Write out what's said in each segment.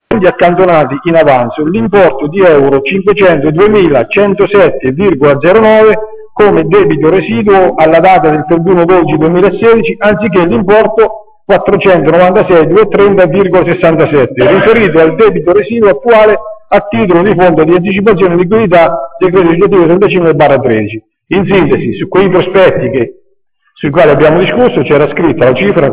accantonati in avanzo l'importo di euro 502.107,09 come debito residuo alla data del 31/12/2016 anziché l'importo 496.230,67 riferito al debito residuo attuale a titolo di fondo di anticipazione di liquidità decreto legislativo 35/13. In sintesi, su quei prospetti sui quali abbiamo discusso c'era scritta la cifra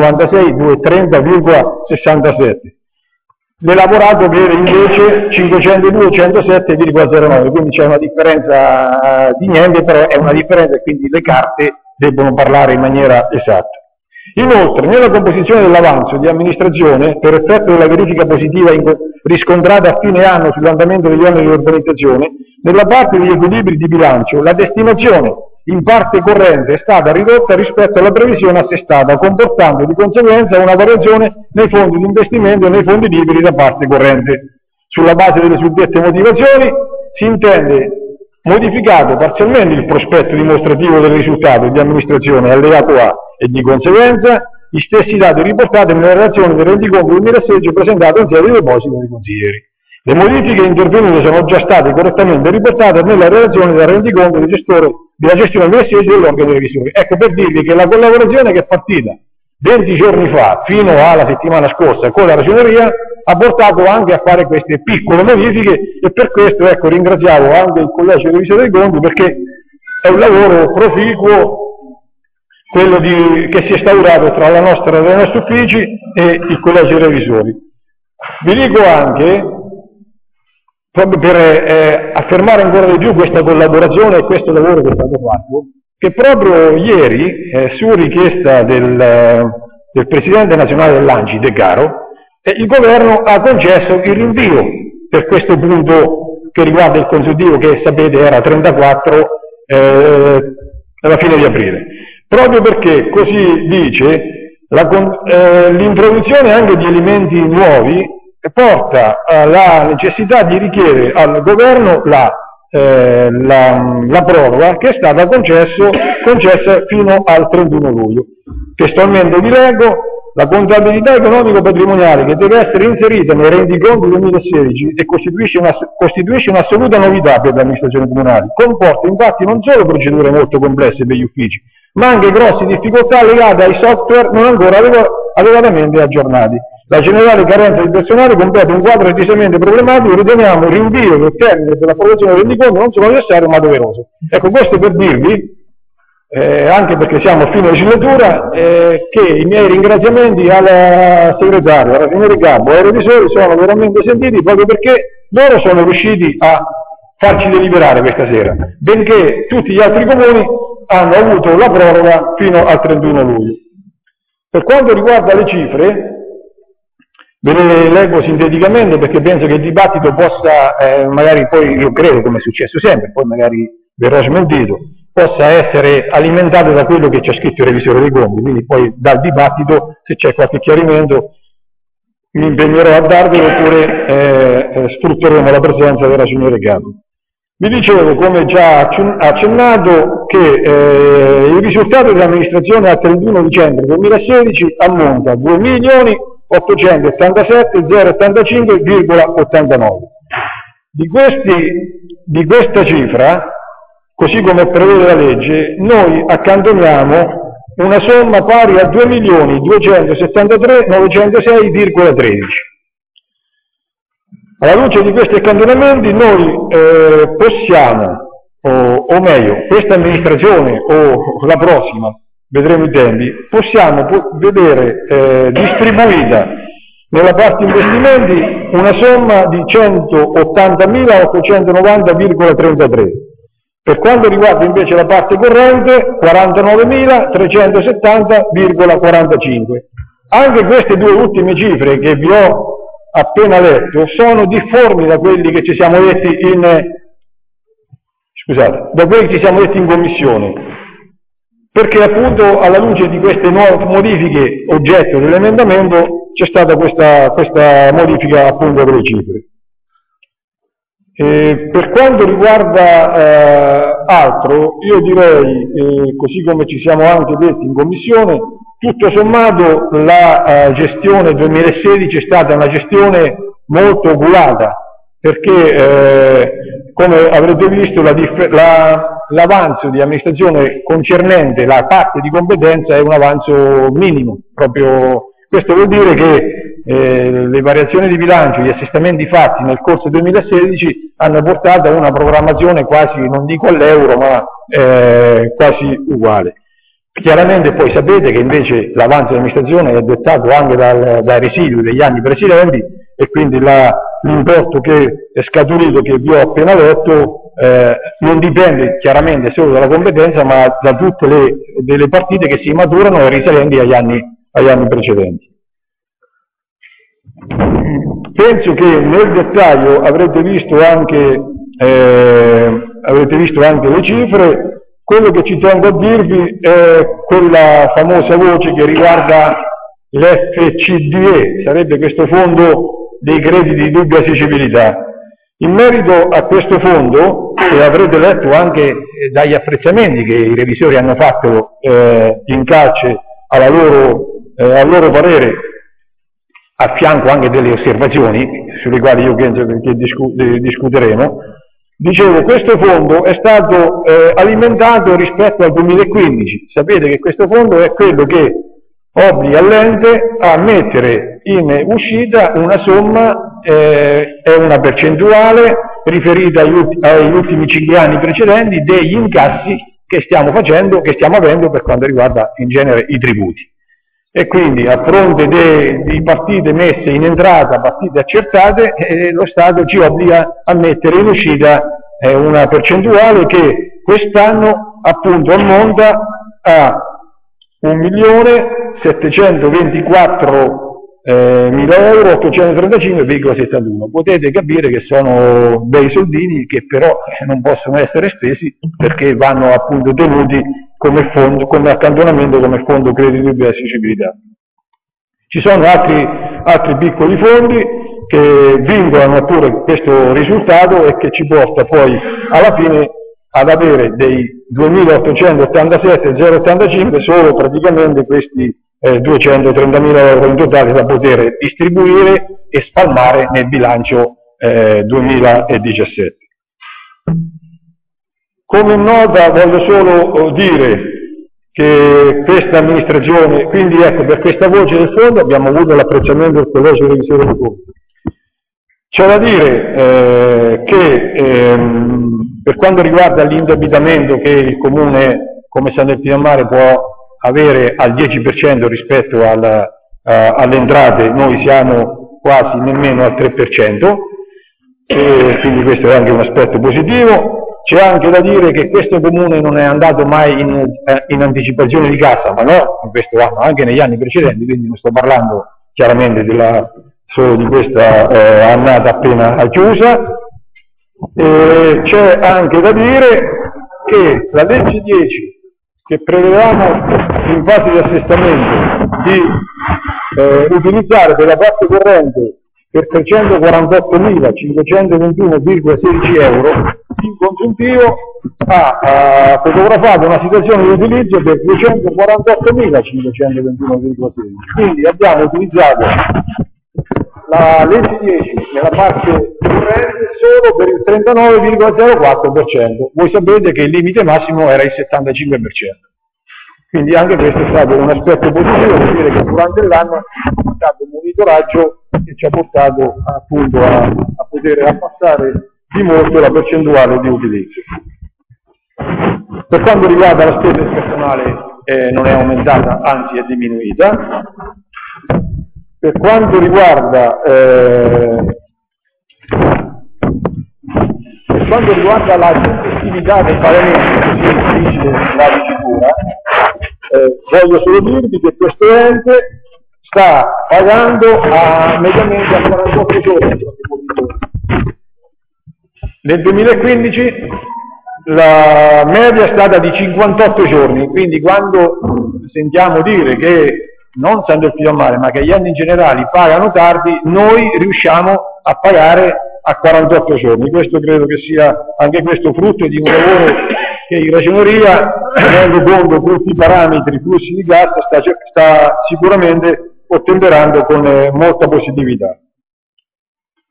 496.230,67. L'elaborato vede invece 502.107,09, quindi c'è una differenza di niente, però è una differenza e quindi le carte debbono parlare in maniera esatta. Inoltre, nella composizione dell'avanzo di amministrazione, per effetto della verifica positiva riscontrata a fine anno sull'andamento degli oneri di urbanizzazione, nella parte degli equilibri di bilancio, la destinazione in parte corrente è stata ridotta rispetto alla previsione assestata, comportando di conseguenza una variazione nei fondi di investimento e nei fondi liberi da parte corrente. Sulla base delle suddette motivazioni si intende modificato parzialmente il prospetto dimostrativo del risultato di amministrazione allegato A e di conseguenza gli stessi dati riportati nella relazione del rendiconto 2016 presentato in sede di deposito dei consiglieri. Le modifiche intervenute sono già state correttamente riportate nella relazione del rendiconto del gestore della gestione del SEG dell'organo dei revisori. Ecco, per dirvi che la collaborazione che è partita 20 giorni fa fino alla settimana scorsa con la ragioneria ha portato anche a fare queste piccole modifiche e per questo ringraziavo anche il collegio dei revisori dei conti perché è un lavoro proficuo quello che si è instaurato tra i nostri uffici e il collegio dei revisori. Vi dico anche, proprio per affermare ancora di più questa collaborazione e questo lavoro che è stato fatto, che proprio ieri, su richiesta del Presidente nazionale dell'ANCI, De Caro, il Governo ha concesso il rinvio per questo punto che riguarda il consuntivo che sapete era 34 alla fine di aprile, proprio perché così dice l'introduzione anche di elementi nuovi porta alla necessità di richiedere al Governo la proroga che è stata concessa fino al 31 luglio. Testualmente vi leggo: la contabilità economico-patrimoniale che deve essere inserita nei rendiconti 2016 e costituisce un'assoluta novità per le amministrazioni comunali, comporta infatti non solo procedure molto complesse per gli uffici, ma anche grosse difficoltà legate ai software non ancora adeguatamente aggiornati. La generale carenza di personale completa un quadro decisamente problematico. Riteniamo il rinvio del termine per l'approvazione del rendiconto non solo necessario ma doveroso. Ecco, questo per dirvi, anche perché siamo a fine legislatura, che i miei ringraziamenti alla segretaria, alla signora Capo e ai revisori sono veramente sentiti proprio perché loro sono riusciti a farci deliberare questa sera, benché tutti gli altri comuni hanno avuto la proroga fino al 31 luglio. Per quanto riguarda le cifre, ve le leggo sinteticamente perché penso che il dibattito possa, magari poi io credo come è successo sempre, poi magari verrò smentito, possa essere alimentato da quello che c'è scritto il revisore dei conti, quindi poi dal dibattito se c'è qualche chiarimento mi impegnerò a darvelo oppure sfrutteremo la presenza della signora Capo. Vi dicevo, come già accennato, che il risultato dell'amministrazione al 31 dicembre 2016 ammonta a 2.887.085,89. Di questa cifra, così come prevede la legge, noi accantoniamo una somma pari a 2.273.906,13. Alla luce di questi accantonamenti noi possiamo, o meglio, questa amministrazione o la prossima, vedremo i tempi, possiamo vedere distribuita nella parte investimenti una somma di 180.890,33. Per quanto riguarda invece la parte corrente, 49.370,45. Anche queste due ultime cifre che vi ho appena letto sono difformi da quelli che ci siamo detti in commissione, perché appunto alla luce di queste nuove modifiche oggetto dell'emendamento c'è stata questa modifica appunto delle cifre. Per quanto riguarda altro, io direi, così come ci siamo anche detti in commissione, tutto sommato la gestione 2016 è stata una gestione molto oculata, perché come avrete visto l'avanzo di amministrazione concernente la parte di competenza è un avanzo minimo, proprio questo vuol dire che le variazioni di bilancio, gli assestamenti fatti nel corso 2016 hanno portato a una programmazione quasi, non dico all'euro, ma quasi uguale. Chiaramente poi sapete che invece l'avanzo di amministrazione è dettato anche dai residui degli anni precedenti e quindi l'importo che è scaturito, che vi ho appena letto, non dipende chiaramente solo dalla competenza, ma da tutte delle partite che si maturano e risalenti agli anni precedenti. Penso che nel dettaglio avrete visto anche le cifre. Quello che ci tengo a dirvi è quella famosa voce che riguarda l'FCDE, sarebbe questo fondo dei crediti di dubbia esigibilità. In merito a questo fondo, che avrete letto anche dagli apprezzamenti che i revisori hanno fatto in calce al loro parere, a fianco anche delle osservazioni, sulle quali io penso che discuteremo, dicevo, questo fondo è stato alimentato rispetto al 2015. Sapete che questo fondo è quello che obbliga l'ente a mettere in uscita una somma, è una percentuale riferita agli ultimi 5 anni precedenti degli incassi che stiamo avendo per quanto riguarda in genere i tributi. E quindi a fronte di partite messe in entrata, partite accertate, lo Stato ci obbliga a mettere in uscita una percentuale che quest'anno appunto ammonta a 1.724.835,71 €. Potete capire che sono bei soldini che però non possono essere spesi perché vanno appunto tenuti come fondo, come accantonamento, come fondo crediti di dubbia esigibilità. Ci sono altri piccoli fondi che vincolano pure questo risultato e che ci porta poi alla fine ad avere dei 2.887.085 solo praticamente questi 230.000 € in totale da poter distribuire e spalmare nel bilancio 2017. Come nota voglio solo dire che questa amministrazione, quindi ecco, per questa voce del fondo abbiamo avuto l'apprezzamento del Collegio dei Revisori dei Conti. C'è da dire che per quanto riguarda l'indebitamento che il Comune, come San Delfino a Mare, può avere al 10% rispetto alle entrate, noi siamo quasi nemmeno al 3%, e quindi questo è anche un aspetto positivo. C'è anche da dire che questo Comune non è andato mai in anticipazione di cassa, ma no, in questo anno, anche negli anni precedenti, quindi non sto parlando chiaramente solo di questa annata appena chiusa. C'è anche da dire che la legge 10, che prevedevamo in fase di assestamento di utilizzare per la parte corrente per 348.521,16 €, in consuntivo ha fotografato una situazione di utilizzo per 248.521,16. Quindi abbiamo utilizzato la legge 10 nella parte corrente solo per il 39,04%. Voi sapete che il limite massimo era il 75%. Quindi anche questo è stato un aspetto positivo, vuol dire che durante l'anno è stato un monitoraggio che ci ha portato appunto a poter abbassare di molto la percentuale di utilizzo. Per quanto riguarda la spesa del personale non è aumentata, anzi è diminuita. Per quanto riguarda la tempestività dei pagamenti, così dice la dicitura, voglio solo dirvi che questo ente sta pagando mediamente a 48 giorni. Nel 2015 la media è stata di 58 giorni, quindi quando sentiamo dire che non San Delfino a Mare, ma che gli enti in generale pagano tardi, noi riusciamo a pagare a 48 giorni. Questo credo che sia anche questo frutto di un lavoro che in Ragioneria, tenendo conto tutti i parametri, i flussi di gas, sta sicuramente ottemperando con molta positività.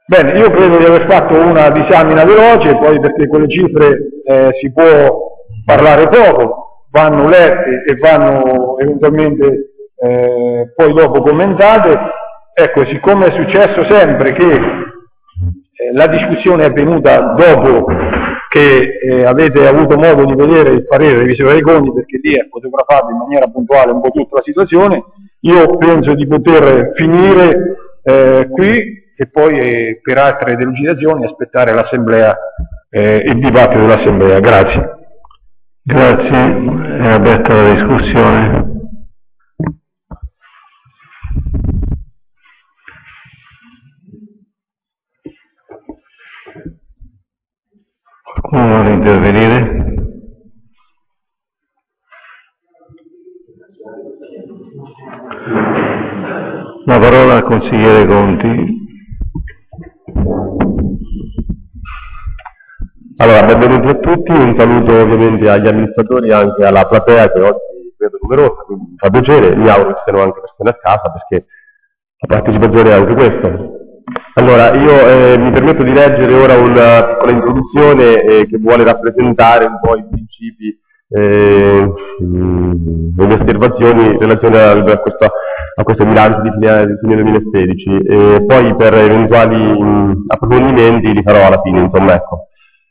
Bene, io credo di aver fatto una disamina veloce, poi perché con le cifre si può parlare poco, vanno lette e vanno eventualmente poi dopo commentate. Ecco, siccome è successo sempre che la discussione è venuta dopo che avete avuto modo di vedere il parere del revisore dei conti, perché lì è fotografato in maniera puntuale un po' tutta la situazione, io penso di poter finire qui e poi per altre delucidazioni aspettare l'assemblea, il dibattito dell'assemblea. Grazie. Grazie, è aperta la discussione. Qualcuno vuole intervenire? La parola al consigliere Conti. Allora, benvenuti a tutti, un saluto ovviamente agli amministratori e anche alla platea che oggi vedo numerosa, quindi mi fa piacere, mi auguro che ci siano anche persone a casa perché la partecipazione è anche questo. Allora, io mi permetto di leggere ora una piccola introduzione che vuole rappresentare un po' i principi e le osservazioni in relazione a questo bilancio di fine 2016 e poi per eventuali approfondimenti li farò alla fine, insomma, ecco.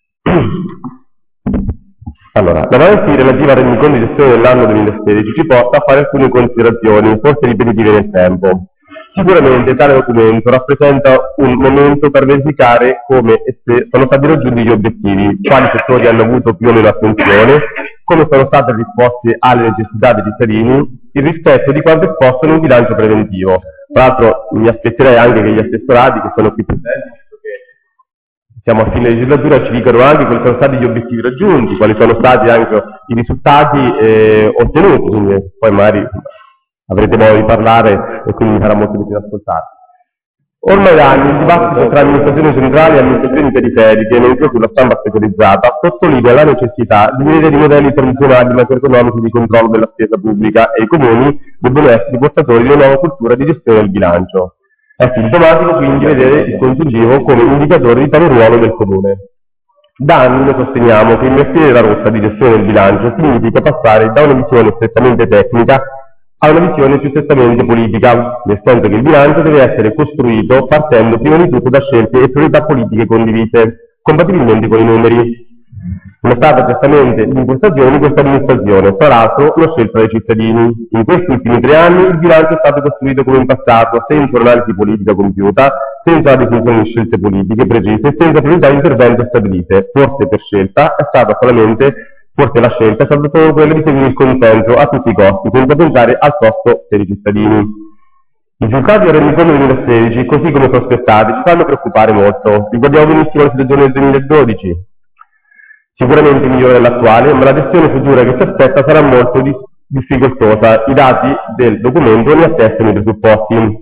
Allora, l'analisi relativa al rendiconto di gestione dell'anno 2016 ci porta a fare alcune considerazioni, forse ripetitive nel tempo. Sicuramente tale documento rappresenta un momento per verificare come e se sono stati raggiunti gli obiettivi, quali settori hanno avuto più o meno attenzione, come sono state risposte alle necessità dei cittadini, il rispetto di quanto esposto in un bilancio preventivo. Tra l'altro mi aspetterei anche che gli assessorati che sono qui presenti, visto che siamo a fine legislatura, ci dicano anche quali sono stati gli obiettivi raggiunti, quali sono stati anche i risultati ottenuti, quindi poi magari avrete modo di parlare e quindi sarà molto difficile ascoltare. Ormai da anni il dibattito tra amministrazioni centrali e amministrazioni periferiche, nonché sulla stampa specializzata, sottolinea la necessità di vedere i modelli tradizionali macroeconomici di controllo della spesa pubblica e i comuni debbono essere portatori di una nuova cultura di gestione del bilancio. È sintomatico quindi vedere il consuntivo come indicatore di tale ruolo del comune. Da anni noi sosteniamo che invertire la rotta di gestione del bilancio significa passare da una visione strettamente tecnica a una visione più strettamente politica, nel senso che il bilancio deve essere costruito partendo prima di tutto da scelte e priorità politiche condivise, compatibilmente con i numeri. Non è stata certamente l'impostazione di questa amministrazione, tra l'altro una scelta dei cittadini. In questi ultimi 3 anni il bilancio è stato costruito come in passato, senza un'analisi politica compiuta, senza la definizione di scelte politiche precise e senza priorità di intervento stabilite. Forse per scelta è stata solamente Forse la scelta è stata solo quella di seguire il consenso a tutti i costi, senza pensare al costo per i cittadini. I risultati del rendiconto 2016, così come prospettati, ci fanno preoccupare molto. Ricordiamo benissimo la situazione del 2012, sicuramente migliore dell'attuale, ma la gestione futura che ci aspetta sarà molto difficoltosa. I dati del documento ne attestano i presupposti.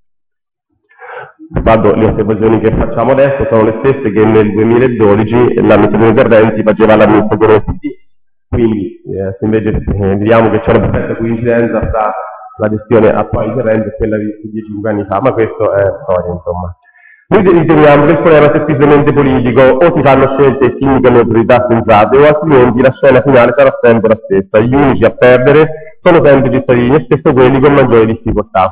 Le osservazioni che facciamo adesso sono le stesse che nel 2012 l'amministrazione Interventi faceva all'amministrazione PD. Quindi se invece vediamo che c'è una perfetta coincidenza tra la gestione attuale di Interventi e quella di 10 anni fa, ma questo è storia, insomma. Noi riteniamo che il problema sia squisitamente politico, o si fanno scelte e si indicano priorità sensate, o altrimenti la scena finale sarà sempre la stessa. Gli unici a perdere sono sempre i cittadini e spesso quelli con maggiori difficoltà.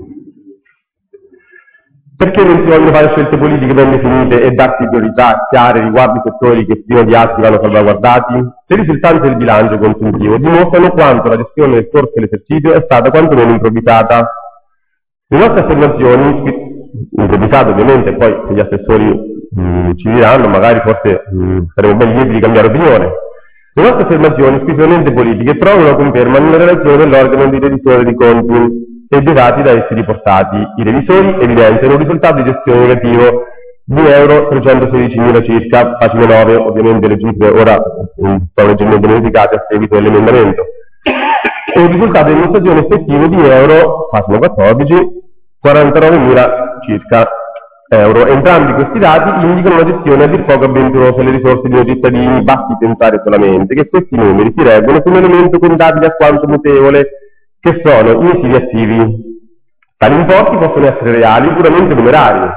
Perché non si vogliono fare scelte politiche ben definite e darsi priorità chiare riguardo i settori che prima di altri vanno salvaguardati? Le risultanze del bilancio consuntivo dimostrano quanto la gestione del corso dell'esercizio è stata quantomeno improvvisata. Le nostre affermazioni, improvvisate ovviamente, poi se gli assessori ci diranno, magari forse saremo ben lieti di cambiare opinione. Le nostre affermazioni, squisitamente politiche, trovano conferma nella relazione dell'organo di revisore dei conti e dei dati da essi riportati. I revisori evidenziano un risultato di gestione negativo di €316.000 circa, pagina 9, ovviamente le cifre ora sono leggermente modificate a seguito dell'emendamento, e un risultato di amministrazione effettivo di pagina 14, 49.000 circa euro. Entrambi questi dati indicano una gestione a dir poco avventurosa delle risorse dei cittadini. Basti pensare solamente che questi numeri si reggono su un elemento contabile alquanto mutevole, che sono i mesi attivi. Tali importi possono essere reali o puramente numerari.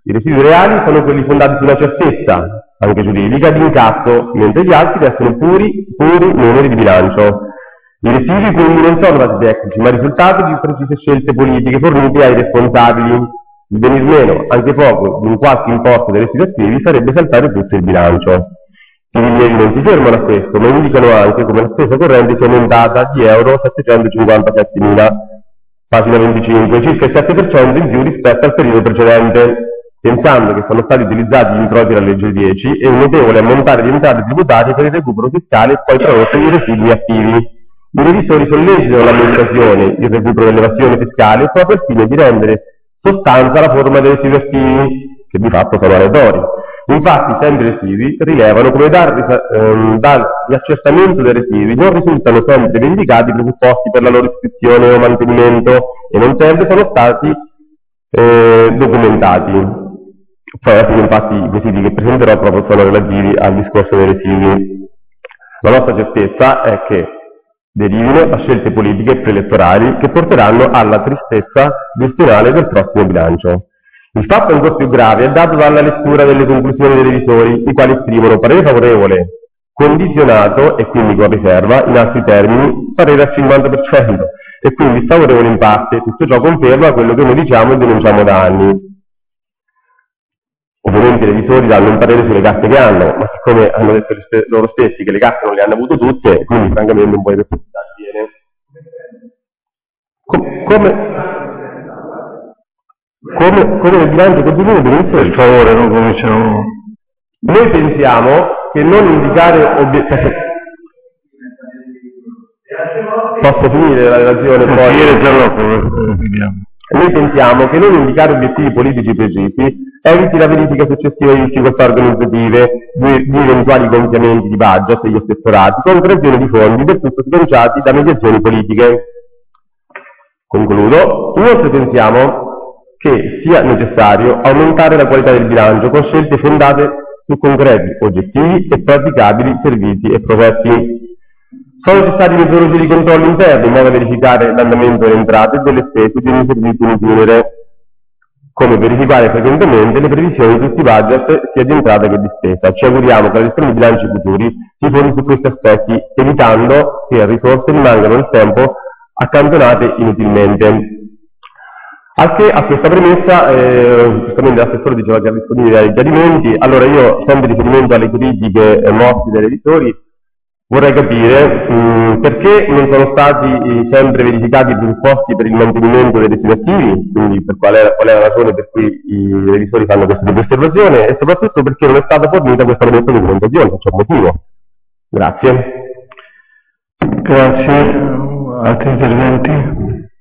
I residui reali sono quelli fondati su una certezza, anche giuridica, di incasso, mentre gli altri restano puri numeri di bilancio. I residui quindi non sono dati tecnici, ma risultato di precise scelte politiche fornite ai responsabili. Il venir meno, anche poco, di un qualche importo dei residui attivi sarebbe saltare tutto il bilancio. I rilievi non si fermano a questo, ma indicano anche come la spesa corrente sia aumentata di euro 757.000, pagina 25, circa il 7% in più rispetto al periodo precedente, pensando che sono stati utilizzati gli introiti della legge 10 e un notevole ammontare di entrate tributarie per il recupero fiscale e poi tradotto in residui attivi. I revisori sollecitano l'amministrazione il recupero dell'evasione fiscale proprio al fine di rendere sostanza la forma dei residui attivi, che di fatto sono aleatori. Infatti, sempre i residui rilevano come dall'accertamento dei residui non risultano sempre vendicati i presupposti per la loro iscrizione o mantenimento e non sempre sono stati documentati. Poi alla fine, infatti, i quesiti che presenterò proprio sono relativi al discorso dei residui. La nostra certezza è che derivino da scelte politiche e preelettorali che porteranno alla tristezza gestionale del prossimo bilancio. Il fatto ancora più grave è dato dalla lettura delle conclusioni dei revisori, i quali esprimono parere favorevole, condizionato e quindi con riserva, in altri termini, parere al 50%, e quindi favorevole in parte. Tutto ciò conferma quello che noi diciamo e denunciamo da anni. Ovviamente i revisori danno un parere sulle carte che hanno, ma siccome hanno detto loro stessi che le carte non le hanno avute tutte, quindi francamente un po' di perplessità viene. Come nel bilancio contenuto per favore non cominciamo. Noi pensiamo che non indicare obiettivi. Posso finire la relazione poi? Noi pensiamo che non indicare obiettivi politici precisi eviti la verifica successiva di difficoltà organizzative, di eventuali gonfiamenti di budget degli assessorati, con creazione di fondi del tutto sganciati da mediazioni politiche. Concludo. Inoltre pensiamo che sia necessario aumentare la qualità del bilancio con scelte fondate su concreti, oggettivi e praticabili servizi e progetti. Sono necessari metodologie di controllo interno in modo da verificare l'andamento delle entrate e delle spese di ogni servizio in genere, come verificare frequentemente le previsioni di tutti i budget sia di entrata che di spesa. Ci auguriamo che la gestione dei bilanci futuri si fondi su questi aspetti, evitando che risorse rimangano nel tempo accantonate inutilmente. Anche a questa premessa, giustamente l'assessore diceva che era disponibile ai chiarimenti. Allora io, sempre riferimento alle critiche mosse dai revisori, vorrei capire perché non sono stati sempre verificati i presupposti per il mantenimento dei residui attivi, quindi qual è la ragione per cui i revisori fanno questa osservazione, e soprattutto perché non è stata fornita questa promessa di documentazione, c'è un motivo. Grazie. Grazie. Altri interventi?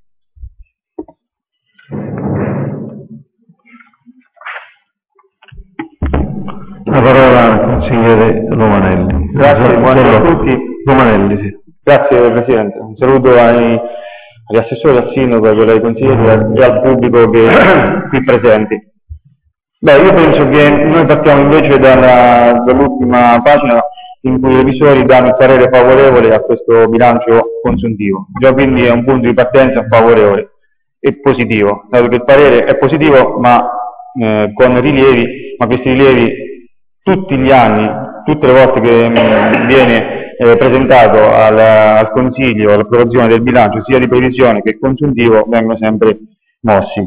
La parola al consigliere Romanelli. Grazie, buonasera a tutti. Romanelli, sì. Grazie Presidente. Un saluto agli assessori, al sindaco, ai consiglieri e al pubblico che è qui presenti. Beh, io penso che noi partiamo invece dall'ultima pagina in cui i revisori danno il parere favorevole a questo bilancio consuntivo. Già quindi è un punto di partenza favorevole e positivo, dato che il parere è positivo ma con rilievi, ma questi rilievi tutti gli anni, tutte le volte che viene presentato al Consiglio l'approvazione del bilancio sia di previsione che consuntivo vengono sempre mossi.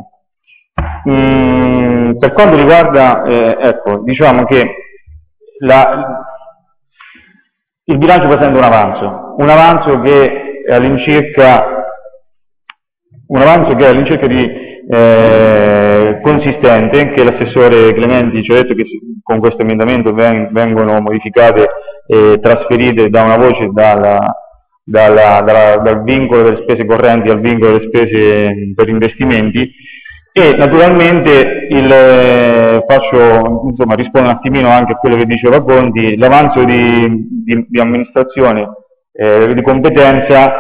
Per quanto riguarda, ecco, diciamo che il bilancio presenta un avanzo che è all'incirca di consistente, che l'assessore Clementi ci ha detto che con questo emendamento vengono modificate e trasferite da una voce dal vincolo delle spese correnti al vincolo delle spese per investimenti, e naturalmente rispondo un attimino anche a quello che diceva Conti. L'avanzo di amministrazione di competenza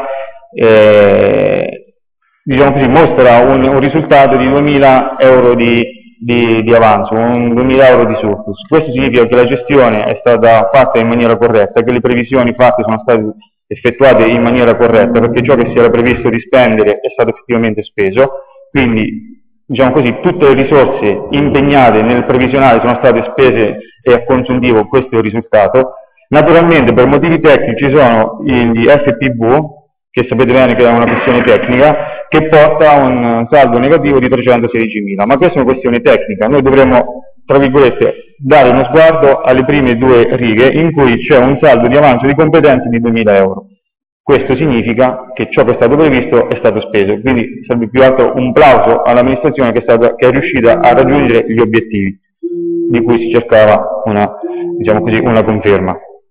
diciamo così, mostra un risultato di 2.000 euro di avanzo, 2.000 euro di surplus. Questo significa che la gestione è stata fatta in maniera corretta, che le previsioni fatte sono state effettuate in maniera corretta, perché ciò che si era previsto di spendere è stato effettivamente speso, quindi diciamo così, tutte le risorse impegnate nel previsionale sono state spese e a consuntivo questo è il risultato. Naturalmente per motivi tecnici ci sono gli FPV, che sapete bene che è una questione tecnica, che porta a un saldo negativo di 316.000, ma questa è una questione tecnica, noi dovremmo, tra virgolette, dare uno sguardo alle prime due righe in cui c'è un saldo di avanzo di competenze di 2.000 euro. Questo significa che ciò che è stato previsto è stato speso, quindi serve più altro un plauso all'amministrazione che è riuscita a raggiungere gli obiettivi di cui si cercava diciamo così, una conferma.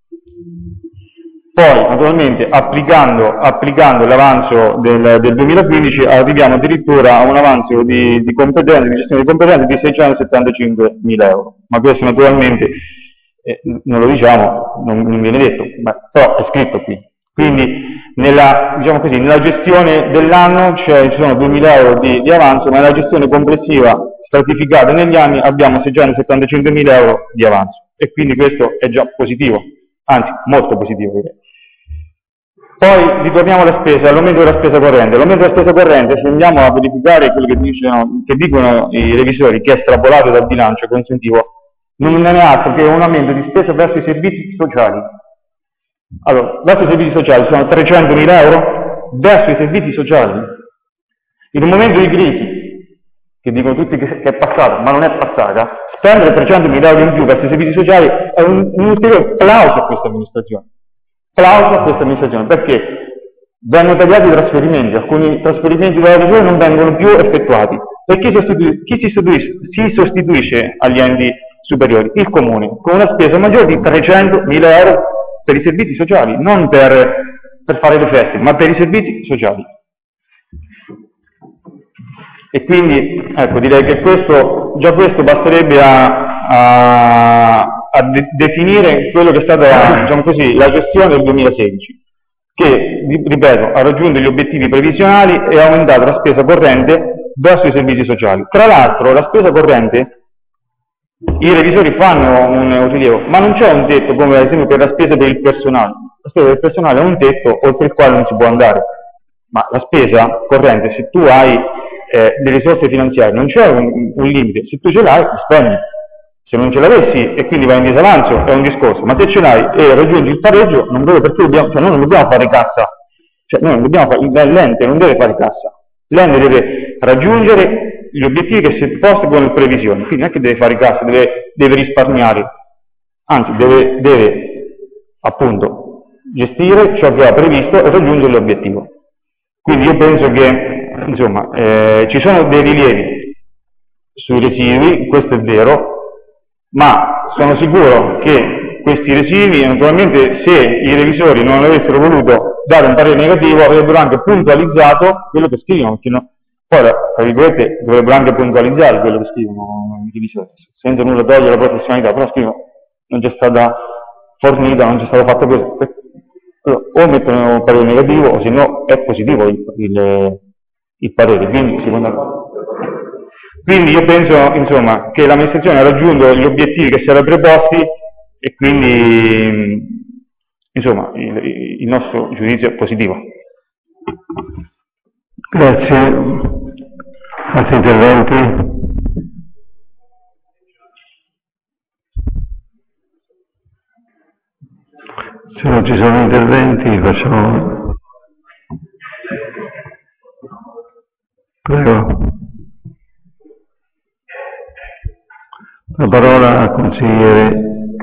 Poi, naturalmente, applicando l'avanzo del 2015, arriviamo addirittura a un avanzo di competenze, di gestione di competenze di 675.000 euro. Ma questo naturalmente non lo diciamo, non viene detto, però è scritto qui. Quindi, diciamo così, nella gestione dell'anno ci sono 2.000 euro di avanzo, ma nella gestione complessiva stratificata negli anni abbiamo 675.000 euro di avanzo. E quindi questo è già positivo, anzi molto positivo direi. Poi ritorniamo alla spesa, all'aumento della spesa corrente. L'aumento della spesa corrente, se andiamo a verificare quello che dicono i revisori, che è estrapolato dal bilancio consuntivo, non è altro che un aumento di spesa verso i servizi sociali. Allora, verso i servizi sociali sono 300.000 euro verso i servizi sociali. In un momento di crisi, che dicono tutti che è passata, ma non è passata, spendere 300.000 euro in più verso i servizi sociali è un ulteriore plauso a questa amministrazione. Plauso a questa amministrazione, perché vengono tagliati i trasferimenti, alcuni trasferimenti della regione non vengono più effettuati. E chi si sostituisce agli enti superiori? Il comune, con una spesa maggiore di 300.000 euro per i servizi sociali, non per fare le feste, ma per i servizi sociali. E quindi, ecco, direi che già questo basterebbe a definire quello che è stata, diciamo così, la gestione del 2016, che, ripeto, ha raggiunto gli obiettivi previsionali e ha aumentato la spesa corrente verso i servizi sociali. Tra l'altro, la spesa corrente, i revisori fanno un rilievo, ma non c'è un tetto come ad esempio per la spesa per il personale. La spesa del personale è un tetto oltre il quale non si può andare, ma la spesa corrente, se tu hai delle risorse finanziarie, non c'è un limite, se tu ce l'hai, spendi. Se non ce l'avessi e quindi vai in disavanzo è un discorso, ma se ce l'hai e raggiungi il pareggio, non vedo perché noi non dobbiamo fare cassa, noi non dobbiamo fare, l'ente non deve fare cassa, l'ente deve raggiungere gli obiettivi che si è posto con le previsioni, quindi non è che deve fare cassa, deve risparmiare, anzi deve appunto gestire ciò che ha previsto e raggiungere l'obiettivo. Quindi io penso che insomma ci sono dei rilievi sui residui, questo è vero, ma sono sicuro che questi residui, naturalmente, se i revisori non avessero voluto dare un parere negativo, avrebbero anche puntualizzato quello che scrivono, poi, tra virgolette, dovrebbero anche puntualizzare quello che scrivono i revisori, senza nulla togliere la professionalità, però scrivono, non c'è stata fornita, non c'è stato fatto questo, o mettono un parere negativo, o se no è positivo il parere, quindi secondo me. Quindi io penso, insomma, che l'amministrazione ha raggiunto gli obiettivi che si era preposti e quindi, insomma, il nostro giudizio è positivo. Grazie. Altri interventi? Se non ci sono interventi facciamo... Prego. La parola al consigliere.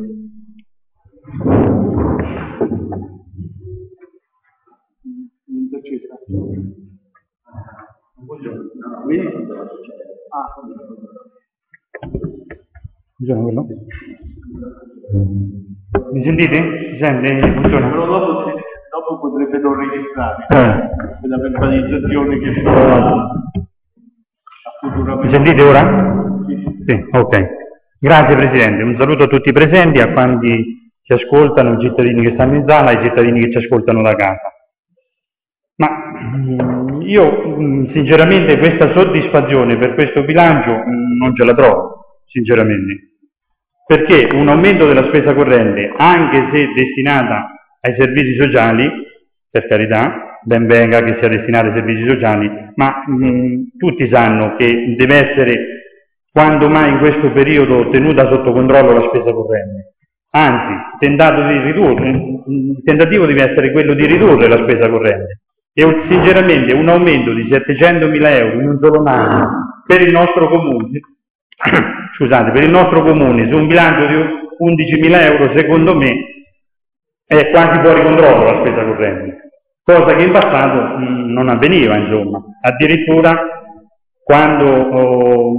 Mi sentite? Si sente? Funziona? Però dopo potrebbe non registrare la verbalizzazione che fa futuramente. Mi sentite ora? Sì, ok. Grazie Presidente, un saluto a tutti i presenti, a quanti ci ascoltano, i cittadini che stanno in sala, ai cittadini che ci ascoltano da casa. Ma io sinceramente questa soddisfazione per questo bilancio non ce la trovo, sinceramente. Perché un aumento della spesa corrente, anche se destinata ai servizi sociali, per carità, ben venga che sia destinato ai servizi sociali, ma tutti sanno che deve essere quando mai in questo periodo tenuta sotto controllo la spesa corrente. Anzi, il tentativo deve essere quello di ridurre la spesa corrente. E sinceramente un aumento di 700.000 euro in un solo anno per il nostro comune, per il nostro comune su un bilancio di 11.000 euro, secondo me è quasi fuori controllo la spesa corrente, cosa che in passato non avveniva, insomma. Addirittura quando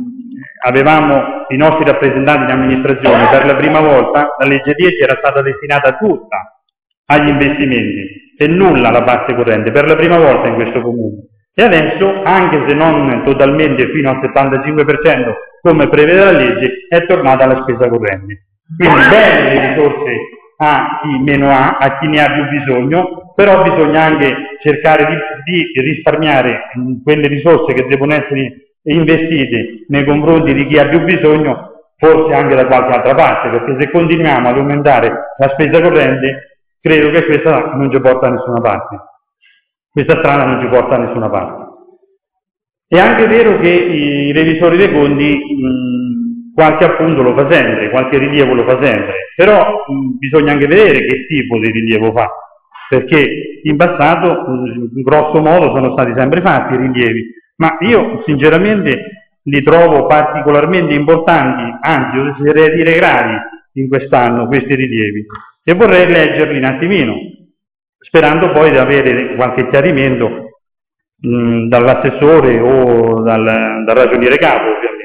avevamo i nostri rappresentanti in amministrazione, per la prima volta la legge 10 era stata destinata tutta agli investimenti e nulla alla parte corrente, per la prima volta in questo comune. E adesso, anche se non totalmente fino al 75% come prevede la legge, è tornata alla spesa corrente. Quindi bene le risorse a chi meno ha, a chi ne ha più bisogno, però bisogna anche cercare di risparmiare quelle risorse che devono essere investite nei confronti di chi ha più bisogno, forse anche da qualche altra parte, perché se continuiamo ad aumentare la spesa corrente, credo che questa non ci porta da nessuna parte. Questa strada non ci porta da nessuna parte. È anche vero che i revisori dei conti qualche appunto lo fa sempre, qualche rilievo lo fa sempre, però bisogna anche vedere che tipo di rilievo fa, perché in passato, grosso modo, sono stati sempre fatti i rilievi, ma io sinceramente li trovo particolarmente importanti, anzi oserei dire gravi in quest'anno questi rilievi, e vorrei leggerli un attimino, sperando poi di avere qualche chiarimento dall'assessore o dal ragioniere capo, ovviamente.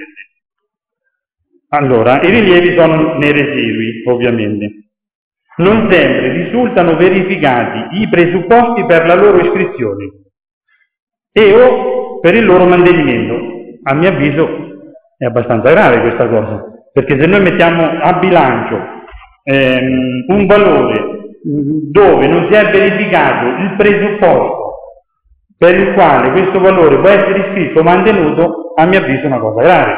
Allora, i rilievi sono nei residui, ovviamente. Non sempre risultano verificati i presupposti per la loro iscrizione e o per il loro mantenimento. A mio avviso è abbastanza grave questa cosa, perché se noi mettiamo a bilancio un valore dove non si è verificato il presupposto per il quale questo valore può essere iscritto o mantenuto, a mio avviso è una cosa grave.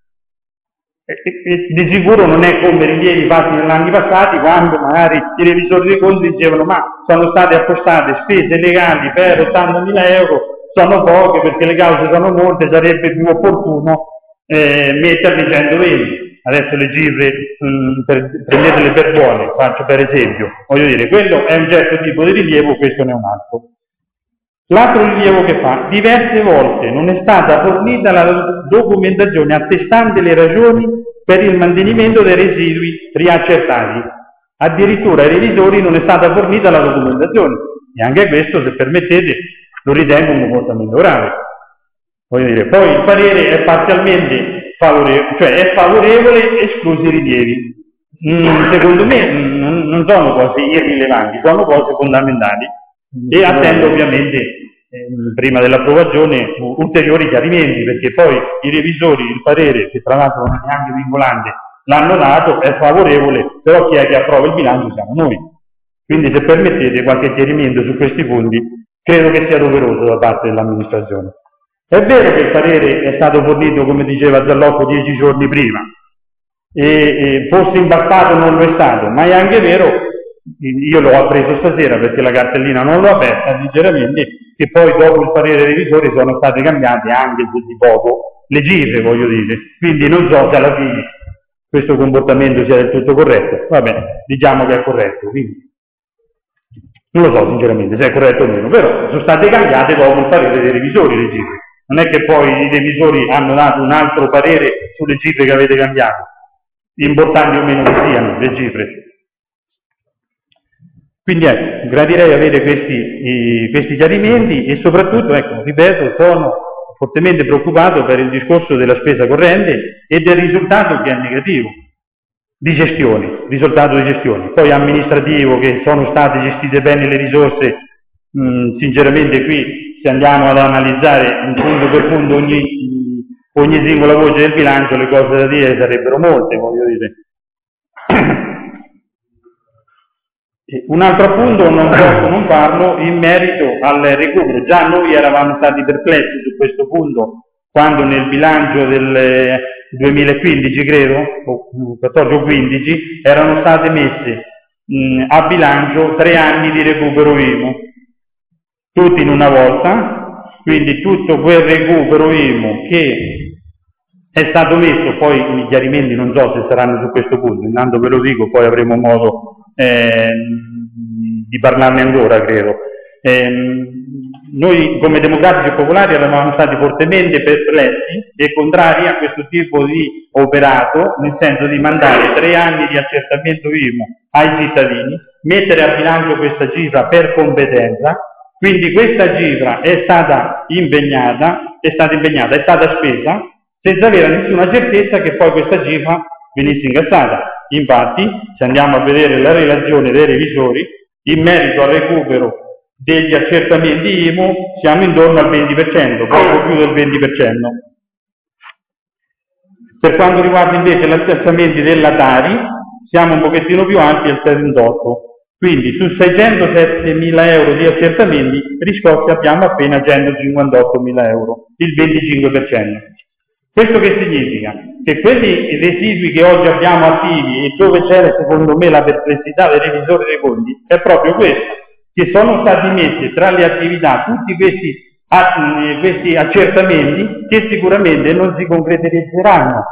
Di sicuro non è come rilievi fatti negli anni passati, quando magari i revisori dei conti dicevano ma sono state appostate spese legali per 80.000 euro, sono poche perché le cause sono molte, sarebbe più opportuno metterli 120. Adesso le cifre prendetele per buone, faccio per esempio, voglio dire, quello è un certo tipo di rilievo, questo ne è un altro. L'altro rilievo che fa: diverse volte non è stata fornita la documentazione attestante le ragioni per il mantenimento dei residui riaccertati. Addirittura ai revisori non è stata fornita la documentazione, e anche questo, se permettete, lo ritengo un comportamento grave. Voglio dire, poi il parere è parzialmente favorevole, cioè è favorevole esclusi i rilievi. Secondo me non sono cose irrilevanti, sono cose fondamentali, e attendo ovviamente prima dell'approvazione ulteriori chiarimenti, perché poi i revisori il parere, che tra l'altro non è neanche vincolante, l'hanno dato, è favorevole, però chi è che approva il bilancio siamo noi. Quindi se permettete qualche chiarimento su questi punti credo che sia doveroso da parte dell'amministrazione. È vero che il parere è stato fornito, come diceva Zallotto, 10 giorni prima, e forse imbastato non lo è stato, ma è anche vero, io l'ho appreso stasera perché la cartellina non l'ho aperta, sinceramente, che poi dopo il parere dei revisori sono state cambiate anche di poco le cifre, voglio dire, quindi non so se alla fine questo comportamento sia del tutto corretto. Vabbè, diciamo che è corretto, quindi non lo so sinceramente se è corretto o meno, però sono state cambiate dopo il parere dei revisori le cifre. Non è che poi i revisori hanno dato un altro parere sulle cifre che avete cambiato, importanti o meno che siano le cifre. Quindi gradirei avere questi chiarimenti, e soprattutto, ripeto, sono fortemente preoccupato per il discorso della spesa corrente e del risultato che è negativo di gestione, risultato di gestione. Poi amministrativo, che sono state gestite bene le risorse, sinceramente qui se andiamo ad analizzare punto per punto ogni singola voce del bilancio, le cose da dire sarebbero molte, voglio dire. Un altro appunto non posso non farlo in merito al recupero. Già noi eravamo stati perplessi su questo punto quando nel bilancio del 2015, credo, o 14 o 15, erano state messe a bilancio 3 anni di recupero IMU. tutti in una volta, quindi tutto quel recupero IMU che è stato messo, poi i chiarimenti non so se saranno su questo punto, intanto ve lo dico, poi avremo modo di parlarne ancora, credo. Noi come Democratici e Popolari eravamo stati fortemente perplessi e contrari a questo tipo di operato, nel senso di mandare 3 anni di accertamento IMU ai cittadini, mettere a bilancio questa cifra per competenza, quindi questa cifra è stata spesa senza avere nessuna certezza che poi questa cifra venisse incassata. Infatti, se andiamo a vedere la relazione dei revisori, in merito al recupero degli accertamenti IMU siamo intorno al 20%, poco più del 20%. Per quanto riguarda invece gli accertamenti della Tari, siamo un pochettino più alti al 38%. Quindi su 607.000 euro di accertamenti riscossi abbiamo appena 158.000 euro, il 25%. Questo che significa? Che quelli residui che oggi abbiamo attivi e dove c'era secondo me la perplessità dei revisori dei conti è proprio questo, che sono stati messi tra le attività tutti questi accertamenti che sicuramente non si concretizzeranno,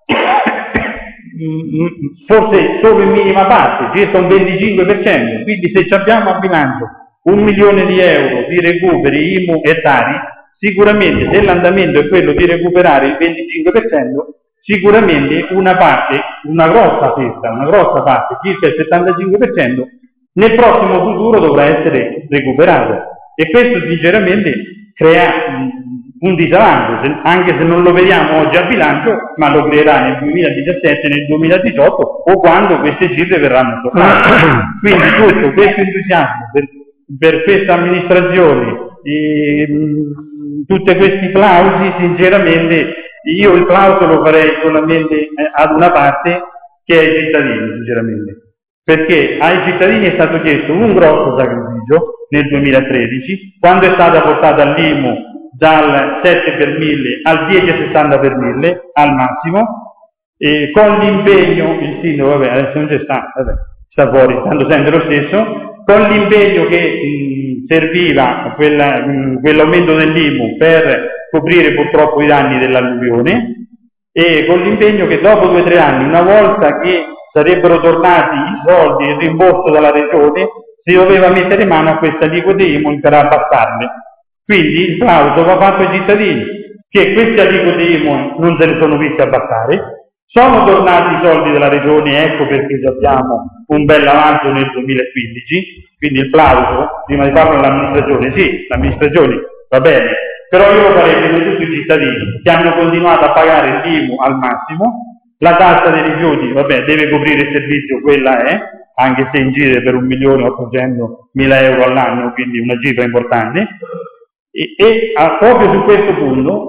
forse solo in minima parte, circa un 25%, quindi se abbiamo a bilancio 1 milione di euro di recuperi IMU e Tari, sicuramente se l'andamento è quello di recuperare il 25%, sicuramente una grossa parte, circa il 75%, nel prossimo futuro dovrà essere recuperato. E questo sinceramente crea un disavanzo, anche se non lo vediamo oggi a bilancio, ma lo creerà nel 2017, nel 2018 o quando queste cifre verranno toccate. Quindi tutto questo entusiasmo per questa amministrazione, tutti questi plausi, sinceramente io il plauso lo farei solamente ad una parte, che è ai cittadini, sinceramente, perché ai cittadini è stato chiesto un grosso sacrificio nel 2013, quando è stata portata l'IMU dal 7 per 1000 al 10,60 per 1000 al massimo, e con l'impegno, il sindaco vabbè adesso non c'è sta fuori, tanto sempre lo stesso, con l'impegno che serviva quell'aumento dell'IMU per coprire purtroppo i danni dell'alluvione, e con l'impegno che dopo 2 o 3 anni, una volta che sarebbero tornati i soldi e il rimborso dalla regione, si doveva mettere mano a queste aliquote IMU per abbassarle. Quindi il plauso va fatto ai cittadini, che queste aliquote IMU non se ne sono viste abbassare, sono tornati i soldi della regione, ecco perché abbiamo un bel avanzo nel 2015, quindi il plauso, prima di farlo all'amministrazione, sì, l'amministrazione va bene, però io lo farei per tutti i cittadini che hanno continuato a pagare l'IMU al massimo, la tassa dei rifiuti, vabbè, deve coprire il servizio, quella è, anche se incide per 1.800.000 euro all'anno, quindi una cifra importante, proprio su questo punto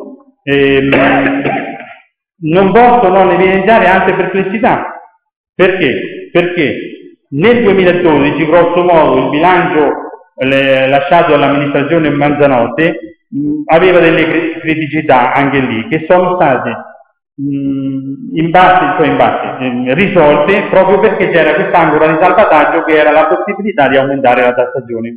non posso non evidenziare altre perplessità. Perché? Perché nel 2012, grosso modo, il bilancio lasciato dall'amministrazione Manzanotte aveva delle criticità anche lì, che sono state risolte proprio perché c'era quest'angolo di salvataggio che era la possibilità di aumentare la tassazione.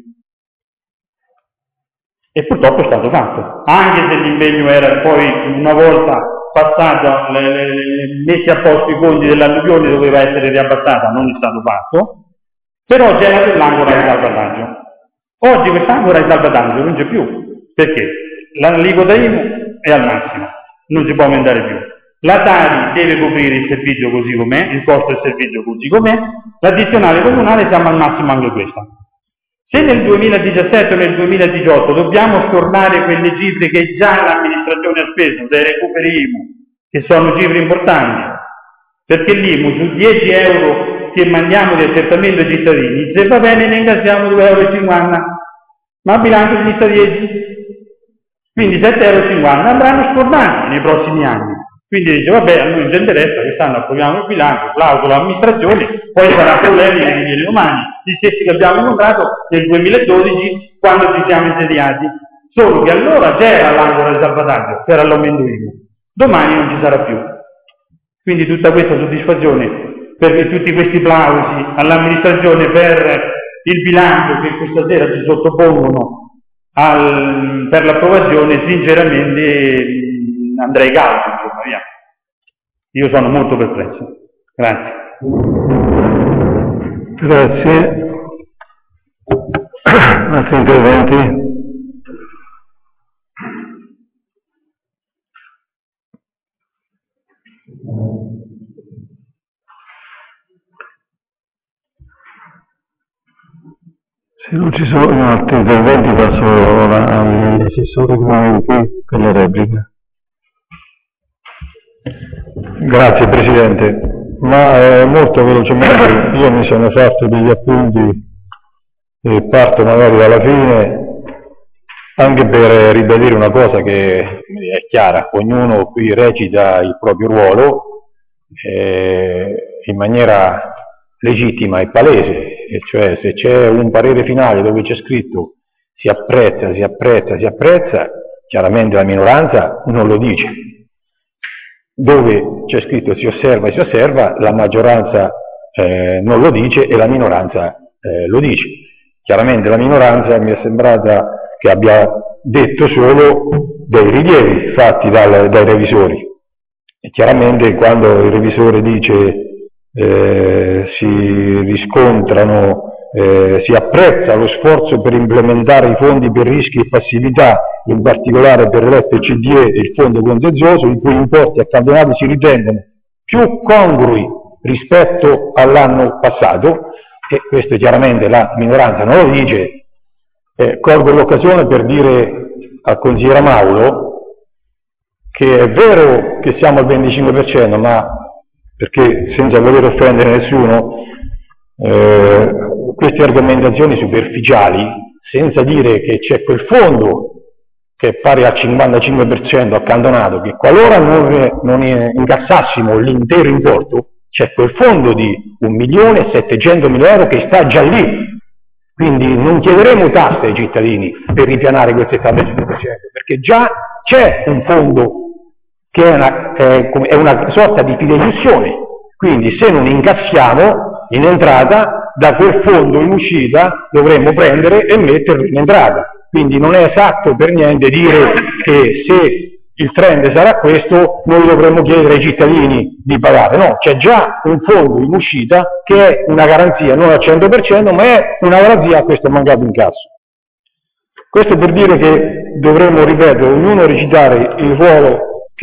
E purtroppo è stato fatto, anche se l'impegno era poi, una volta passato, messi a posto i conti dell'alluvione, doveva essere riabbassata, non è stato fatto, però c'era quell'angolo di salvataggio. Oggi quest'angolo di salvataggio non c'è più, perché l'aliquota IMU è al massimo, non si può aumentare più. La Tari deve coprire il servizio così com'è, il costo del servizio così com'è, l'addizionale comunale siamo al massimo anche questa. Se nel 2017 o nel 2018 dobbiamo stornare quelle cifre che già l'amministrazione ha speso dai recuperi IMU, che sono cifre importanti, perché l'IMU su 10 euro che mandiamo di accertamento ai cittadini, se va bene ne incassiamo 2,50 euro, ma a bilancio ne sta 10, quindi 7,50 euro andranno stornati nei prossimi anni. Quindi dice, vabbè, a noi non ci interessa, quest'anno approviamo il bilancio, plauso all'amministrazione, poi sarà problemi nei domani, gli stessi che abbiamo incontrato nel 2012 quando ci siamo insediati, solo che allora c'era l'angolo di salvataggio, c'era l'aumento IMU, domani non ci sarà più. Quindi tutta questa soddisfazione, perché tutti questi plausi all'amministrazione per il bilancio che questa sera ci sottopongono per l'approvazione, sinceramente andrei cauto, insomma, via. Io sono molto perplesso. Grazie. Grazie. Altri interventi? Se non ci sono altri interventi passo all'assessore Granti per la replica. Grazie Presidente, ma molto velocemente io mi sono fatto degli appunti e parto magari dalla fine, anche per ribadire una cosa che è chiara: ognuno qui recita il proprio ruolo in maniera legittima e palese, e cioè se c'è un parere finale dove c'è scritto si apprezza, si apprezza, si apprezza, chiaramente la minoranza non lo dice. Dove c'è scritto si osserva, la maggioranza non lo dice e la minoranza lo dice. Chiaramente la minoranza mi è sembrata che abbia detto solo dei rilievi fatti dai revisori. E chiaramente quando il revisore dice si riscontrano, si apprezza lo sforzo per implementare i fondi per rischi e passività, in particolare per l'FCDE e il fondo contenzioso, i cui importi accantonati si ritengono più congrui rispetto all'anno passato, e questo chiaramente la minoranza non lo dice. Colgo l'occasione per dire al consigliere Maulo che è vero che siamo al 25%, ma perché senza voler offendere nessuno, queste argomentazioni superficiali, senza dire che c'è quel fondo che è pari al 55% accantonato, che qualora non incassassimo l'intero importo, c'è quel fondo di 1.700.000 euro che sta già lì. Quindi non chiederemo tasse ai cittadini per ripianare quel 75%, perché già c'è un fondo che è una sorta di fideiussione. Quindi se non incassiamo in entrata, da quel fondo in uscita dovremmo prendere e metterlo in entrata. Quindi non è esatto per niente dire che se il trend sarà questo noi dovremmo chiedere ai cittadini di pagare. No, c'è già un fondo in uscita che è una garanzia non al 100%, ma è una garanzia a questo mancato incasso. Questo per dire che dovremmo, ripeto, ognuno recitare il ruolo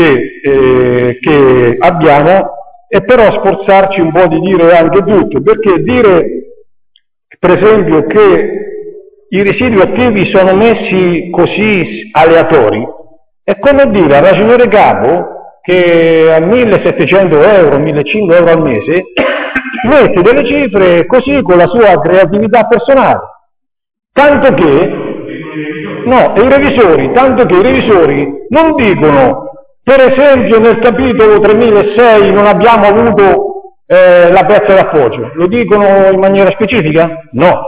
che abbiamo, e però sforzarci un po' di dire anche tutto, perché dire per esempio che i residui attivi sono messi così aleatori è come dire al ragioniere capo che a 1.700 euro, 1.500 euro al mese mette delle cifre così con la sua creatività personale, tanto che i revisori non dicono, per esempio nel capitolo 3006 non abbiamo avuto la pezza d'appoggio, lo dicono in maniera specifica? No.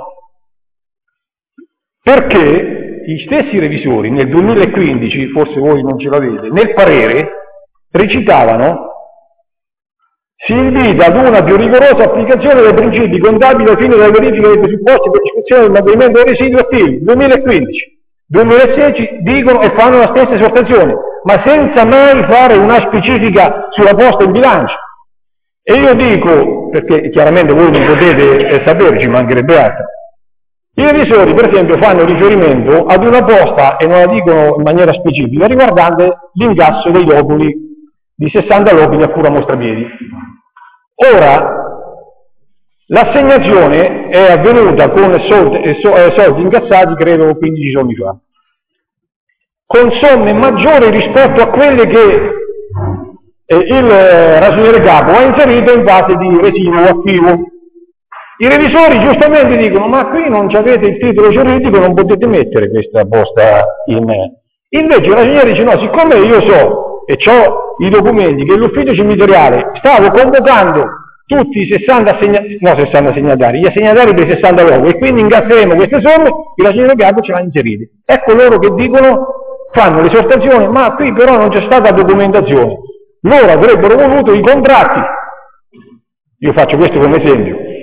Perché gli stessi revisori nel 2015, forse voi non ce l'avete, nel parere recitavano: si invita ad una più rigorosa applicazione dei principi contabili al fine della verifica dei presupposti per l'iscrizione del mantenimento dei residui attivi. 2015. 2016 dicono e fanno la stessa esortazione, ma senza mai fare una specifica sulla posta in bilancio. E io dico, perché chiaramente voi non potete saperci, mancherebbe altro, i revisori per esempio fanno riferimento ad una posta, e non la dicono in maniera specifica, riguardante l'incasso dei loculi, di 60 loculi a cura mostrapiedi. Ora, l'assegnazione è avvenuta con soldi incassati credo 15 giorni fa, con somme maggiori rispetto a quelle che il ragioniere capo ha inserito in fase di residuo attivo. I revisori giustamente dicono: ma qui non avete il titolo giuridico, non potete mettere questa posta in... Invece il ragioniere dice: no, siccome io so e ho i documenti che l'ufficio cimiteriale stavo convocando tutti i 60 assegnatari, gli assegnatari dei 60 luoghi, e quindi incasseremo queste somme, il ragioniere capo ce l'ha inserite. Ecco loro che dicono, fanno l'esortazione: ma qui però non c'è stata documentazione. Loro avrebbero voluto i contratti, io faccio questo come esempio,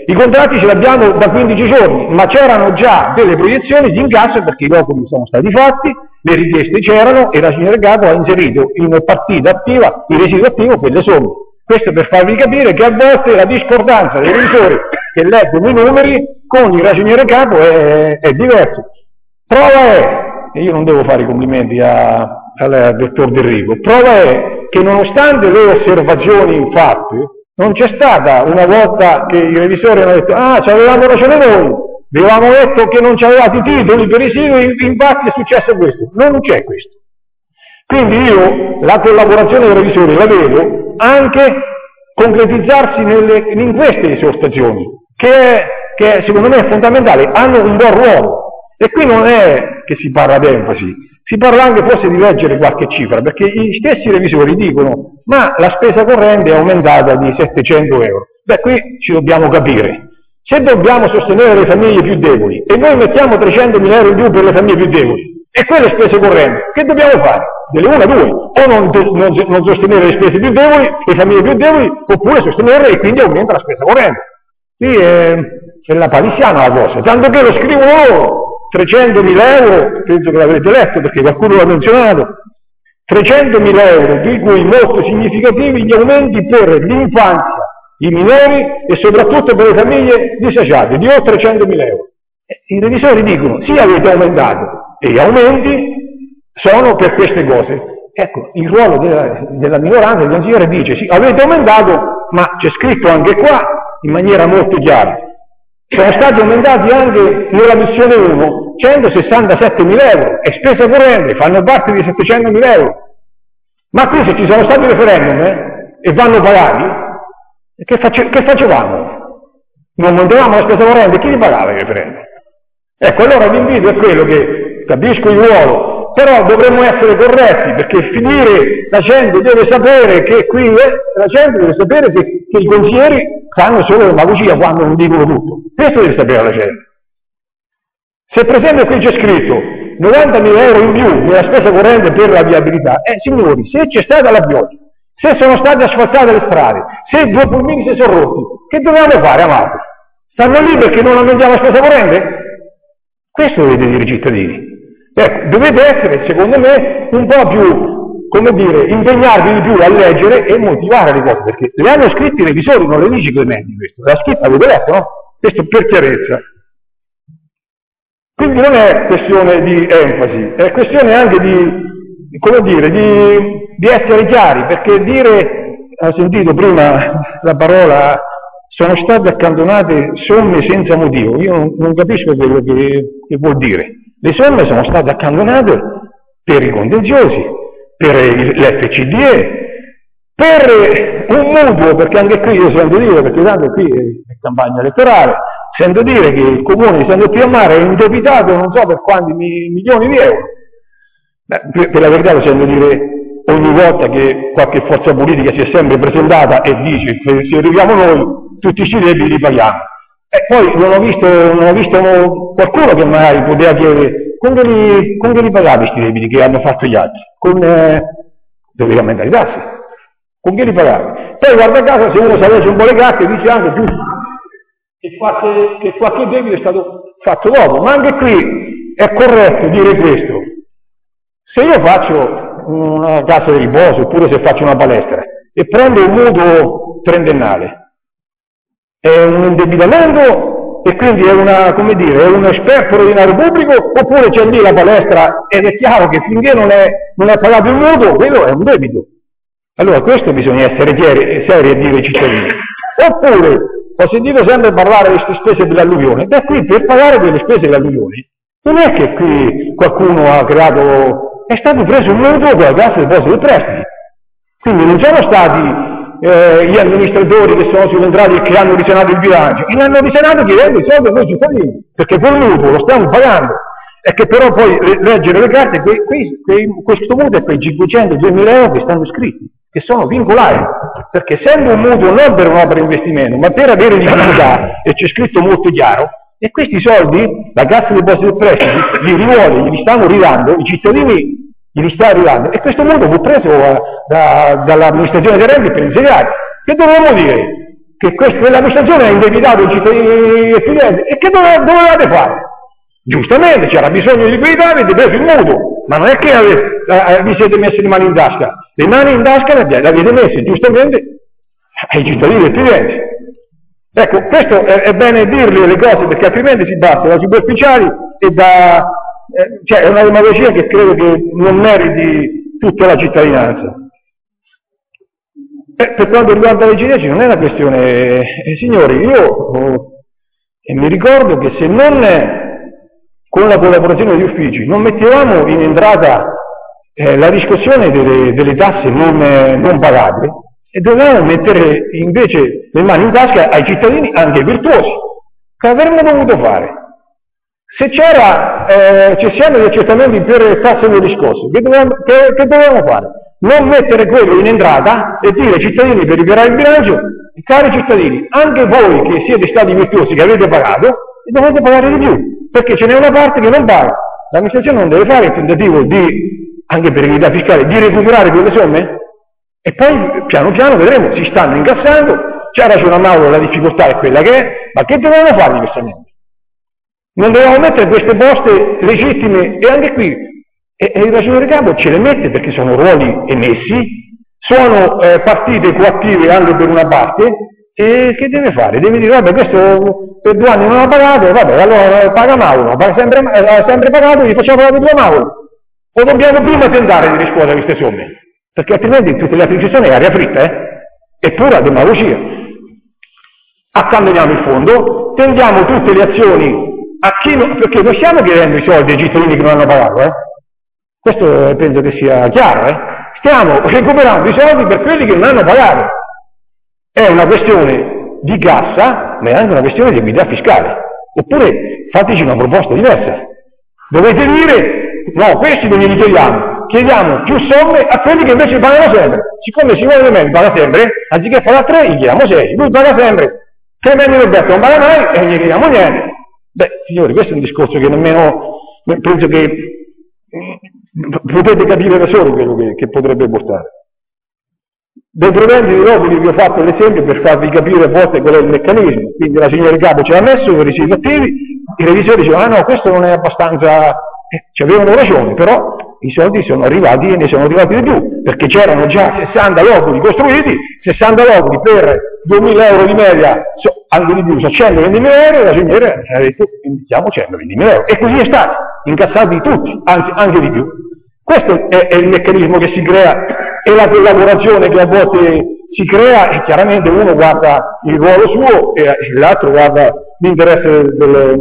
i contratti ce li abbiamo da 15 giorni, ma c'erano già delle proiezioni di incasso perché i calcoli sono stati fatti, le richieste c'erano e la signora Capo ha inserito in partita attiva, in residuo attivo, quelle somme. Questo per farvi capire che a volte la discordanza dei revisori che leggono i numeri con il ragioniere capo è diverso. Prova è, e io non devo fare i complimenti al dottor De Rigo, prova è che nonostante le osservazioni fatte, non c'è stata una volta che i revisori hanno detto ci avevamo ragione noi, vi avevamo detto che non c'avevate i titoli per i residui, infatti è successo questo. Non c'è questo. Quindi io la collaborazione dei revisori la vedo anche concretizzarsi in queste esortazioni, che secondo me è fondamentale, hanno un buon ruolo. E qui non è che si parla d'enfasi, si parla anche forse di leggere qualche cifra, perché gli stessi revisori dicono ma la spesa corrente è aumentata di 700 euro. Beh, qui ci dobbiamo capire. Se dobbiamo sostenere le famiglie più deboli e noi mettiamo 300.000 euro in più per le famiglie più deboli e quelle spese correnti, che dobbiamo fare? Delle una due, o non sostenere le spese più deboli, le famiglie più deboli, oppure sostenerle e quindi aumenta la spesa corrente. Qui è la palissiana la cosa, tanto che lo scrivono loro, 300.000 euro, penso che l'avrete letto perché qualcuno l'ha menzionato, 300.000 euro, di cui molto significativi gli aumenti per l'infanzia, i minori e soprattutto per le famiglie disagiate, di oltre 100.000 euro. I revisori dicono, sì avete aumentato, e gli aumenti sono per queste cose. Ecco, il ruolo della minoranza, del consigliere dice, sì, avete aumentato, ma c'è scritto anche qua, in maniera molto chiara, sono stati aumentati anche nella missione 1 167.000 euro, e spesa corrente fanno parte di 700.000 euro. Ma qui se ci sono stati referendum e vanno pagati, che facevamo? Non montavamo la spesa corrente, chi li pagava i referendum? Ecco, allora l'invito è quello che, capisco il ruolo, però dovremmo essere corretti, perché finire la gente deve sapere che qui la gente deve sapere che i consiglieri fanno solo demagogia quando non dicono tutto. Questo deve sapere la gente. Se per esempio qui c'è scritto 90.000 euro in più nella spesa corrente per la viabilità, signori, se c'è stata la pioggia, se sono state asfaltate le strade, se 2 pulmini si sono rotti, che dobbiamo fare, amato? Stanno lì perché non aumentiamo la spesa corrente? Questo dovete dire ai cittadini. Ecco, dovete essere, secondo me, un po' più, come dire, impegnarvi di più a leggere e motivare le cose, perché le hanno scritte i revisori, non le dice Clementi questo, l'ha scritta, avete letto, no? Questo per chiarezza. Quindi non è questione di enfasi, è questione anche di, come dire, di essere chiari, perché dire, ho sentito prima la parola, sono state accantonate somme senza motivo, io non capisco quello che vuol dire. Le somme sono state accantonate per i contenziosi, per l'FCDE, per un mutuo, perché anche qui io sento dire, perché tanto qui è campagna elettorale, sento dire che il comune di San Giovanni a Mare è indebitato non so per quanti milioni di euro. Beh, per la verità lo sento dire ogni volta che qualche forza politica si è sempre presentata e dice che se arriviamo noi tutti questi debiti li paghiamo. E poi non ho visto qualcuno che magari poteva chiedere con che li pagavi questi debiti che hanno fatto gli altri? Dovevi aumentare i tassi. Con che li pagavi? Poi guarda caso, se uno si legge un po' le carte dice anche giusto che qualche debito è stato fatto dopo, ma anche qui è corretto dire questo. Se io faccio una casa di riposo oppure se faccio una palestra e prendo un mutuo trentennale, è un indebitamento e quindi è è un esperto di denaro pubblico, oppure c'è lì la palestra ed è chiaro che finché non è pagato il mutuo, quello è un debito. Allora questo bisogna essere seri e dire ai cittadini. Oppure, ho sentito sempre parlare di queste spese dell'alluvione, qui per pagare quelle spese dell'alluvione, non è che qui qualcuno ha creato, è stato preso un mutuo con la Cassa Depositi e Prestiti. Quindi non sono stati gli amministratori che sono subentrati e che hanno risanato il bilancio, e l'hanno risanato chiedendo i soldi a noi cittadini, perché quel mutuo lo stiamo pagando, e che però poi leggere le carte, questo mutuo è quei 502.000 euro che stanno scritti, che sono vincolati, perché essendo un mutuo non per un'opera di investimento, ma per avere liquidità, e c'è scritto molto chiaro, e questi soldi, la Cassa Depositi e Prestiti, li rivuole, li stanno ridando, i cittadini glieli sta arrivando, e questo mutuo fu preso dall'amministrazione dei renti per insediati. Che dovremmo dire? che l'amministrazione ha indebitato i cittadini e clienti, e che dovevate fare? Giustamente c'era bisogno di liquidità, avete preso il mutuo, ma non è che vi siete messi le mani in tasca, le mani in tasca le avete messe giustamente ai cittadini e ai clienti. Ecco, questo è bene dirle le cose, perché altrimenti si basta da superficiali e cioè è una demagogia che credo che non meriti tutta la cittadinanza. Per quanto riguarda le ciliegie non è una questione, signori, io mi ricordo che se non con la collaborazione degli uffici non mettevamo in entrata la riscossione delle tasse non pagate, e dovevamo mettere invece le mani in tasca ai cittadini anche virtuosi. Che avremmo dovuto fare? Se c'era cessione di accertamenti per tasse non riscosse, che dovevamo fare? Non mettere quello in entrata e dire ai cittadini per rivelare il bilancio: cari cittadini, anche voi che siete stati virtuosi, che avete pagato, dovete pagare di più, perché ce n'è una parte che non paga. L'amministrazione non deve fare il tentativo anche per equità fiscale, di recuperare quelle somme? E poi piano piano vedremo, si stanno incassando, c'ha ragione Mauro, la difficoltà è quella che è, ma che dovevamo fare diversamente? Non dovevamo mettere queste poste legittime, e anche qui il ragioniere capo ce le mette perché sono ruoli emessi, sono partite coattive anche per una parte, e che deve fare? Deve dire: vabbè, questo per 2 anni non ha pagato, vabbè, allora paga Mauro, paga sempre pagato, gli facciamo pagare più a Mauro. O dobbiamo prima tentare di riscuotere queste somme? Perché altrimenti tutte le altre gestioni è aria fritta, è pura demagogia. Accantoniamo il fondo, tendiamo tutte le azioni perché noi stiamo chiedendo i soldi ai cittadini che non hanno pagato, questo penso che sia chiaro, stiamo recuperando i soldi per quelli che non hanno pagato. È una questione di cassa, ma è anche una questione di equità fiscale. Oppure fateci una proposta diversa. Dovete dire: no, questi non glieli chiediamo più somme a quelli che invece pagano sempre. Siccome Simone De Melli paga sempre, anziché pagare 3, gli chiediamo 6, lui paga sempre. Clemente Roberto non paga mai e gli chiediamo niente. Beh, signori, questo è un discorso che nemmeno penso che potete capire da solo quello che potrebbe portare. Dei proventi di Roboli vi ho fatto l'esempio per farvi capire a volte qual è il meccanismo. Quindi la signora Capo ce l'ha messo per i residui attivi, i revisori dicevano: ah no, questo non è abbastanza, ci avevano ragione, però i soldi sono arrivati e ne sono arrivati di più, perché c'erano già 60 loculi costruiti, 60 loculi per 2.000 euro di media, anche di più, sono 120.000 euro, e la signora ha detto: indichiamo 120.000 euro, e così è stato, incassati tutti, anzi anche di più. Questo è il meccanismo che si crea, e la collaborazione che a volte si crea, e chiaramente uno guarda il ruolo suo e l'altro guarda l'interesse del...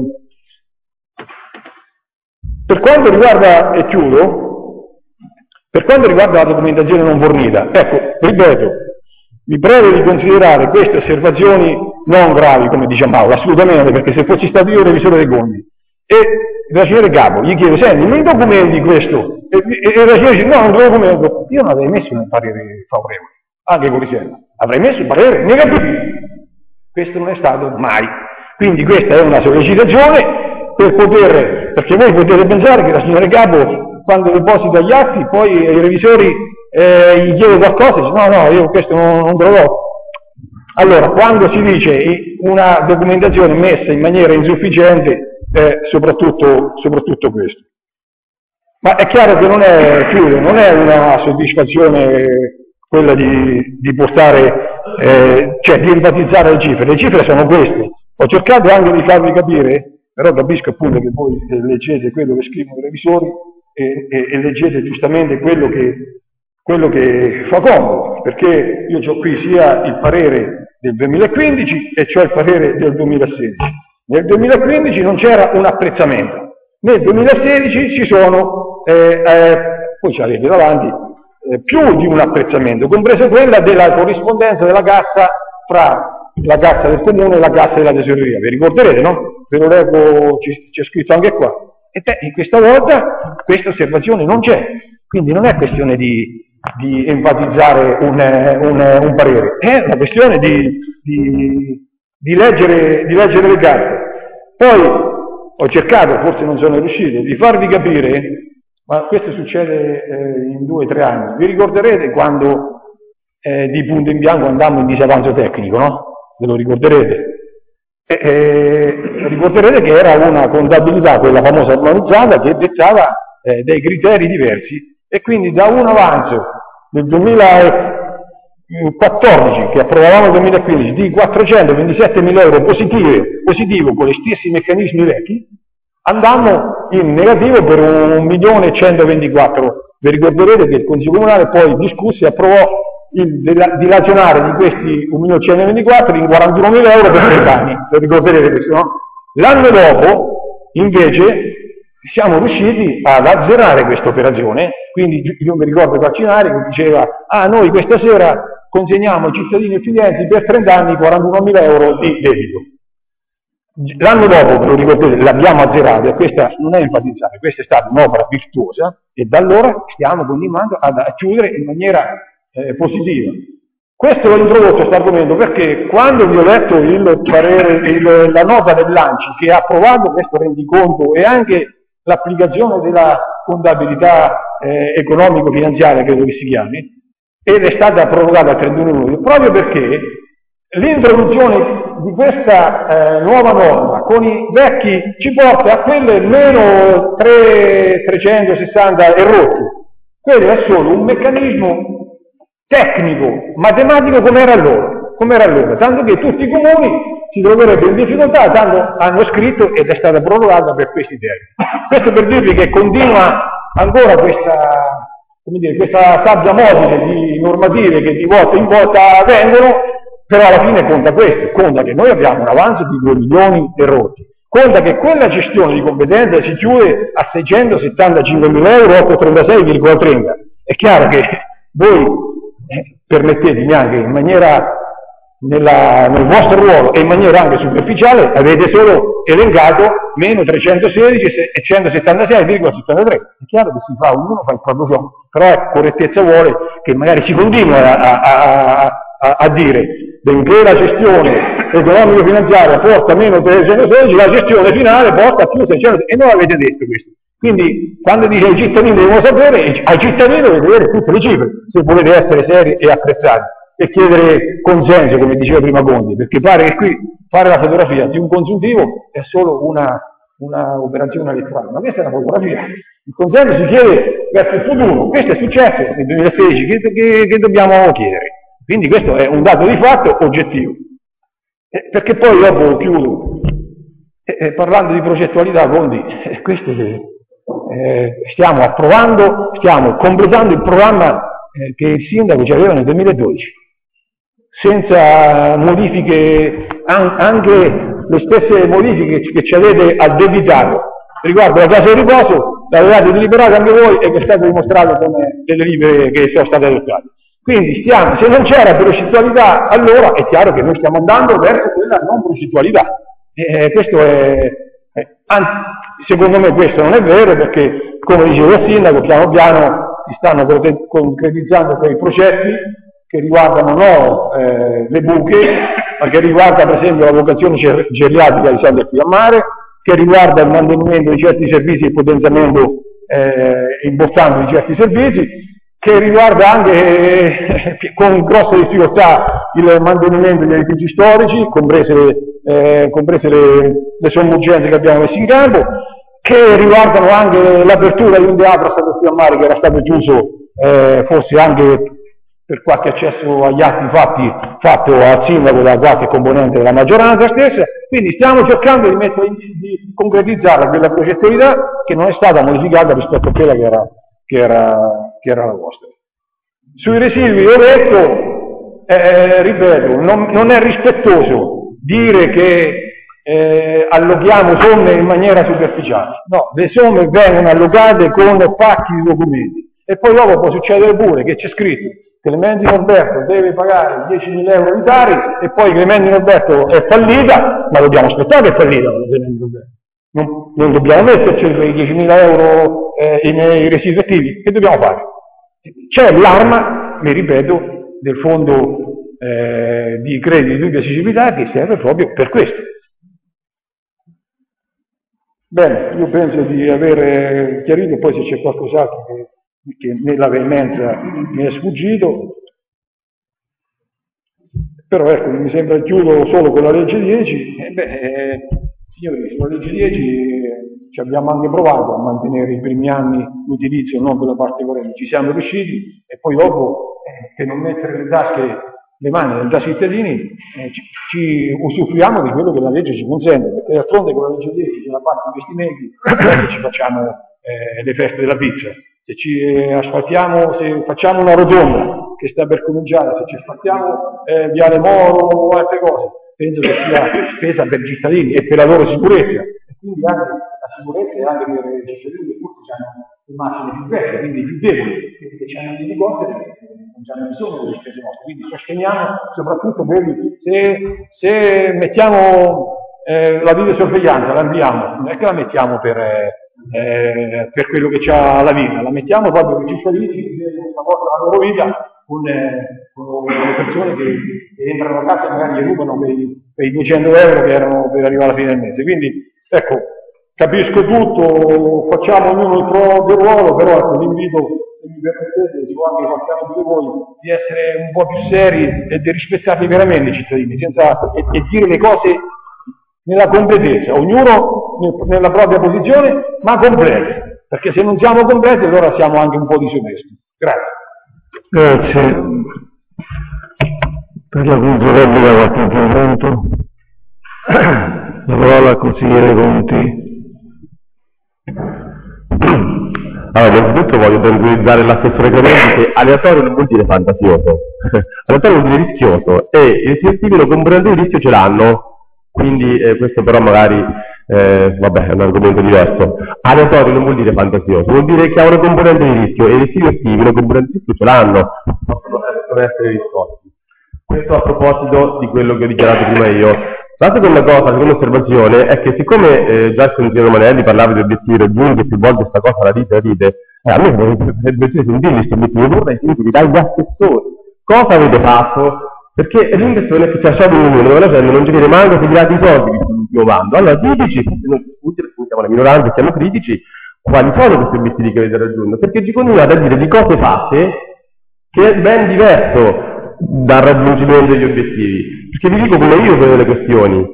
Per quanto riguarda, e chiudo, per quanto riguarda la documentazione non fornita, ecco, ripeto, mi prego di considerare queste osservazioni non gravi, come dice Mauro, assolutamente, perché se fossi stato io il revisore dei conti e il ragioniere capo gli chiedo: senti, mi documenti questo? E il ragioniere dice: no, non lo documento. Io non avrei messo un parere favorevole, anche con riserva, avrei messo un parere negativo. Questo non è stato mai. Quindi questa è una sollecitazione perché voi potete pensare che la signora capo, quando deposita gli atti, poi i revisori gli chiede qualcosa e dice: no, io questo non te lo do. Allora, quando si dice una documentazione messa in maniera insufficiente, soprattutto questo. Ma è chiaro che non è una soddisfazione quella di portare, cioè di enfatizzare le cifre sono queste. Ho cercato anche di farvi capire, però capisco appunto che voi leggete quello che scrivono i revisori e leggete giustamente quello che fa comodo, perché io ho qui sia il parere del 2015 e c'ho il parere del 2016. Nel 2015 non c'era un apprezzamento, nel 2016 ci sono, poi ci avete davanti, più di un apprezzamento, compreso quella della corrispondenza della cassa fra la cassa del comune e la cassa della tesoreria. Vi ricorderete, no? Ve lo leggo, c'è scritto anche qua. E questa volta questa osservazione non c'è, quindi non è questione di enfatizzare un parere, è una questione di leggere le carte. Poi ho cercato, forse non sono riuscito, di farvi capire, ma questo succede in 2 o 3 anni. Vi ricorderete quando di punto in bianco andammo in disavanzo tecnico, no? ve lo ricorderete. Ricorderete che era una contabilità, quella famosa armonizzata, che dettava dei criteri diversi, e quindi da un avanzo del 2014 che approvavamo nel 2015 di 427.000 euro positivo con gli stessi meccanismi vecchi, andammo in negativo per 1.124.000. Vi ricorderete che il Consiglio Comunale poi discusse e approvò il dilazionare di questi 1.124 in 41.000 euro per 30 anni. Lo ricorderete questo, no? L'anno dopo, invece, siamo riusciti ad azzerare questa operazione, quindi io mi ricordo Calcinari che diceva: noi questa sera consegniamo ai cittadini e clienti per 30 anni 41.000 euro di debito. L'anno dopo, ve lo ricordate, l'abbiamo azzerato, e questa non è enfatizzare, questa è stata un'opera virtuosa, e da allora stiamo continuando a chiudere in maniera positiva. Questo l'ho introdotto, questo argomento, perché quando vi ho letto il parere, la nota dell'ANCI che ha approvato questo rendiconto e anche l'applicazione della contabilità economico-finanziaria, credo che si chiami, ed è stata prorogata al 31 luglio, proprio perché l'introduzione di questa nuova norma con i vecchi ci porta a quelle meno 360 e rotti. Quello è solo un meccanismo tecnico, matematico come era allora, tanto che tutti i comuni si troverebbero in difficoltà, tanto hanno scritto ed è stata prorogata per questi termini. Questo per dirvi che continua ancora questa sabbia modice di normative che di volta in volta vengono, però alla fine conta questo, conta che noi abbiamo un avanzo di 2 milioni e rotti, conta che quella gestione di competenza si chiude a 675.000 euro, 836,30. È chiaro che voi permettetemi anche in maniera nel vostro ruolo e in maniera anche superficiale avete solo elencato meno 316 e 176,73. È chiaro che ognuno fa il proprio gioco, però correttezza vuole che magari si continua a dire: benché la gestione economico-finanziaria porta meno 316, la gestione finale porta più 600, e non avete detto questo. Quindi quando dice ai cittadini devono sapere, ai cittadini dovete vedere tutte le cifre, se volete essere seri e attrezzati, e chiedere consenso, come diceva prima Conti, perché pare che qui fare la fotografia di un consuntivo è solo una operazione elettronica, ma questa è una fotografia. Il consenso si chiede verso il futuro, questo è successo nel 2016, che dobbiamo chiedere. Quindi questo è un dato di fatto oggettivo. Perché poi dopo chiudo, parlando di progettualità, Conti, questo stiamo completando il programma che il sindaco ci aveva nel 2012, senza modifiche, anche le stesse modifiche che ci avete addebitato riguardo la casa di riposo, l'avevate deliberato anche voi e che è stato dimostrato come delle delibere che sono state adottate. Quindi se non c'era progettualità, allora è chiaro che noi stiamo andando verso quella non progettualità. Questo anzi, secondo me questo non è vero, perché, come diceva il sindaco, piano piano si stanno concretizzando quei progetti che riguardano le buche, ma che riguarda per esempio la vocazione geriatrica di San Fiammare, che riguarda il mantenimento di certi servizi e il potenziamento importante di certi servizi, che riguarda anche con grosse difficoltà il mantenimento degli edifici storici, comprese le sommergenze che abbiamo messo in campo, che riguardano anche l'apertura di un teatro a San Fiammare che era stato chiuso forse anche per qualche accesso agli atti fatto al sindaco da qualche componente della maggioranza stessa. Quindi stiamo cercando di concretizzare quella progettualità che non è stata modificata rispetto a quella che era la vostra. Sui residui ho detto, ripeto, non è rispettoso dire che alloghiamo somme in maniera superficiale. No, le somme vengono allocate con pacchi di documenti, e poi dopo può succedere pure che c'è scritto Clemente Norberto deve pagare 10.000 euro di Tari, e poi Clemente Norberto è fallita, ma dobbiamo aspettare che è fallita Clemente Norberto. Non dobbiamo metterci quei 10.000 euro nei residui attivi. Che dobbiamo fare? C'è l'arma, mi ripeto, del fondo di credito di esigibile che serve proprio per questo. Bene, io penso di aver chiarito, poi se c'è qualcos'altro che nella veemenza mi è sfuggito, Però ecco, mi sembra, chiudo solo con la legge 10, signori, sulla legge 10 ci abbiamo anche provato a mantenere i primi anni l'utilizzo non per la parte corrente, ci siamo riusciti, e poi dopo che non mettere le mani nelle tasche cittadini, ci usufruiamo di quello che la legge ci consente, perché d'altronde con la legge 10 c'è la parte investimenti, non ci facciamo le feste della pizza, se ci asfaltiamo, se facciamo una rotonda che sta per cominciare, se ci asfaltiamo Viale Moro o altre cose, penso che sia spesa per i cittadini e per la loro sicurezza, e quindi anche la sicurezza è anche per i cittadini che forse hanno le macchine più vecchie, quindi più deboli, che hanno dei costi non hanno bisogno delle spese nostre, quindi sosteniamo soprattutto quelli, se mettiamo la videosorveglianza, la ampliamo, non è che la mettiamo per quello che c'ha la vita, la mettiamo proprio per i cittadini che vedono stavolta la loro vita con le persone che entrano a casa e magari gli rubano quei 200 euro che erano per arrivare alla fine del mese. Quindi ecco, capisco tutto, facciamo ognuno il proprio ruolo, però ecco, l'invito, se mi permettete, dico anche qualche anno di voi, di essere un po' più seri e di rispettare veramente i cittadini, e dire le cose nella completezza, ognuno nella propria posizione, ma complete, perché se non siamo completi allora siamo anche un po' disonesti. Grazie. Grazie. Per la controreplica qualche intervento. La parola al consigliere Conti. Allora, innanzitutto voglio tranquillizzare l'assessore Clementi che aleatorio non vuol dire fantasioso, aleatorio vuol dire rischioso, e i rispettivi lo componente di rischio ce l'hanno, quindi questo però magari, vabbè, è un argomento diverso. Aleatorio non vuol dire fantasioso, vuol dire che ha una componente di rischio, e i residui attivi una componente di rischio ce l'hanno, possono essere risposti. Questo a proposito di quello che ho dichiarato prima io. La seconda cosa, la seconda osservazione, è che siccome già il consigliere Romanelli parlava di obiettivi raggiunti, più volte questa cosa la dite, a me sarebbe piaciuto sentire questi obiettivi, vorrei sentire dagli assessori. Cosa avete fatto? Perché l'impressione è che ci lasciate in unione, dove la gente non ci viene mai che tirate i soldi che stanno innovando. Allora diteci, se noi siamo la minoranza, siamo critici, quali sono questi obiettivi che avete raggiunto? Perché ci continuate a dire di cose fatte che è ben diverso dal raggiungimento degli obiettivi. Perché vi dico come io vedo le questioni.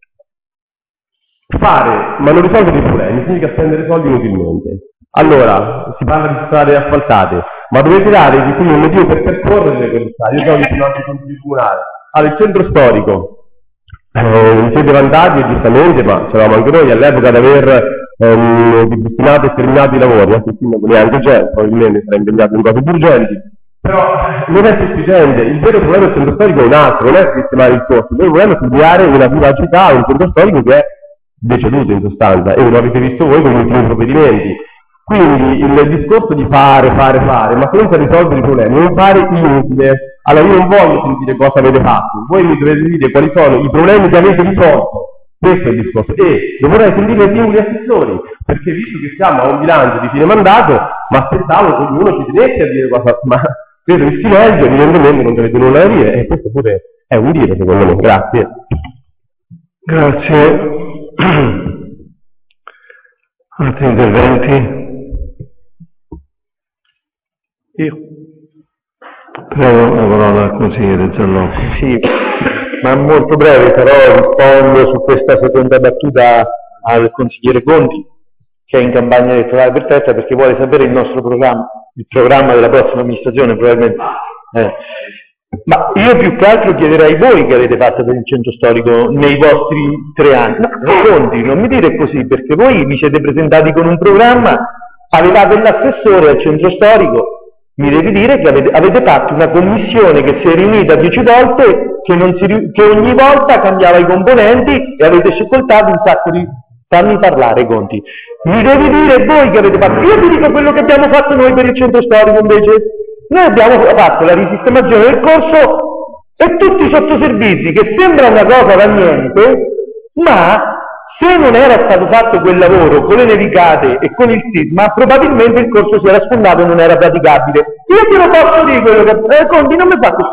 Fare, ma non risolvere i problemi, significa spendere soldi inutilmente. Allora, si parla di strade asfaltate, ma dovete dare di cui un motivo per percorrere quelle strade. Io sono vicino anche al Consiglio Comunale. Allora, il centro storico, vi siete vantati giustamente, ma c'eravamo anche noi all'epoca ad aver destinato e terminato i lavori, anche il sindaco neanche c'è, probabilmente sarà impegnato in cose più urgenti. Però non è sufficiente, il vero problema del centro storico è un altro, non è sistemare il corso, il vero problema è studiare una vivacità a un centro storico che è deceduto in sostanza, e lo avete visto voi con gli ultimi provvedimenti. Quindi il discorso di fare, ma senza risolvere i problemi, non fare inutile. Allora io non voglio sentire cosa avete fatto, voi mi dovete dire quali sono i problemi che avete risolto. Questo è il discorso, e lo vorrei sentire i singoli assessori, perché visto che siamo a un bilancio di fine mandato, ma aspettavo che ognuno ci tenesse a dire cosa, ma credo il silenzio evidentemente non avete nulla da dire, e questo pure è un dire secondo me. Grazie. Grazie. Altri interventi? Io. Prego la parola al consigliere Giallocco. Sì, ma molto breve, però rispondo su questa seconda battuta al consigliere Conti, che è in campagna elettorale perfetta, perché vuole sapere il nostro programma, il programma della prossima amministrazione probabilmente. Ma io più che altro chiederei voi che avete fatto per il centro storico nei vostri 3 anni. No, Conti, non mi dire così, perché voi vi siete presentati con un programma, avevate l'assessore al centro storico, mi devi dire che avete fatto una commissione che si è riunita 10 volte, che ogni volta cambiava i componenti, e avete ascoltato un sacco di... Fammi parlare, Conti. Mi devi dire voi che avete fatto. Io ti dico quello che abbiamo fatto noi per il centro storico invece. Noi abbiamo fatto la risistemazione del corso e tutti i sottoservizi, che sembra una cosa da niente, ma se non era stato fatto quel lavoro con le nevicate e con il sisma, probabilmente il corso si era sfondato e non era praticabile. Io te lo posso dire quello che... Conti, non mi fa così.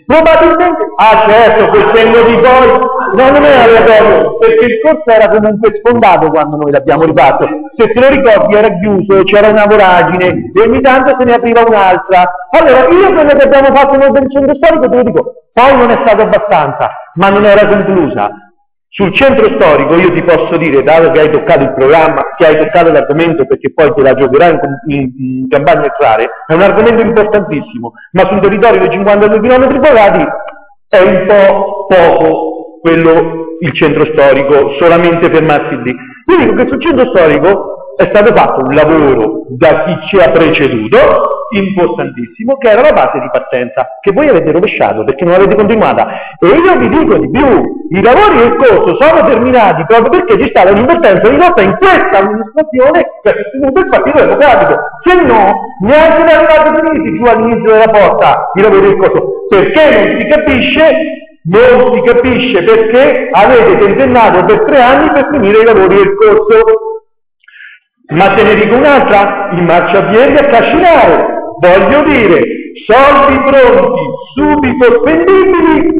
Probabilmente, certo, quel senno di poi, no, non è aleatorio, perché il corso era comunque sfondato quando noi l'abbiamo rifatto. Se te lo ricordi era chiuso, c'era una voragine, e ogni tanto se ne apriva un'altra. Allora, io quello che abbiamo fatto noi per il centro storico, te lo dico, poi non è stato abbastanza, ma non era conclusa. Sul centro storico io ti posso dire, dato che hai toccato il programma, che hai toccato l'argomento perché poi te la giocherai in campagna elettorale, è un argomento importantissimo, ma sul territorio di 52 km quadrati è un po' poco quello, il centro storico, solamente fermarsi lì. Io dico che sul centro storico è stato fatto un lavoro da chi ci ha preceduto, importantissimo, che era la base di partenza, che voi avete rovesciato perché non avete continuata. E io vi dico di più, i lavori del corso sono terminati proprio perché ci stava un'invertenza di rotta in questa amministrazione che ha sostenuto il Partito Democratico, se no neanche ne arrivate finiti giù all'inizio della porta i lavori del corso, perché non si capisce perché avete tentennato per 3 anni per finire i lavori del corso. Ma te ne dico un'altra, i marciapiedi a cascinare, voglio dire, soldi pronti, subito spendibili,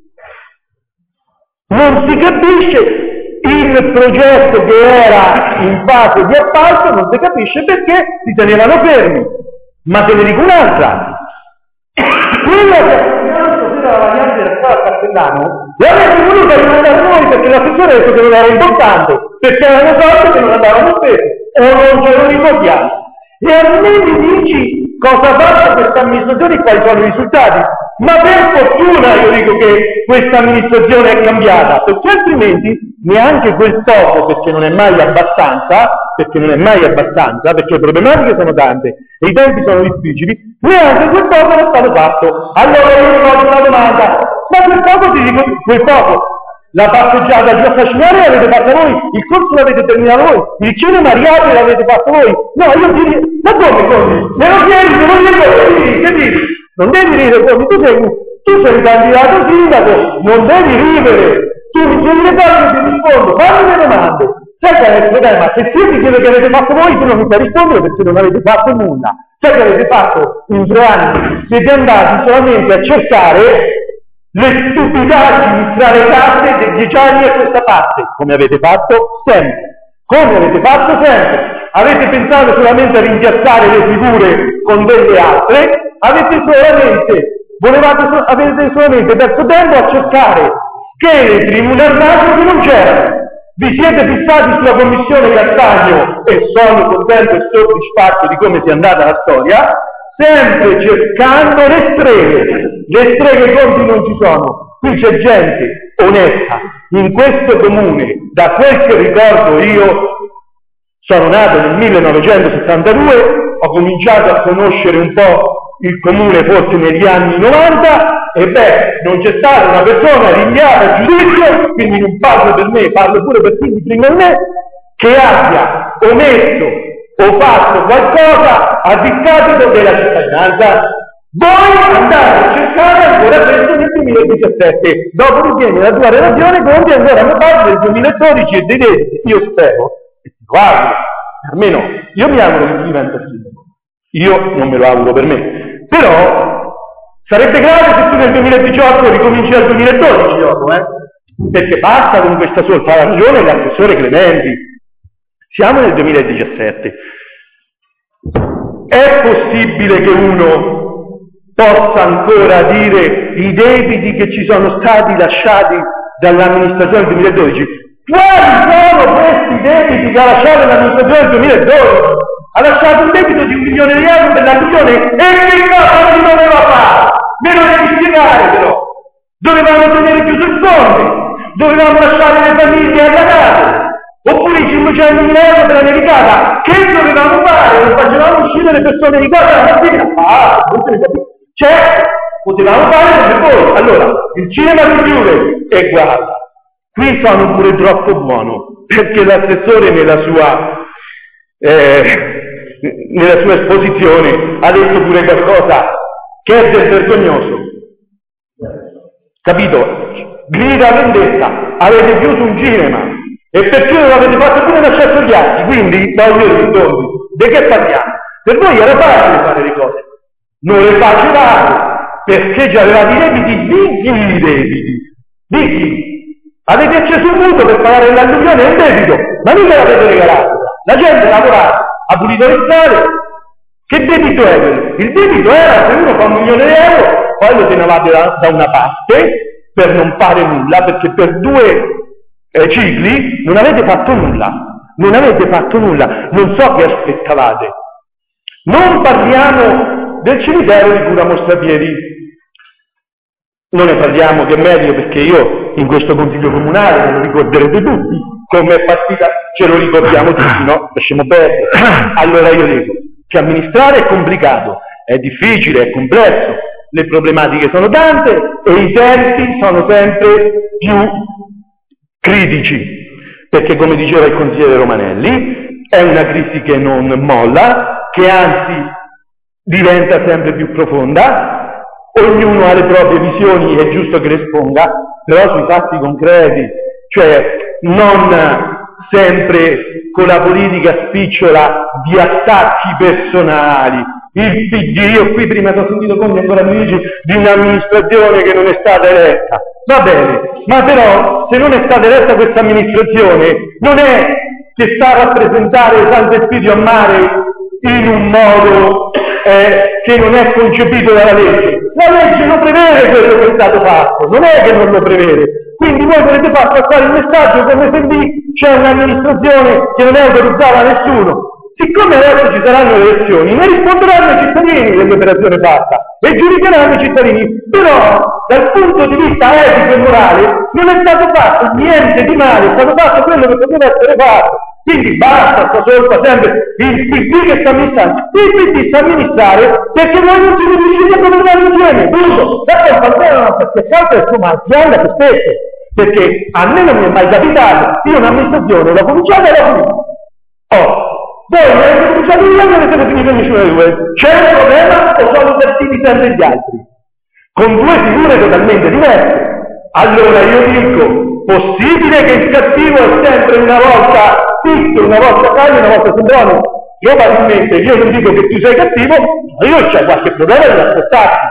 non si capisce, il progetto che era in fase di appalto non si capisce perché si tenevano fermi. Ma te ne dico un'altra, quella che era la variante della strada a Castellano, l'avete voluta rimandare noi perché l'assessore ha detto che non era importante, perché erano cose che non andavano spese, o non ce lo ricordiamo. E a me mi dici cosa ha fatto questa amministrazione e quali sono i risultati? Ma per fortuna io dico che questa amministrazione è cambiata, perché altrimenti neanche quel poco, perché non è mai abbastanza, perché le problematiche sono tante e i tempi sono difficili, neanche quel poco è stato fatto. Allora io mi faccio una domanda, ma quel poco ti dico, quel poco, la passeggiata giù a Cascinare l'avete fatta voi, il corso l'avete terminato voi, il cinema Riace l'avete fatto voi. No, io ti dico, ma come? Me lo chiedi, che dici? Non devi ridere, tu sei candidato sindaco, non devi ridere, tu mi chiedi le cose e ti rispondo, fammi le domande. Sai qual è il problema? Se io ti chiedo che avete fatto voi, tu non mi fai rispondere perché non avete fatto nulla. Sai che avete fatto in 3 anni? Siete andati solamente a cercare le stupidaggini tra le casse dei 10 anni a questa parte, come avete fatto sempre. Avete pensato solamente a rimpiazzare le figure con delle altre, avete solamente perso tempo a cercare scheletri in un armadio che non c'erano. Vi siete fissati sulla commissione Castaglio e sono contento e soddisfatto di come sia andata la storia, sempre cercando le streghe conti non ci sono. Qui c'è gente onesta in questo comune, da quel che ricordo io. Sono nato nel 1972, ho cominciato a conoscere un po' il comune forse negli anni 90 e non c'è stata una persona rinviata a giudizio, quindi non parlo per me, parlo pure per chi prima di me, che abbia omesso o fatto qualcosa a discapito della cittadinanza. Voi andate a cercare ancora questo nel 2017, dopodiché nella tua relazione Conti ancora ne parla del 2012 e dei debiti. Io spero, guarda, almeno io mi auguro che si diventa sindaco, io non me lo auguro per me, però sarebbe grave se tu nel 2018 ricominci al 2012 dopo, perché basta con questa sola, fa ragione l'assessore Clementi, siamo nel 2017, è possibile che uno possa ancora dire i debiti che ci sono stati lasciati dall'amministrazione del 2012? Quali sono questi debiti che ha lasciato l'amministrazione del 2012? Ha lasciato un debito di 1 milione di euro per la missione e che cosa si doveva fare? Me lo devi spiegare però. Dovevamo tenere chiuso il fondo, dovevamo lasciare le famiglie allagate, oppure i 500.000 euro per la nevicata. Che dovevamo fare? Non facevamo uscire le persone di casa la mattina? Certo, potevamo fare come voi. Allora, il cinema si chiude e guarda, qui sono pure troppo buono, perché l'assessore nella sua esposizione ha detto pure qualcosa che è del vergognoso. Capito? Grida vendetta, avete chiuso un cinema e perché non avete fatto pure l'accesso agli atti, quindi voglio ritorni. Di che parliamo? Per voi era facile fare le cose, non le facevate, perché già avevate i debiti di chi i debiti? Di chi? Avete acceso un mutuo per pagare l'alluvione e il debito, ma mica l'avete regalato. La gente lavorava, ha pulito le strade. Che debito è quello? Il debito era se uno fa 1 milione di euro, poi lo tenevate da una parte per non fare nulla, perché per 2 cicli non avete fatto nulla. Non avete fatto nulla. Non so che aspettavate. Non parliamo del cimitero di Cura Mostrapiedi. Non ne parliamo, che è meglio, perché io in questo consiglio comunale me lo ricorderete tutti, come è partita, ce lo ricordiamo tutti, no? Lasciamo perdere. Allora io dico che amministrare è complicato, è difficile, è complesso, le problematiche sono tante e i tempi sono sempre più critici, perché come diceva il consigliere Romanelli, è una crisi che non molla, che anzi diventa sempre più profonda. Ognuno ha le proprie visioni, è giusto che le esponga, però sui fatti concreti, cioè non sempre con la politica spicciola di attacchi personali. Il PD, io qui prima ho sentito Conti ancora mi dice di un'amministrazione che non è stata eletta, va bene, ma però se non è stata eletta questa amministrazione non è che sta a rappresentare Santo Spirito a mare in un modo che non è concepito dalla legge. La legge lo prevede quello che è stato fatto, non è che non lo prevede. Quindi voi volete far passare il messaggio come se lì c'è un'amministrazione che non è autorizzata a nessuno. Siccome adesso ci saranno le elezioni, ne risponderanno i cittadini dell'operazione fatta e giudicheranno i cittadini. Però dal punto di vista etico e morale non è stato fatto niente di male, è stato fatto quello che poteva essere fatto. Quindi basta, sta solfa sempre il PD che sta amministrando. Il PD sta amministrare perché voi non siete riusciti a governare insieme. Punto. Perché sempre è come azienda per stesso. Perché a me non mi è mai capitato, io un'amministrazione l'ho cominciata e l'ho finita. Voi avete cominciato gli altri e avete finito nessuna di voi. C'è un problema o sono cattivi sempre gli altri? Con 2 figure totalmente diverse. Allora io dico, possibile che il cattivo è sempre una volta Tizio, una volta Caio, una volta Sandrone? Probabilmente io non dico che tu sei cattivo, ma io c'è qualche problema di aspettarti.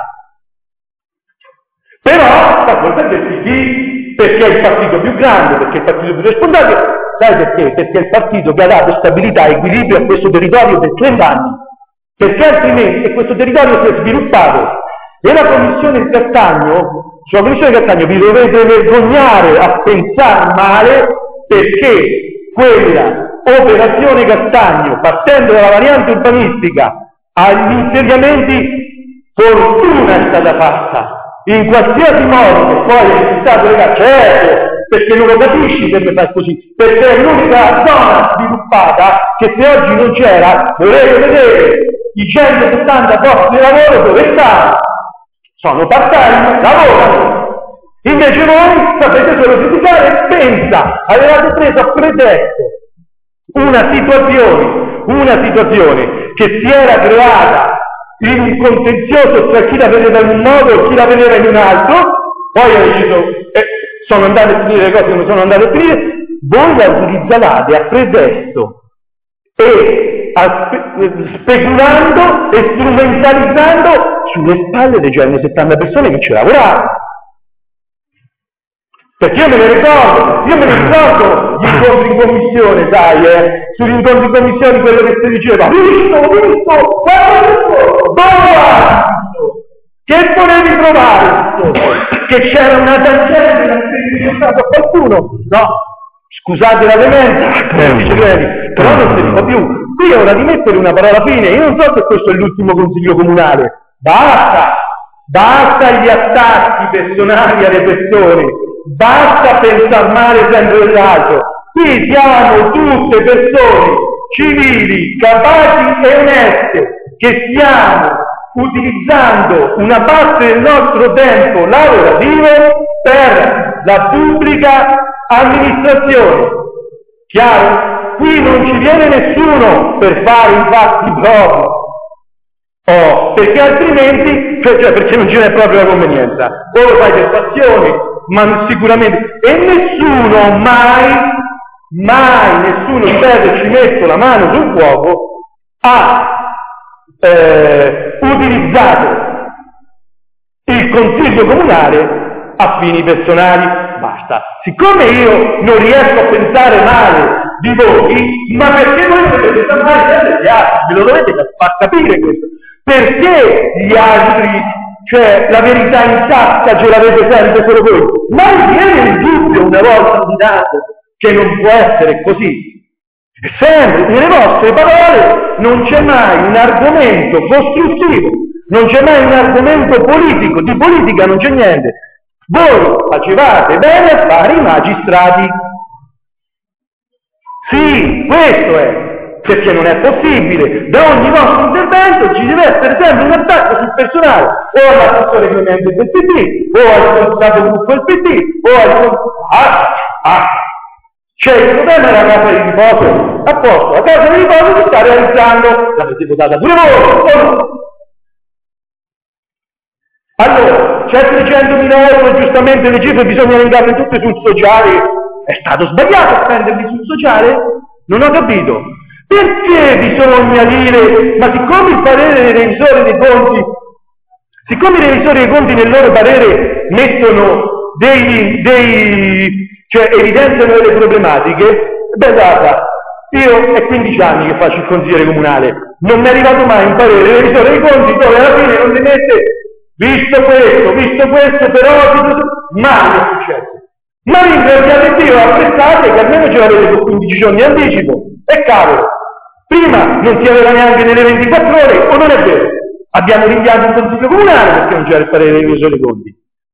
Però sta colpa del PD, perché è il partito più grande, perché è il partito più responsabile. Sai perché? Perché è il partito che ha dato stabilità e equilibrio a questo territorio per 30 anni. Perché altrimenti questo territorio si è sviluppato. E la commissione Cattaneo, sulla commissione Cattaneo vi dovete vergognare a pensare male, perché quella operazione Cattaneo, partendo dalla variante urbanistica agli insediamenti, fortuna è stata fatta in qualsiasi modo, che poi è stato legato, certo, perché non lo capisci se mi fai così, perché è l'unica zona sviluppata che se oggi non c'era, vorrei vedere i 170 posti di lavoro dove stanno, sono part-time, lavorano. Invece voi sapete solo criticare e pensa, avevate preso a pretesto una situazione che si era creata in un contenzioso tra chi la vedeva in un modo e chi la vedeva in un altro, poi ha deciso, sono andate a finire le cose che non sono andate a finire, voi la utilizzavate a pretesto e speculando e strumentalizzando sulle spalle dei 170 persone che ci lavoravano. Perché io me ne ricordo gli incontri in commissione, sai, sugli incontri in commissione quello che si diceva, visto, che volevi provare, che c'era una tangente che non si è a qualcuno, no, scusate la demenza, però non si fa più. Qui è ora di mettere una parola fine. Io non so se questo è l'ultimo consiglio comunale, basta gli attacchi personali alle persone, basta pensare male sempre dell'altro. Qui siamo tutte persone civili, capaci e oneste, che stiamo utilizzando una parte del nostro tempo lavorativo per la pubblica amministrazione. Chiaro? Qui non ci viene nessuno per fare i fatti propri, perché altrimenti, cioè perché non ce n'è proprio la convenienza, o lo fai per passione, ma sicuramente, e nessuno mai nessuno, ripeto, ci metto la mano sul fuoco, ha utilizzato il consiglio comunale a fini personali. Basta. Siccome io non riesco a pensare male di voi, ma perché voi dovete pensare gli altri? Me lo dovete far capire questo. Perché gli altri, cioè la verità in tasca ce l'avete sempre solo voi? Ma mi viene il dubbio una volta ogni tanto che non può essere così. E sempre, nelle vostre parole non c'è mai un argomento costruttivo, non c'è mai un argomento politico, di politica non c'è niente. Voi facevate bene a fare i magistrati. Sì, questo è. Perché non è possibile, da ogni vostro intervento ci deve essere sempre un attacco sul personale, o all'assessore Clemente del PD, o al consigliato gruppo del PD, o al... Cioè il problema è la casa di riposo, a posto, la casa di riposo si sta realizzando, l'avete votata pure voi, o no? Allora, c'è 300.000 euro e giustamente le cifre bisogna elencarle tutte sul sociale, è stato sbagliato spenderli sul sociale? Non ho capito. Perché bisogna dire, ma siccome il parere dei revisori dei conti, siccome i revisori dei conti nel loro parere mettono cioè evidenziano delle problematiche, beh guarda, io è 15 anni che faccio il consigliere comunale, non mi è arrivato mai un parere del revisore dei conti dove alla fine non si mette, visto questo, però, mai è successo. Ma ringraziate Dio, apprezzate che almeno ce l'avete con 15 giorni di anticipo, e cavolo! Prima non si aveva neanche nelle 24 ore, o non è vero? Abbiamo rinviato il consiglio comunale perché non c'era il parere dei revisori dei conti.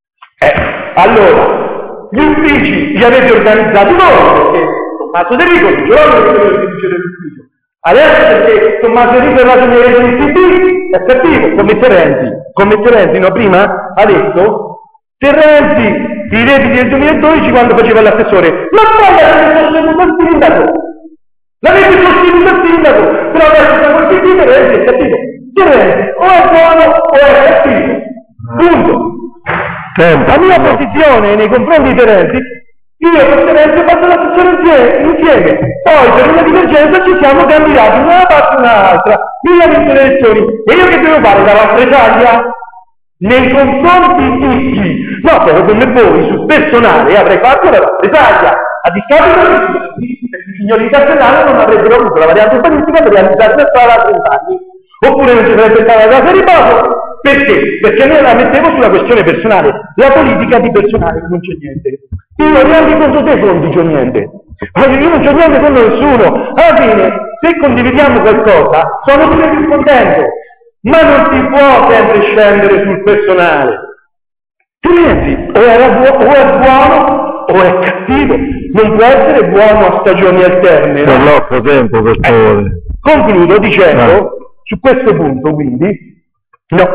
Allora, gli uffici li avete organizzati voi, perché Tommaso De Rico non ce l'ho l'ufficio dell'ufficio. Adesso perché Tommaso De Rico è ragioniere del PD, è cattivo, come Terrenzi, no? Prima ha detto, Terrenzi, i redditi del 2012 quando faceva l'assessore, ma poi l'avete sostenuto il sindaco! L'avete sostenuto il sindaco, però adesso siamo il PD, Terrenzi è cattivo. Terrenzi o è buono o è cattivo. Punto. La mia posizione nei confronti di Terrenzi, io con Terrenzi ho fatto l'assessore insieme, poi per una divergenza ci siamo candidati una parte o un'altra, mi ha vinto le elezioni, e io che devo fare? La rappresaglia? Nei confronti di chi? No, però come voi, sul personale, avrei fatto la rappresaglia, a discapito i signori di Castellano non avrebbero avuto la variante urbanistica per realizzare la strada a 30 anni, oppure non ci sarebbe stata la casa di riposo. Perché? Perché noi la mettevo sulla questione personale, la politica di personale non c'è niente. Io neanche contro te condicio niente, io non c'ho niente con nessuno. Alla fine, se condividiamo qualcosa, sono pure più contento, ma non si può sempre scendere sul personale. Terrenzi o è buono o è cattivo, non può essere buono a stagioni alterne. Per l'altro tempo, per favore. Concludo dicendo, su questo punto quindi, no,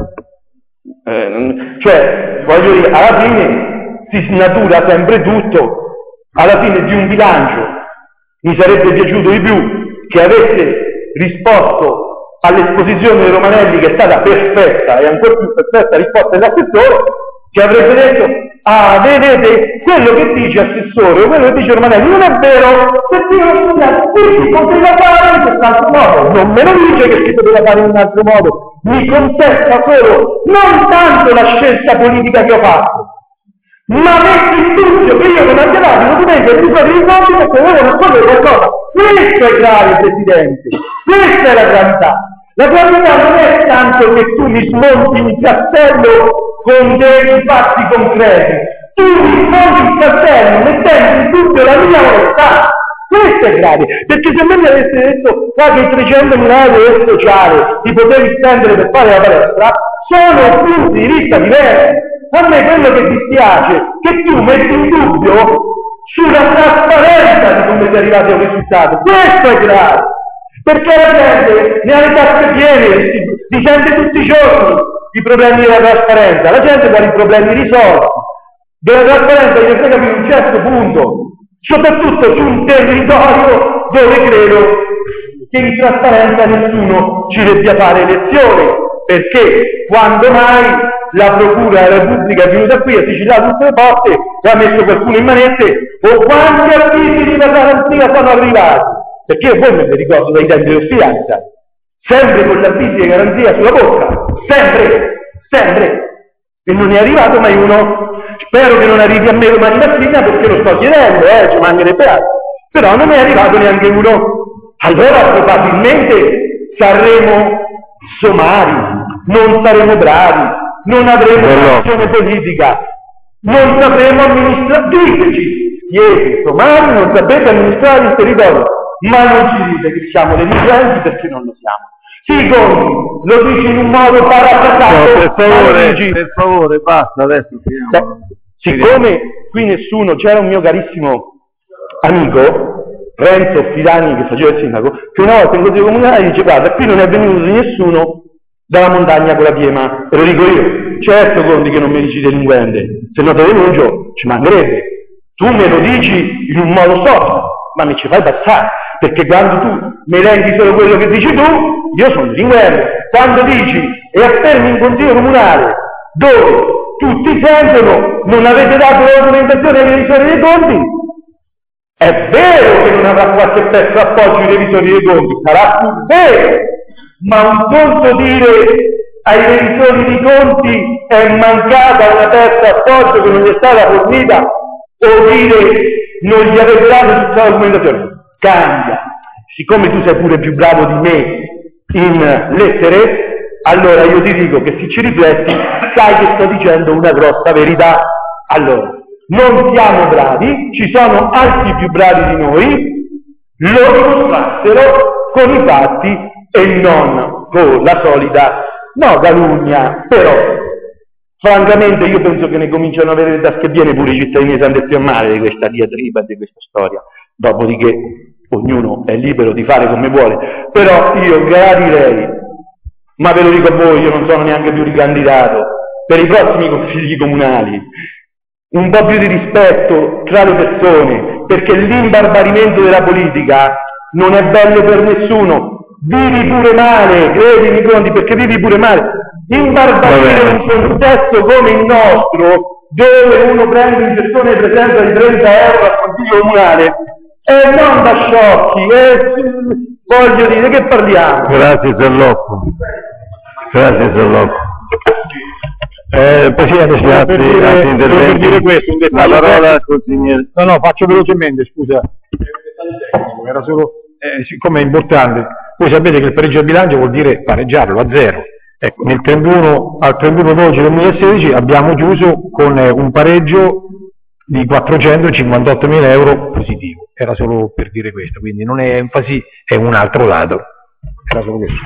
cioè voglio dire, alla fine si snatura sempre tutto, alla fine di un bilancio mi sarebbe piaciuto di più che avesse risposto all'esposizione di Romanelli, che è stata perfetta e ancora più perfetta risposta dell'assessore, che avrebbe detto, vedete, quello che dice assessore o quello che dice Romanelli non è vero, perché io ho studiato, si poteva fare in quest'altro modo, non me lo dice che si poteva fare in un altro modo, mi contesta solo non tanto la scelta politica che ho fatto, ma mette in dubbio che io non abbia dato i documenti ai risultati dei conti perché volevo nascondere qualcosa. Questo è grave, Presidente, questa è la gravità. La gravità non è tanto che tu mi smonti il castello con dei fatti concreti, tu mi smonti il castello mettendo in dubbio la mia volontà. Questo è grave, perché se me mi avesse detto che i 300.000 euro del sociale ti potevi spendere per fare la palestra, sono punti di vista diversi. A me quello che dispiace è che tu metti in dubbio sulla trasparenza di come sei arrivati al risultato. Questo è grave, perché la gente ne ha le tasche piene, si sente tutti i giorni i problemi della trasparenza, la gente vuole i problemi risolti. Della trasparenza gli frega fino a un certo punto, soprattutto su un territorio dove credo che in trasparenza nessuno ci debba fare elezioni, perché quando mai la Procura della Repubblica è venuta qui, ha sigillato tutte le porte e ha messo qualcuno in manette, o quanti avvisi di garanzia sono arrivati? Perché voi me li ricordo dai tempi del Fianza, sempre con l'avvisi di garanzia sulla bocca, sempre. e non è arrivato mai uno. Spero che non arrivi a me domani mattina perché lo sto chiedendo, ci mancherebbe altro, però non è arrivato neanche uno. Allora probabilmente saremo somari, non saremo bravi, non avremo un'azione politica, non sapremo amministrare. Diteci, siete somari, non sapete amministrare il territorio, ma non ci dite che siamo delinquenti perché non lo siamo. Sì, Conti, lo dici in un modo parafrasato. Per favore, basta, adesso siccome qui nessuno, c'era un mio carissimo amico, Renzo Fidani, che faceva il sindaco, che una volta in consiglio comunale dice: guarda, qui non è venuto nessuno dalla montagna con la piema, te lo dico io. Certo, Conti, che non mi dici delinquente, se no te denuncio, ci mancherebbe. Tu me lo dici in un modo soft, ma mi ci fai passare, perché quando tu mi elenchi solo quello che dici tu, io sono delinquente. Quando dici e affermi in consiglio comunale dove tutti sentono non avete dato la documentazione ai revisori dei conti, è vero che non avrà qualche pezzo appoggio ai revisori dei conti, sarà più vero, ma un conto dire ai revisori dei conti è mancata una pezza appoggio che non gli è stata fornita, o dire non gli avete dato tutta la documentazione. Cambia. Siccome tu sei pure più bravo di me in lettere, allora io ti dico che se ci rifletti sai che sto dicendo una grossa verità. Allora, non siamo bravi, ci sono altri più bravi di noi, lo dimostrassero con i fatti e non con la solita calunnia. Però francamente io penso che ne cominciano ad avere le tasche piene pure i cittadini di Sant'Ezio a Mare di questa diatriba e di questa storia. Dopodiché ognuno è libero di fare come vuole, però io gradirei, ma ve lo dico a voi, io non sono neanche più ricandidato, per i prossimi consigli comunali un po' più di rispetto tra le persone, perché l'imbarbarimento della politica non è bello per nessuno. Vivi pure male, credimi Conti, perché vivi pure male. Imbarbarire un contesto come il nostro, dove uno prende in gestione presenza di 30 euro al consiglio comunale, e non da sciocchi, voglio dire, che parliamo? Grazie Zellocco. Presidente, per dire questo, un dettaglio. La parola al consigliere. No, faccio velocemente, scusa. Era solo, siccome è importante, voi sapete che il pareggio di bilancio vuol dire pareggiarlo a zero. Ecco, al 31/12/2016 abbiamo chiuso con un pareggio di 458.000 euro positivo. Era solo per dire questo, quindi non è enfasi, è un altro lato. Era solo questo.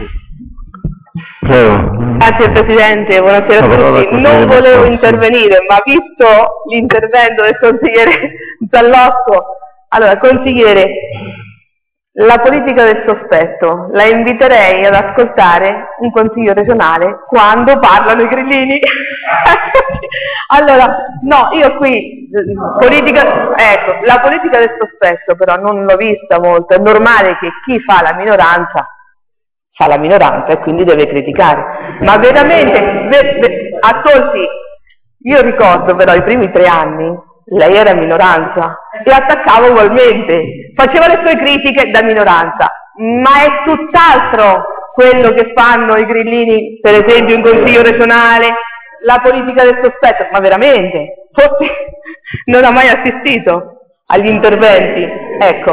Grazie Presidente, buonasera a tutti. Non volevo intervenire, ma visto l'intervento del consigliere Zallocco, allora consigliere, la politica del sospetto, la inviterei ad ascoltare un consiglio regionale quando parlano i grillini. Allora, no, io qui, la politica del sospetto però non l'ho vista molto, è normale che chi fa la minoranza e quindi deve criticare, ma veramente, ascolti, io ricordo però i primi 3 anni, lei era minoranza e attaccava ugualmente, faceva le sue critiche da minoranza, ma è tutt'altro quello che fanno i grillini, per esempio in consiglio regionale, la politica del sospetto, ma veramente, forse non ha mai assistito agli interventi, ecco.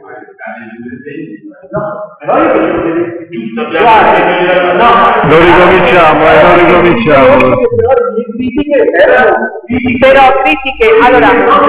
Non ricominciamo. Però critiche, allora,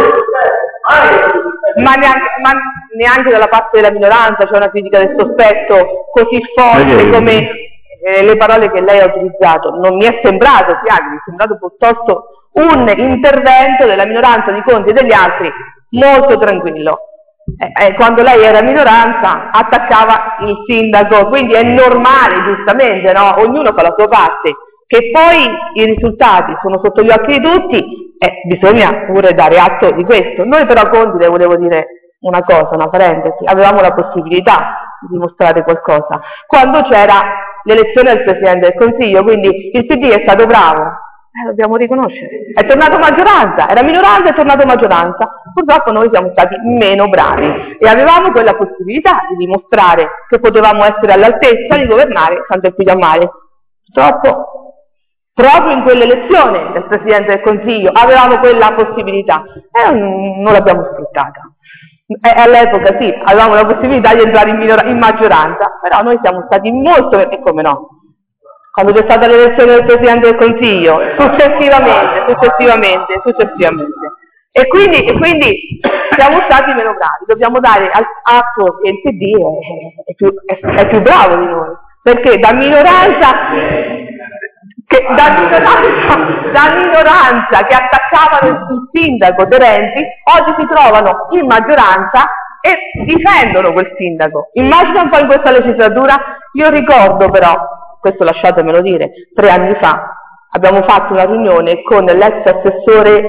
ma neanche dalla parte della minoranza c'è una critica del sospetto così forte come le parole che lei ha utilizzato. Non mi è sembrato, mi è sembrato piuttosto un intervento della minoranza di Conti e degli altri molto tranquillo. Quando lei era minoranza attaccava il sindaco, quindi è normale, giustamente, no? Ognuno fa la sua parte, che poi i risultati sono sotto gli occhi di tutti, bisogna pure dare atto di questo. Noi però Conti, le volevo dire una cosa, una parentesi, avevamo la possibilità di dimostrare qualcosa quando c'era l'elezione del Presidente del Consiglio, quindi il PD è stato bravo. Dobbiamo riconoscere, è tornato maggioranza, era minoranza, è tornato maggioranza, purtroppo noi siamo stati meno bravi e avevamo quella possibilità di dimostrare che potevamo essere all'altezza di governare Sant'Elpidio a Mare. Purtroppo proprio in quell'elezione del Presidente del Consiglio avevamo quella possibilità e non l'abbiamo sfruttata. All'epoca sì, avevamo la possibilità di entrare in maggioranza, però noi siamo stati molto, e come no, quando c'è stata l'elezione del Presidente del Consiglio, successivamente. E quindi siamo stati meno bravi, dobbiamo dare atto che il PD è più bravo di noi, perché da minoranza che attaccavano il sindaco De Renzi, oggi si trovano in maggioranza e difendono quel sindaco. Immagina un po' in questa legislatura, io ricordo però, questo lasciatemelo dire, 3 anni fa abbiamo fatto una riunione con l'ex assessore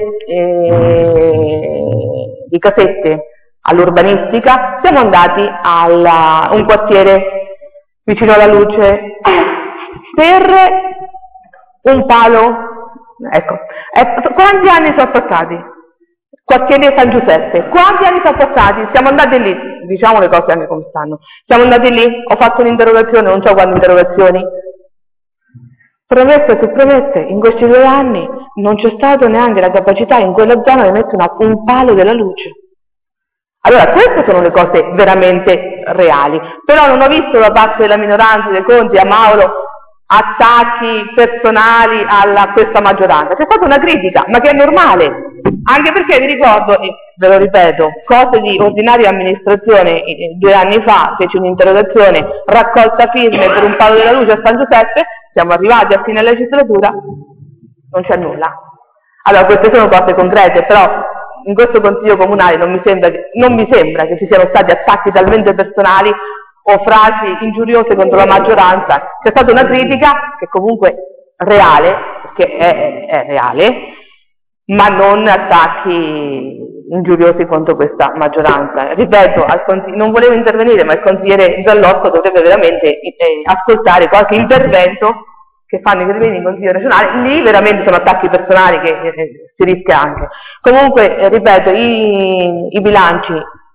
di Casette all'urbanistica, siamo andati a un quartiere vicino alla Luce per un palo, ecco, quanti anni sono passati? Quartiere San Giuseppe, quanti anni sono passati? Siamo andati lì, diciamo le cose anche come stanno, siamo andati lì, ho fatto un'interrogazione, non so quante interrogazioni, promesse su promesse, in questi 2 anni non c'è stato neanche la capacità in quella zona di mettere un palo della luce. Allora, queste sono le cose veramente reali, però non ho visto da parte della minoranza, dei Conti, a Mauro, attacchi personali a questa maggioranza. C'è stata una critica, ma che è normale, anche perché vi ricordo, e ve lo ripeto, cose di ordinaria amministrazione, 2 anni fa feci un'interrogazione, raccolta firme per un palo della luce a San Giuseppe, siamo arrivati a fine legislatura, non c'è nulla. Allora, queste sono cose concrete, però in questo Consiglio Comunale non mi sembra che ci siano stati attacchi talmente personali o frasi ingiuriose contro la maggioranza. C'è stata una critica che comunque reale, perché è reale, ma non attacchi ingiuriosi contro questa maggioranza. Ripeto, non volevo intervenire, ma il consigliere Zallotto dovrebbe veramente ascoltare qualche intervento che fanno i crediti in Consiglio regionale, lì veramente sono attacchi personali che si rischia anche. Comunque, ripeto, i bilanci,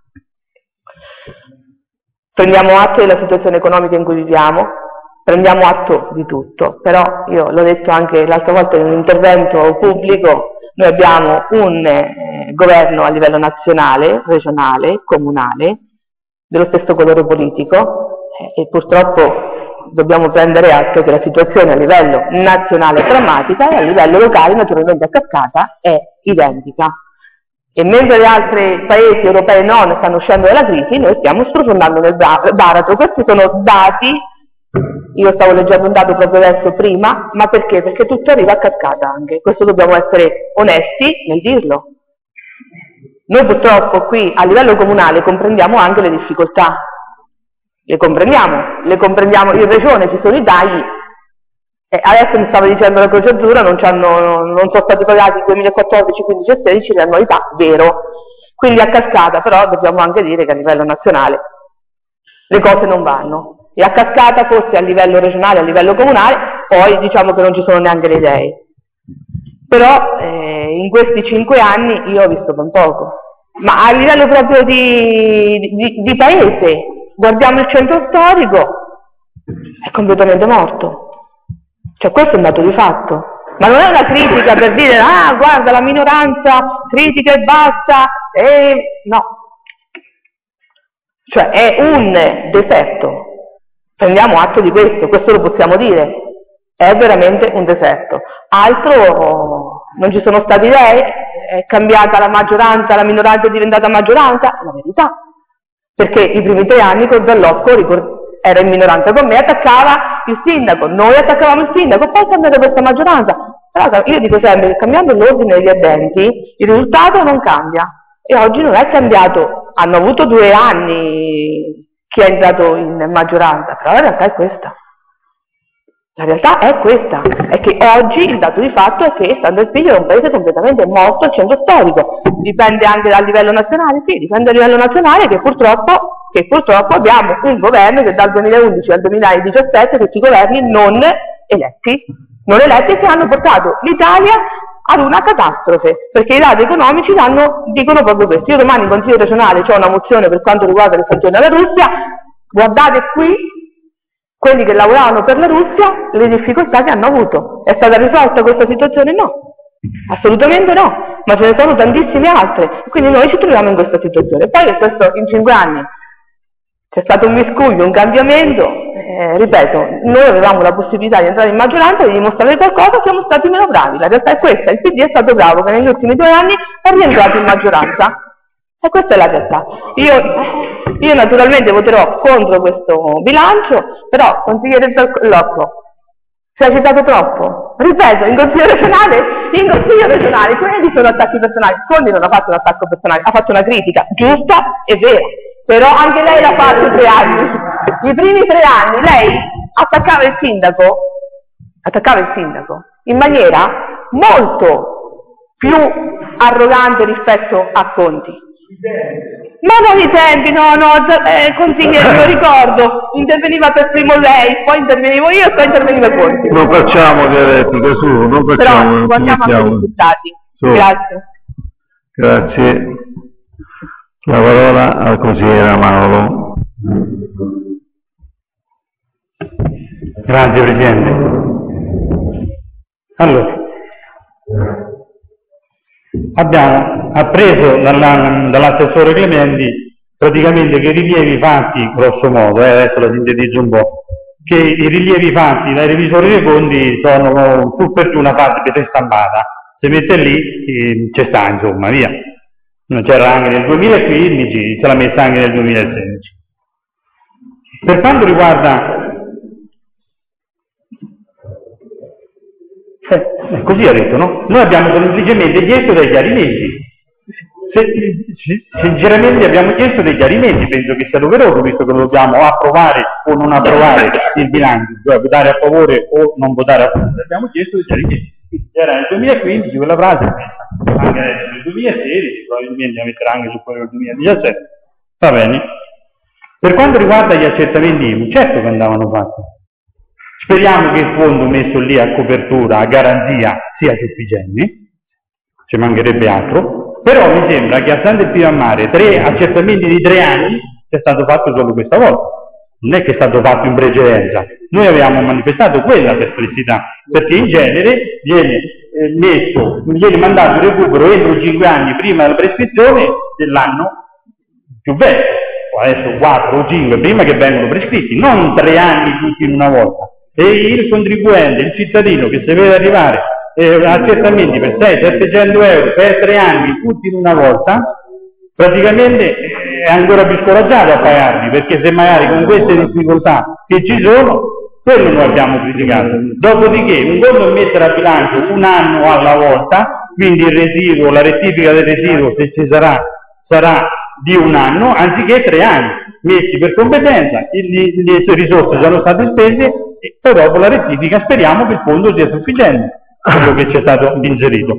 prendiamo atto della situazione economica in cui viviamo, prendiamo atto di tutto, però io l'ho detto anche l'altra volta in un intervento pubblico, noi abbiamo un governo a livello nazionale, regionale, comunale, dello stesso colore politico e purtroppo dobbiamo prendere atto che la situazione a livello nazionale è drammatica e a livello locale naturalmente a cascata è identica. E mentre gli altri paesi europei non stanno uscendo dalla crisi, noi stiamo sprofondando nel baratro. Questi sono dati, io stavo leggendo un dato proprio adesso prima, ma perché? Perché tutto arriva a cascata anche, questo dobbiamo essere onesti nel dirlo. Noi purtroppo qui a livello comunale comprendiamo anche le difficoltà, le comprendiamo, in regione ci sono i tagli, adesso mi stava dicendo la Croce Azzurra, non sono stati pagati il 2014, 15 e 16 le annualità, vero, quindi a cascata, però dobbiamo anche dire che a livello nazionale le cose non vanno, e a cascata forse a livello regionale, a livello comunale, poi diciamo che non ci sono neanche le idee. Però in questi 5 anni io ho visto ben poco, ma a livello proprio di paese, guardiamo il centro storico, è completamente morto. Cioè questo è un dato di fatto, ma non è una critica per dire guarda la minoranza critica e basta, no, cioè è un deserto, prendiamo atto di questo lo possiamo dire, è veramente un deserto. Altro, non ci sono state idee, è cambiata la maggioranza, la minoranza è diventata maggioranza, è la verità, perché i primi 3 anni con Zallocco era in minoranza con me, attaccava il sindaco, noi attaccavamo il sindaco, poi è cambiata questa maggioranza. Però io dico sempre che cambiando l'ordine degli addendi il risultato non cambia, e oggi non è cambiato, hanno avuto 2 anni chi è entrato in maggioranza, però la realtà è questa. La realtà è questa, è che oggi il dato di fatto è che San Del Figlio è un paese completamente morto al centro storico. Dipende anche dal livello nazionale, sì, dipende dal livello nazionale che purtroppo abbiamo un governo che dal 2011 al 2017, tutti i governi non eletti che hanno portato l'Italia ad una catastrofe, perché i dati economici dicono proprio questo. Io domani in Consiglio regionale ho una mozione per quanto riguarda le sanzioni alla Russia, guardate qui, quelli che lavoravano per la Russia, le difficoltà che hanno avuto. È stata risolta questa situazione? No, assolutamente no, ma ce ne sono tantissime altre, quindi noi ci troviamo in questa situazione. Poi questo in 5 anni c'è stato un miscuglio, un cambiamento, ripeto, noi avevamo la possibilità di entrare in maggioranza e di dimostrare qualcosa, siamo stati meno bravi, la realtà è questa, il PD è stato bravo che negli ultimi 2 anni è rientrato in maggioranza, e questa è la realtà. Io naturalmente voterò contro questo bilancio, però consigliere Locco, si è agitato troppo. Ripeto, in consiglio regionale, quelli sono attacchi personali. Scondi non ha fatto un attacco personale, ha fatto una critica giusta e vera, però anche lei l'ha fatto in 3 anni. I primi 3 anni lei attaccava il sindaco in maniera molto più arrogante rispetto a Conti. Ma non i tempi, consigliere, lo ricordo, interveniva per primo lei, poi intervenivo io e poi interveniva Conti. Non facciamo dialettica, non facciamo. Però guardiamo anche i risultati. Grazie. Grazie. La parola al consigliere Mauro. Grazie Presidente. Allora, abbiamo appreso dall'assessore Clementi praticamente che i rilievi fatti, grosso modo, adesso la sintetizzo un po', che i rilievi fatti dai revisori dei conti sono su per giù una parte prestampata, si mette lì, ci sta insomma, via. C'era anche nel 2015, ce l'ha messa anche nel 2016. Per quanto riguarda così ha detto, no? Noi abbiamo semplicemente chiesto dei chiarimenti. Sinceramente abbiamo chiesto dei chiarimenti, penso che sia doveroso, visto che lo dobbiamo approvare o non approvare il bilancio, cioè votare a favore o non votare a favore. Abbiamo chiesto dei chiarimenti. Era nel 2015 quella frase, anche nel 2016, probabilmente la metterà anche su quello del 2017. Va bene. Per quanto riguarda gli accertamenti IMU, certo che andavano fatti. Speriamo che il fondo messo lì a copertura, a garanzia, sia sufficiente, ci mancherebbe altro, però mi sembra che a Sante Pio a Mare 3 accertamenti di 3 anni sia stato fatto solo questa volta, non è che è stato fatto in precedenza. Noi avevamo manifestato quella perplessità, perché in genere viene mandato il recupero entro 5 anni prima della prescrizione dell'anno più vecchio, o adesso 4 o 5 prima che vengono prescritti, non 3 anni tutti in una volta. E il contribuente, il cittadino che si vede arrivare accertamenti per 600-700 euro per 3 anni tutti in una volta, praticamente è ancora più scoraggiato a pagarli, perché se magari con queste difficoltà che ci sono, quello noi abbiamo criticato. Dopodiché un conto è mettere a bilancio un anno alla volta, quindi il residuo, la rettifica del residuo, se ci sarà di un anno, anziché 3 anni messi per competenza, le risorse sono state spese e poi dopo la rettifica speriamo che il fondo sia sufficiente, quello che ci è stato inserito.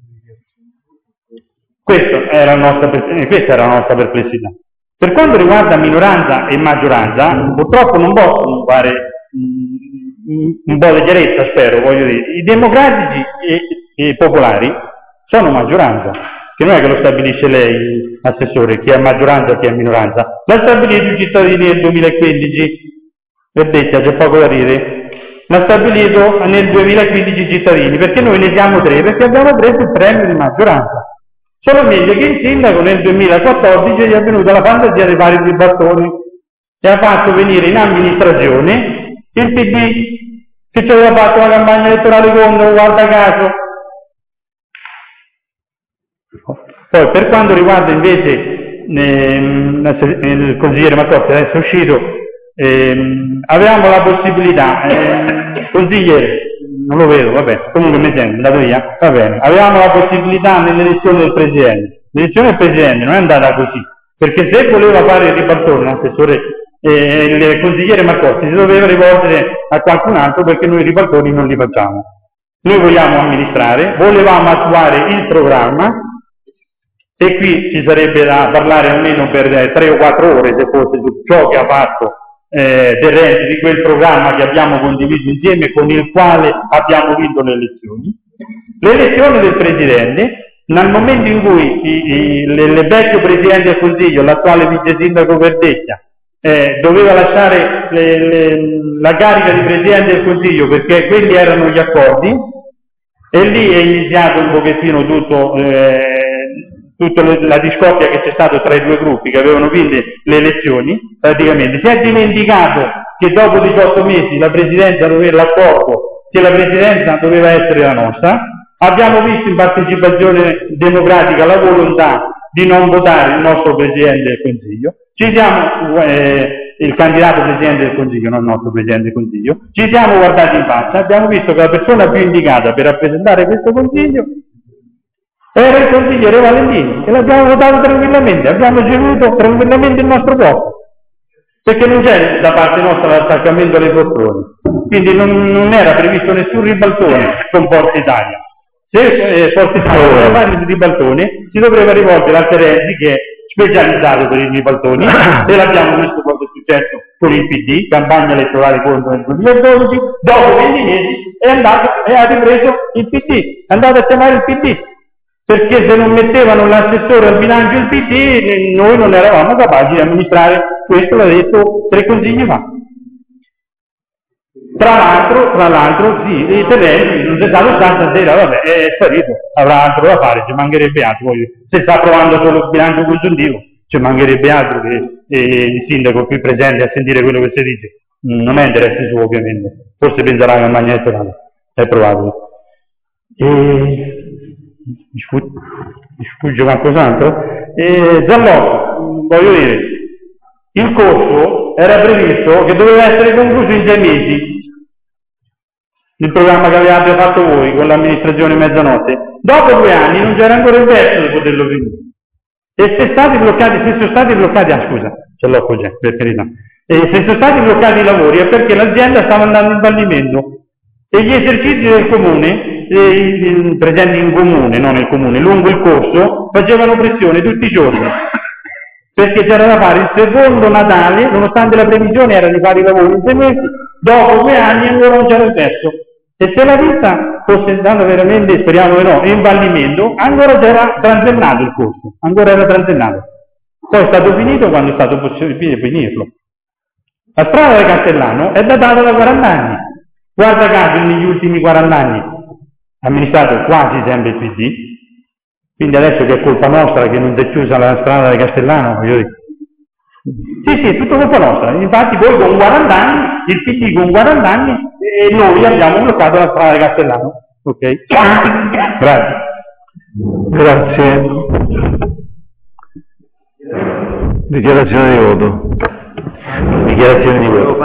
Questa era la nostra perplessità. Per quanto riguarda minoranza e maggioranza, purtroppo non possono fare un po' di chiarezza, spero, voglio dire. I democratici e i popolari sono maggioranza, che non è che lo stabilisce lei, assessore, chi è maggioranza e chi è minoranza. L'ha stabilito i cittadini nel 2015, Verdecchia, c'è poco da dire. L'ha stabilito nel 2015 i cittadini, perché noi ne siamo 3, perché abbiamo preso il premio di maggioranza. Solamente che il sindaco nel 2014 gli è venuta la fantasia di fare il ribaltone e ha fatto venire in amministrazione il PD che ci aveva fatto la campagna elettorale contro, guarda caso. Poi per quanto riguarda invece il consigliere Marcotti, adesso è uscito, avevamo la possibilità, consigliere, non lo vedo, vabbè, comunque mi sento, andato via, va bene, avevamo la possibilità nell'elezione del Presidente. L'elezione del Presidente non è andata così, perché se voleva fare il ribaltone, l'assessore, il consigliere Marcotti si doveva rivolgere a qualcun altro, perché noi i ribaltoni non li facciamo. Noi vogliamo amministrare, volevamo attuare il programma, e qui ci sarebbe da parlare almeno per 3 o 4 ore, se fosse su ciò che ha fatto Terrenti, di quel programma che abbiamo condiviso insieme, con il quale abbiamo vinto le elezioni. L'elezione del Presidente, nel momento in cui il vecchio Presidente del Consiglio, l'attuale vice sindaco Verdecchia, doveva lasciare la carica di Presidente del Consiglio perché quelli erano gli accordi, e lì è iniziato un pochettino tutta la discoppia che c'è stato tra i due gruppi che avevano vinto le elezioni. Praticamente si è dimenticato che dopo 18 mesi la Presidenza doveva l'accordo, che la Presidenza doveva essere la nostra. Abbiamo visto in partecipazione democratica la volontà di non votare il nostro Presidente del Consiglio. Ci siamo, il candidato Presidente del Consiglio, non il nostro Presidente del Consiglio, ci siamo guardati in faccia, abbiamo visto che la persona più indicata per rappresentare questo Consiglio era il consigliere Valentini, e l'abbiamo votato tranquillamente, abbiamo ceduto tranquillamente il nostro voto, perché non c'è da parte nostra l'attaccamento alle poltrone, quindi non era previsto nessun ribaltone con Forza Italia. Se Forza Italia voleva fare il ribaltone, si doveva rivolgere al Terenzi, che è specializzato per i ribaltoni, e l'abbiamo visto quando è successo con il PD, campagna elettorale contro nel 2012, dopo 20 mesi è andato e ha ripreso il PD, è andato a chiamare il PD, perché se non mettevano l'assessore al bilancio il PD, noi non eravamo capaci di amministrare. Questo l'ha detto 3 consigli fa. Tra l'altro, sì, il Terenzi non si sa lo stasera, vabbè, è sparito, avrà altro da fare, ci mancherebbe altro. Se sta approvando solo il bilancio consuntivo, ci mancherebbe altro che il sindaco qui presente a sentire quello che si dice. Non è interesse suo, ovviamente, forse penserà alla campagna elettorale, è probabile. Mi sfugge qualcos'altro? Zallotto, voglio dire, il corso era previsto che doveva essere concluso in 6 mesi, il programma che avevate fatto voi con l'amministrazione mezzanotte. Dopo 2 anni non c'era ancora il verso di poterlo finire, e se sono stati bloccati, scusa, ce l'ho così, per carità, e se sono stati bloccati i lavori è perché l'azienda stava andando in fallimento, e gli esercizi del comune, presenti in comune, non nel comune, lungo il corso, facevano pressione tutti i giorni, perché c'era da fare il secondo Natale, nonostante la previsione era di fare i lavori in 6 mesi, dopo 2 anni ancora non c'era il verso. E se la vita fosse andata veramente, speriamo che no, in fallimento, ancora c'era transennato il corso, ancora era transennato. Poi è stato finito quando è stato possibile finirlo. La strada di Castellano è datata da 40 anni. Guarda caso, negli ultimi 40 anni ha amministrato quasi sempre il PD, quindi adesso che è colpa nostra che non si è chiusa la strada di Castellano, voglio dire. Sì, è tutto colpa nostra. Infatti voi con 40 anni, il PD con 40 anni, e noi abbiamo bloccato la strada di Castellano. Ok? Grazie. Grazie. Dichiarazione di voto. Dichiarazione di voto.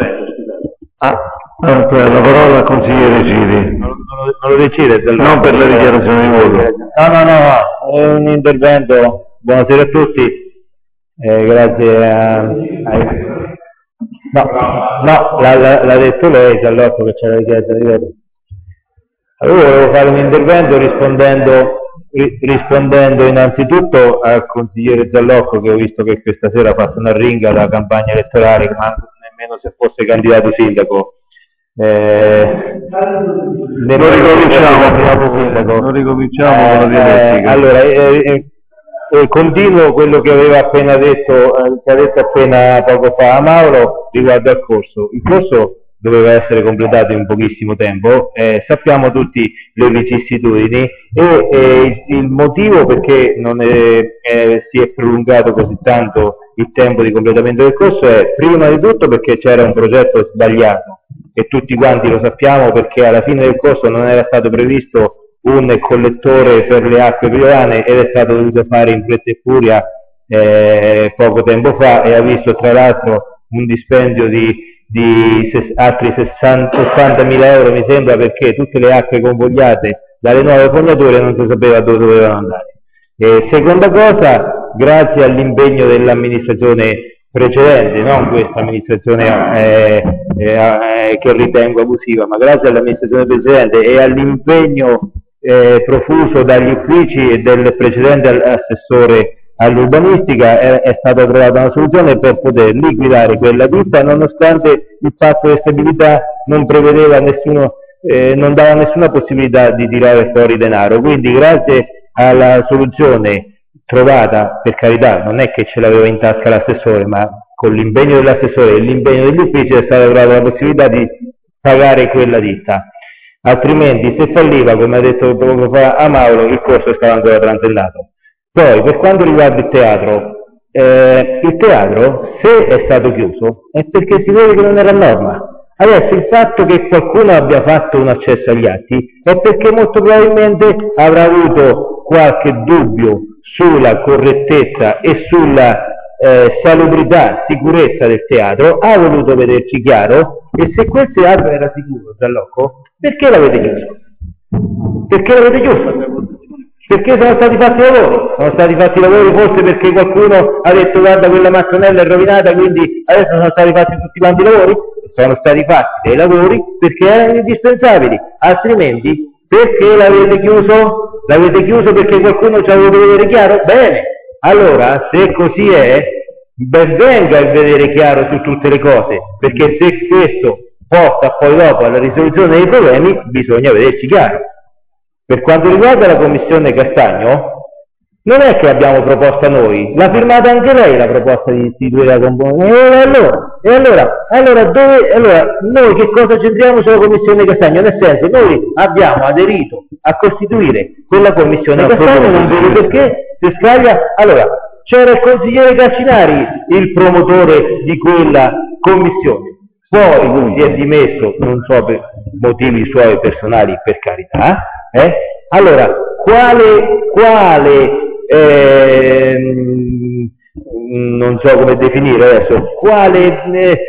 La parola al consigliere Ciri. Non lo decide, non per la dichiarazione di voto. No, è un intervento. Buonasera a tutti. Grazie l'ha detto lei, Zallotto, che c'era la richiesta di voto. Allora volevo fare un intervento rispondendo innanzitutto al consigliere Zallocco, che ho visto che questa sera ha fatto una ringa da campagna elettorale, ma nemmeno se fosse candidato sindaco. Non ricominciamo con la dialettica. Allora, continuo quello che aveva appena detto, che ha detto appena poco fa Mauro riguardo al corso. Il corso doveva essere completato in pochissimo tempo, sappiamo tutti le vicissitudini e il motivo perché non si è prolungato così tanto il tempo di completamento del corso è prima di tutto perché c'era un progetto sbagliato e tutti quanti lo sappiamo, perché alla fine del corso non era stato previsto un collettore per le acque piovane ed è stato dovuto fare in fretta e furia poco tempo fa, e ha visto tra l'altro un dispendio di altri 80.000 euro mi sembra, perché tutte le acque convogliate dalle nuove fognature non si sapeva dove dovevano andare. Seconda cosa, grazie all'impegno dell'amministrazione precedente, non questa amministrazione che ritengo abusiva, ma grazie all'amministrazione precedente e all'impegno profuso dagli uffici e del precedente assessore all'urbanistica è stata trovata una soluzione per poter liquidare quella ditta, nonostante il patto di stabilità non prevedeva non dava nessuna possibilità di tirare fuori denaro. Quindi grazie alla soluzione trovata, per carità, non è che ce l'aveva in tasca l'assessore, ma con l'impegno dell'assessore e l'impegno degli uffici è stata trovata la possibilità di pagare quella ditta, altrimenti se falliva, come ha detto poco fa a Mauro, il corso stava ancora transellato. Poi per quanto riguarda il teatro, se è stato chiuso è perché si vede che non era norma. Adesso il fatto che qualcuno abbia fatto un accesso agli atti è perché molto probabilmente avrà avuto qualche dubbio sulla correttezza e sulla salubrità, sicurezza del teatro, ha voluto vederci chiaro, e se quel teatro era sicuro, Gianlocco, perché l'avete chiuso? Perché l'avete chiuso? Perché sono stati fatti i lavori? Sono stati fatti i lavori forse perché qualcuno ha detto guarda quella mattonella è rovinata, quindi adesso sono stati fatti tutti quanti i lavori? Sono stati fatti dei lavori perché erano indispensabili, altrimenti perché l'avete chiuso? L'avete chiuso perché qualcuno ci ha voluto vedere chiaro? Bene, allora se così è, ben venga il vedere chiaro su tutte le cose, perché se questo porta poi dopo alla risoluzione dei problemi bisogna vederci chiaro. Per quanto riguarda la commissione Castagno, non è che abbiamo proposta noi, l'ha firmata anche lei la proposta di istituire la commissione. E allora noi che cosa c'entriamo sulla commissione Castagno? Nel senso, noi abbiamo aderito a costituire quella commissione Castagno, non vedo perché si scaglia. Allora, c'era il consigliere Calcinari, il promotore di quella commissione, poi si è dimesso, non so per motivi suoi personali, per carità. Allora, non so come definire adesso, quale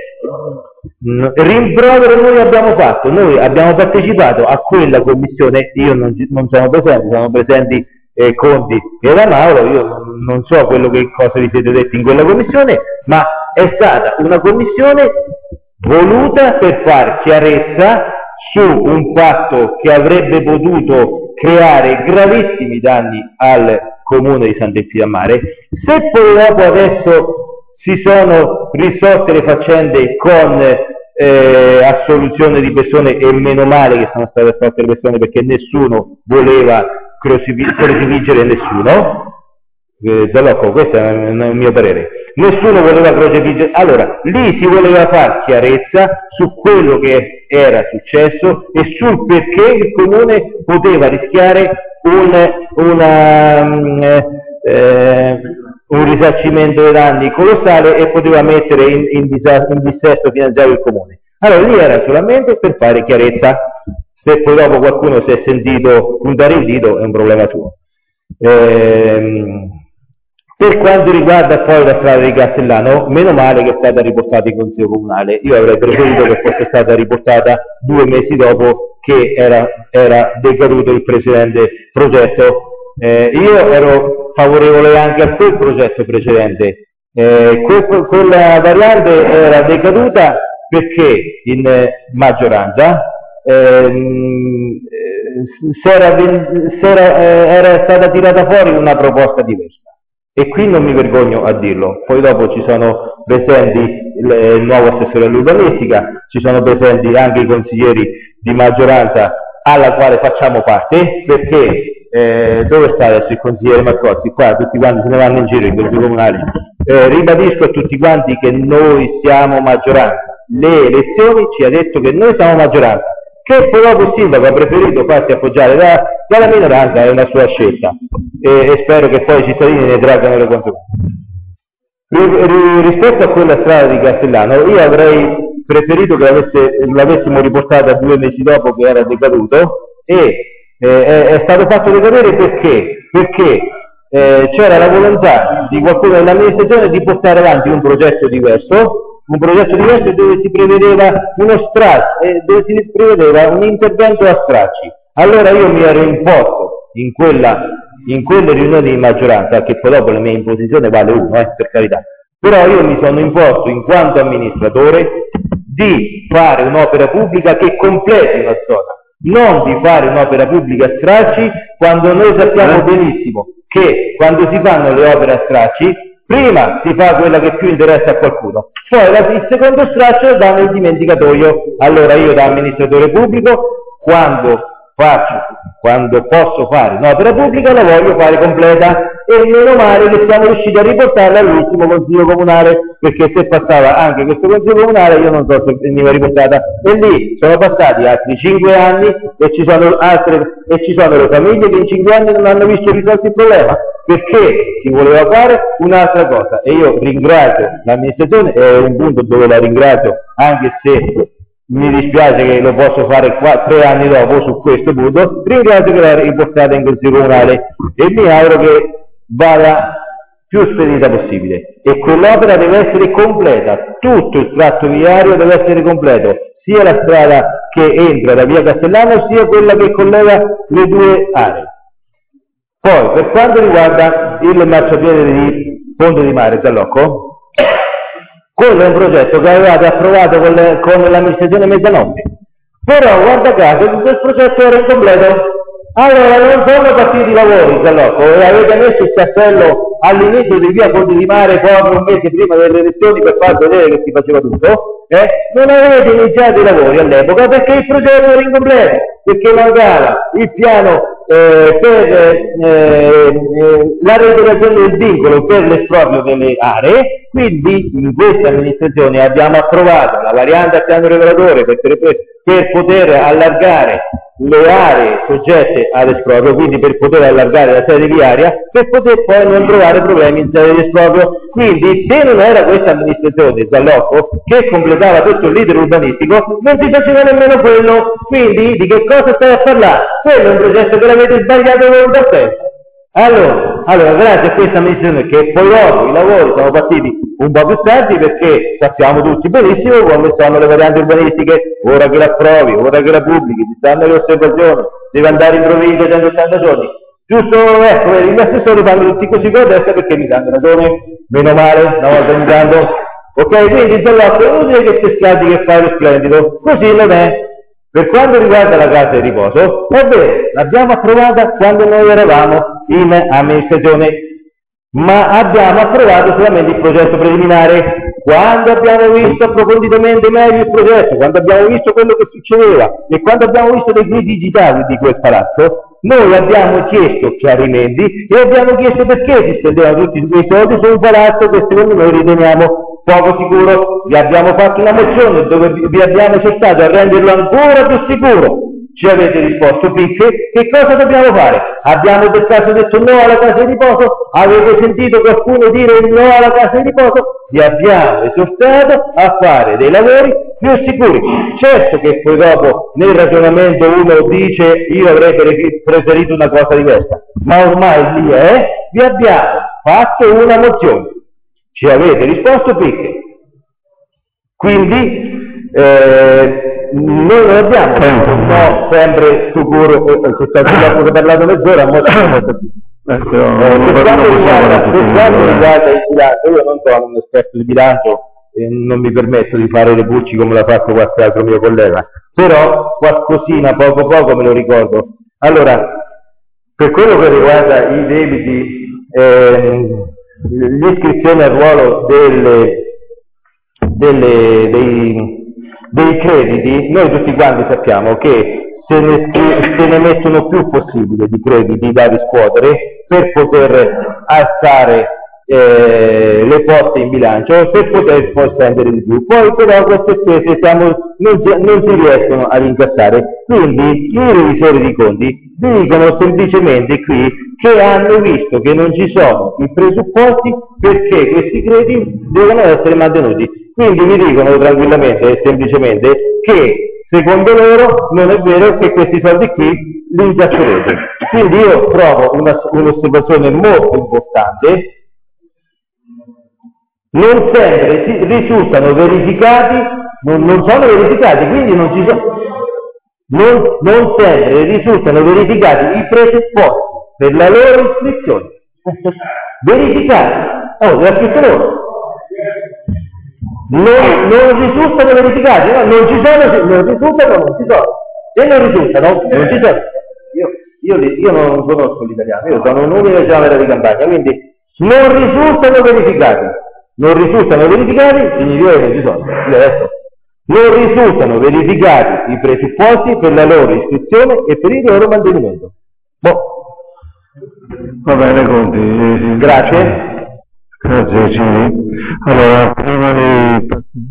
rimprovero noi abbiamo fatto? Noi abbiamo partecipato a quella commissione, io non sono presente, sono presenti Conti e la Mauro, io non so che cosa vi siete detti in quella commissione, ma è stata una commissione voluta per far chiarezza su un fatto che avrebbe potuto creare gravissimi danni al comune di Sant'Elpidio-a-Mare. Se poi dopo adesso si sono risolte le faccende con assoluzione di persone, e meno male che sono state assolte le persone, perché nessuno voleva crocifiggere nessuno, Zalocco, questo è il mio parere, nessuno voleva crocefiggere. Allora lì si voleva far chiarezza su quello che era successo e sul perché il comune poteva rischiare un risarcimento dei danni colossale e poteva mettere in dissesto finanziario il comune. Allora lì era solamente per fare chiarezza. Se poi dopo qualcuno si è sentito puntare il dito è un problema suo. Per quanto riguarda poi la strada di Castellano, meno male che è stata riportata in Consiglio Comunale. Io avrei preferito che fosse stata riportata 2 mesi dopo che era decaduto il precedente progetto. Io ero favorevole anche a quel progetto precedente. Quella variante era decaduta perché in maggioranza era stata tirata fuori una proposta diversa. E qui non mi vergogno a dirlo. Poi dopo ci sono presenti il nuovo assessore all'urbanistica, ci sono presenti anche i consiglieri di maggioranza alla quale facciamo parte, perché dove sta adesso il consigliere Marcozzi? Qua tutti quanti se ne vanno in giro in consiglio comunale. Ribadisco a tutti quanti che noi siamo maggioranza. Le elezioni ci ha detto che noi siamo maggioranza. Che poi dopo il sindaco ha preferito farsi appoggiare dalla minoranza è una sua scelta e spero che poi i cittadini ne traggano le conseguenze. Rispetto a quella strada di Castellano, io avrei preferito che l'avessimo riportata 2 mesi dopo che era decaduto, e è stato fatto decadere perché c'era la volontà di qualcuno dell'amministrazione di portare avanti un progetto diverso dove si prevedeva dove si prevedeva un intervento a stracci. Allora io mi ero imposto in quelle riunioni di maggioranza, che poi dopo la mia imposizione vale uno, per carità, però io mi sono imposto in quanto amministratore di fare un'opera pubblica che completi una zona, non di fare un'opera pubblica a stracci, quando noi sappiamo benissimo che quando si fanno le opere a stracci prima si fa quella che più interessa a qualcuno, poi il secondo straccio lo dà nel dimenticatoio. Allora io da amministratore pubblico, quando faccio, quando posso fare un'opera pubblica la voglio fare completa, e meno male che siamo riusciti a riportarla all'ultimo consiglio comunale, perché se passava anche questo consiglio comunale io non so se veniva riportata, e lì sono passati altri 5 anni e ci sono le famiglie che in 5 anni non hanno visto risolto il problema, perché si voleva fare un'altra cosa. E io ringrazio l'amministrazione, è un punto dove la ringrazio, anche se mi dispiace che lo posso fare 3 anni dopo su questo punto, ringrazio che l'ha riportata in consiglio comunale e mi auguro che vada più spedita possibile, e quell'opera deve essere completa, tutto il tratto viario deve essere completo, sia la strada che entra da via Castellano sia quella che collega le due aree. Poi per quanto riguarda il marciapiede di Ponte di Mare Zallocco, quello è un progetto che avevate approvato con l'amministrazione Mezzanotte, però guarda caso tutto il progetto era incompleto. Allora non sono partiti i lavori Zallocco e avete messo il castello all'inizio di via Ponte di Mare proprio un mese prima delle elezioni per far vedere che si faceva tutto, non avete iniziato i lavori all'epoca perché il progetto era incompleto, perché mancava il piano per la reiterazione del vincolo per l'esproprio delle aree. Quindi in questa amministrazione abbiamo approvato la variante a piano regolatore per poter allargare le aree soggette ad esproprio, quindi per poter allargare la sede viaria, per poter poi non trovare problemi in sede di esproprio. Quindi se non era questa amministrazione Zallocco che completava tutto l'iter urbanistico, non si faceva nemmeno quello. Quindi di che cosa stai a parlare? Quello è un progetto che l'avete sbagliato voi da tempo. Allora grazie a questa amministrazione che poi dopo i lavori sono partiti un po' più tardi, perché sappiamo tutti benissimo come sono le varianti urbanistiche, ora che la approvi, ora che la pubblichi, ci stanno le osservazioni, deve andare in provincia 180 giorni, giusto, ecco, gli assessori fanno tutti così con la testa perché mi danno ragione, meno male, una volta ogni tanto, ok, quindi Zallocco è inutile che ti scaldi che fai lo splendido, così non è. Per quanto riguarda la casa di riposo, è vero, l'abbiamo approvata quando noi eravamo in amministrazione, ma abbiamo approvato solamente il progetto preliminare. Quando abbiamo visto approfonditamente meglio il progetto, quando abbiamo visto quello che succedeva e quando abbiamo visto le criticità di quel palazzo, noi abbiamo chiesto chiarimenti e abbiamo chiesto perché si spendevano tutti quei soldi su un palazzo che secondo noi riteniamo poco sicuro. Vi abbiamo fatto una mozione dove vi abbiamo cercato a renderlo ancora più sicuro. Ci avete risposto picche, che cosa dobbiamo fare? Abbiamo per caso detto no alla casa di riposo? Avete sentito qualcuno dire no alla casa di riposo? Vi abbiamo esortato a fare dei lavori più sicuri. Certo che poi dopo nel ragionamento uno dice io avrei preferito una cosa diversa, ma ormai lì vi abbiamo fatto una mozione, ci avete risposto picche. Quindi noi non abbiamo no, sempre sicuro che sta dopo che parlato mezz'ora, per quanto riguarda il bilancio, io non sono un esperto di bilancio e non mi permetto di fare le pulci come l'ha fatto qualche altro mio collega, però qualcosina poco poco me lo ricordo. Allora, per quello che riguarda i debiti, l'iscrizione al ruolo dei crediti, noi tutti quanti sappiamo che se ne mettono più possibili di crediti da riscuotere per poter alzare le poste in bilancio, per poter poi spendere di più. Poi però queste spese non si riescono ad incassare, quindi i revisori di conti dicono semplicemente qui che hanno visto che non ci sono i presupposti perché questi crediti devono essere mantenuti. Quindi mi dicono tranquillamente e semplicemente che secondo loro non è vero che questi soldi qui li incasserete. Quindi io trovo un'osservazione molto importante. Non sempre risultano verificati, non sono verificati, quindi non ci sono. Non sempre risultano verificati i presupposti per la loro iscrizione. Verificati. L'ha scritto loro. Non risultano verificati, no? Non ci sono, non risultano, non ci sono. Se non risultano, non ci sono. Io non conosco l'italiano, io sono un'unica Camera di Campania, quindi non risultano verificati. Non risultano verificati, significa che non ci sono. Io adesso Non risultano verificati i presupposti per la loro iscrizione e per il loro mantenimento. Va bene, Conti. Grazie. Grazie, Cini. Allora, prima di...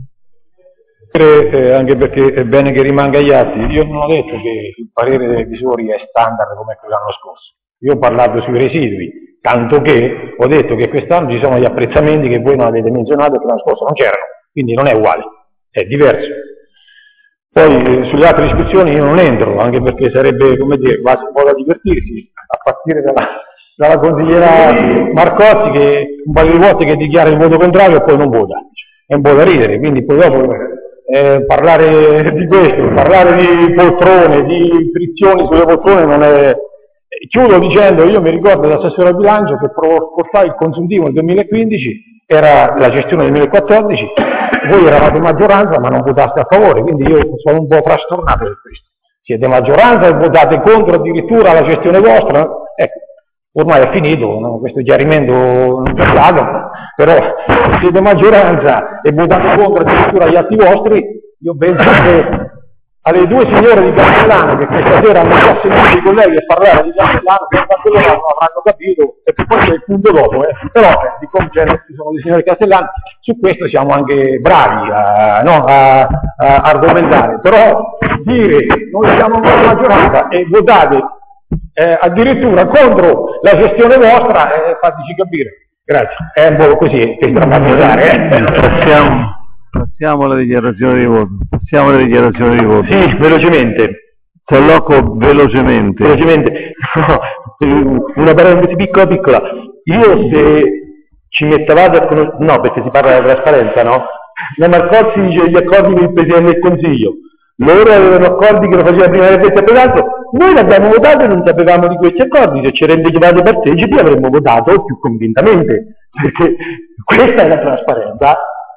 Anche perché è bene che rimanga agli atti, io non ho detto che il parere dei revisori è standard come quello dell'anno scorso, io ho parlato sui residui, tanto che ho detto che quest'anno ci sono gli apprezzamenti che voi non avete menzionato e che l'anno scorso non c'erano, quindi non è uguale, è diverso. Poi sulle altre discussioni io non entro, anche perché sarebbe, come dire, quasi un po' da divertirsi, a partire dalla consigliera Marcozzi che un paio di volte che dichiara il voto contrario e poi non vota, è un po' da ridere, quindi poi dopo parlare di questo, parlare di poltrone, di frizioni sulle poltrone non è... Chiudo dicendo, io mi ricordo l'assessore al bilancio che portava il consuntivo nel 2015, era la gestione del 2014, voi eravate maggioranza ma non votaste a favore, quindi io sono un po' frastornato per questo. Siete maggioranza e votate contro addirittura la gestione vostra? Ecco, ormai è finito, no? Questo chiarimento non c'è stato, però se siete maggioranza e votate contro addirittura gli atti vostri, io penso che alle due signore di Castellano che questa sera hanno già sentito i colleghi a parlare di Castellano, che tanto loro avranno capito, e poi c'è il punto dopo, però siccome ci sono le signore Castellano, su questo siamo anche bravi a argomentare, però dire noi siamo una maggioranza e votate addirittura contro la gestione vostra, fateci capire. Grazie, è un po' così per drammatizzare. Passiamo alla dichiarazione di voto. Sì, velocemente. Colloco velocemente. No, una parentesi piccola. Io se ci mettevate a conoscere... No, perché si parla della trasparenza, no? La Marcozzi dice gli accordi con il Presidente del Consiglio. Loro avevano accordi che lo faceva prima del 20 aprile, noi l'abbiamo votato e non sapevamo di questi accordi, se ci rendevate partecipi avremmo votato più convintamente, perché questa è la trasparenza.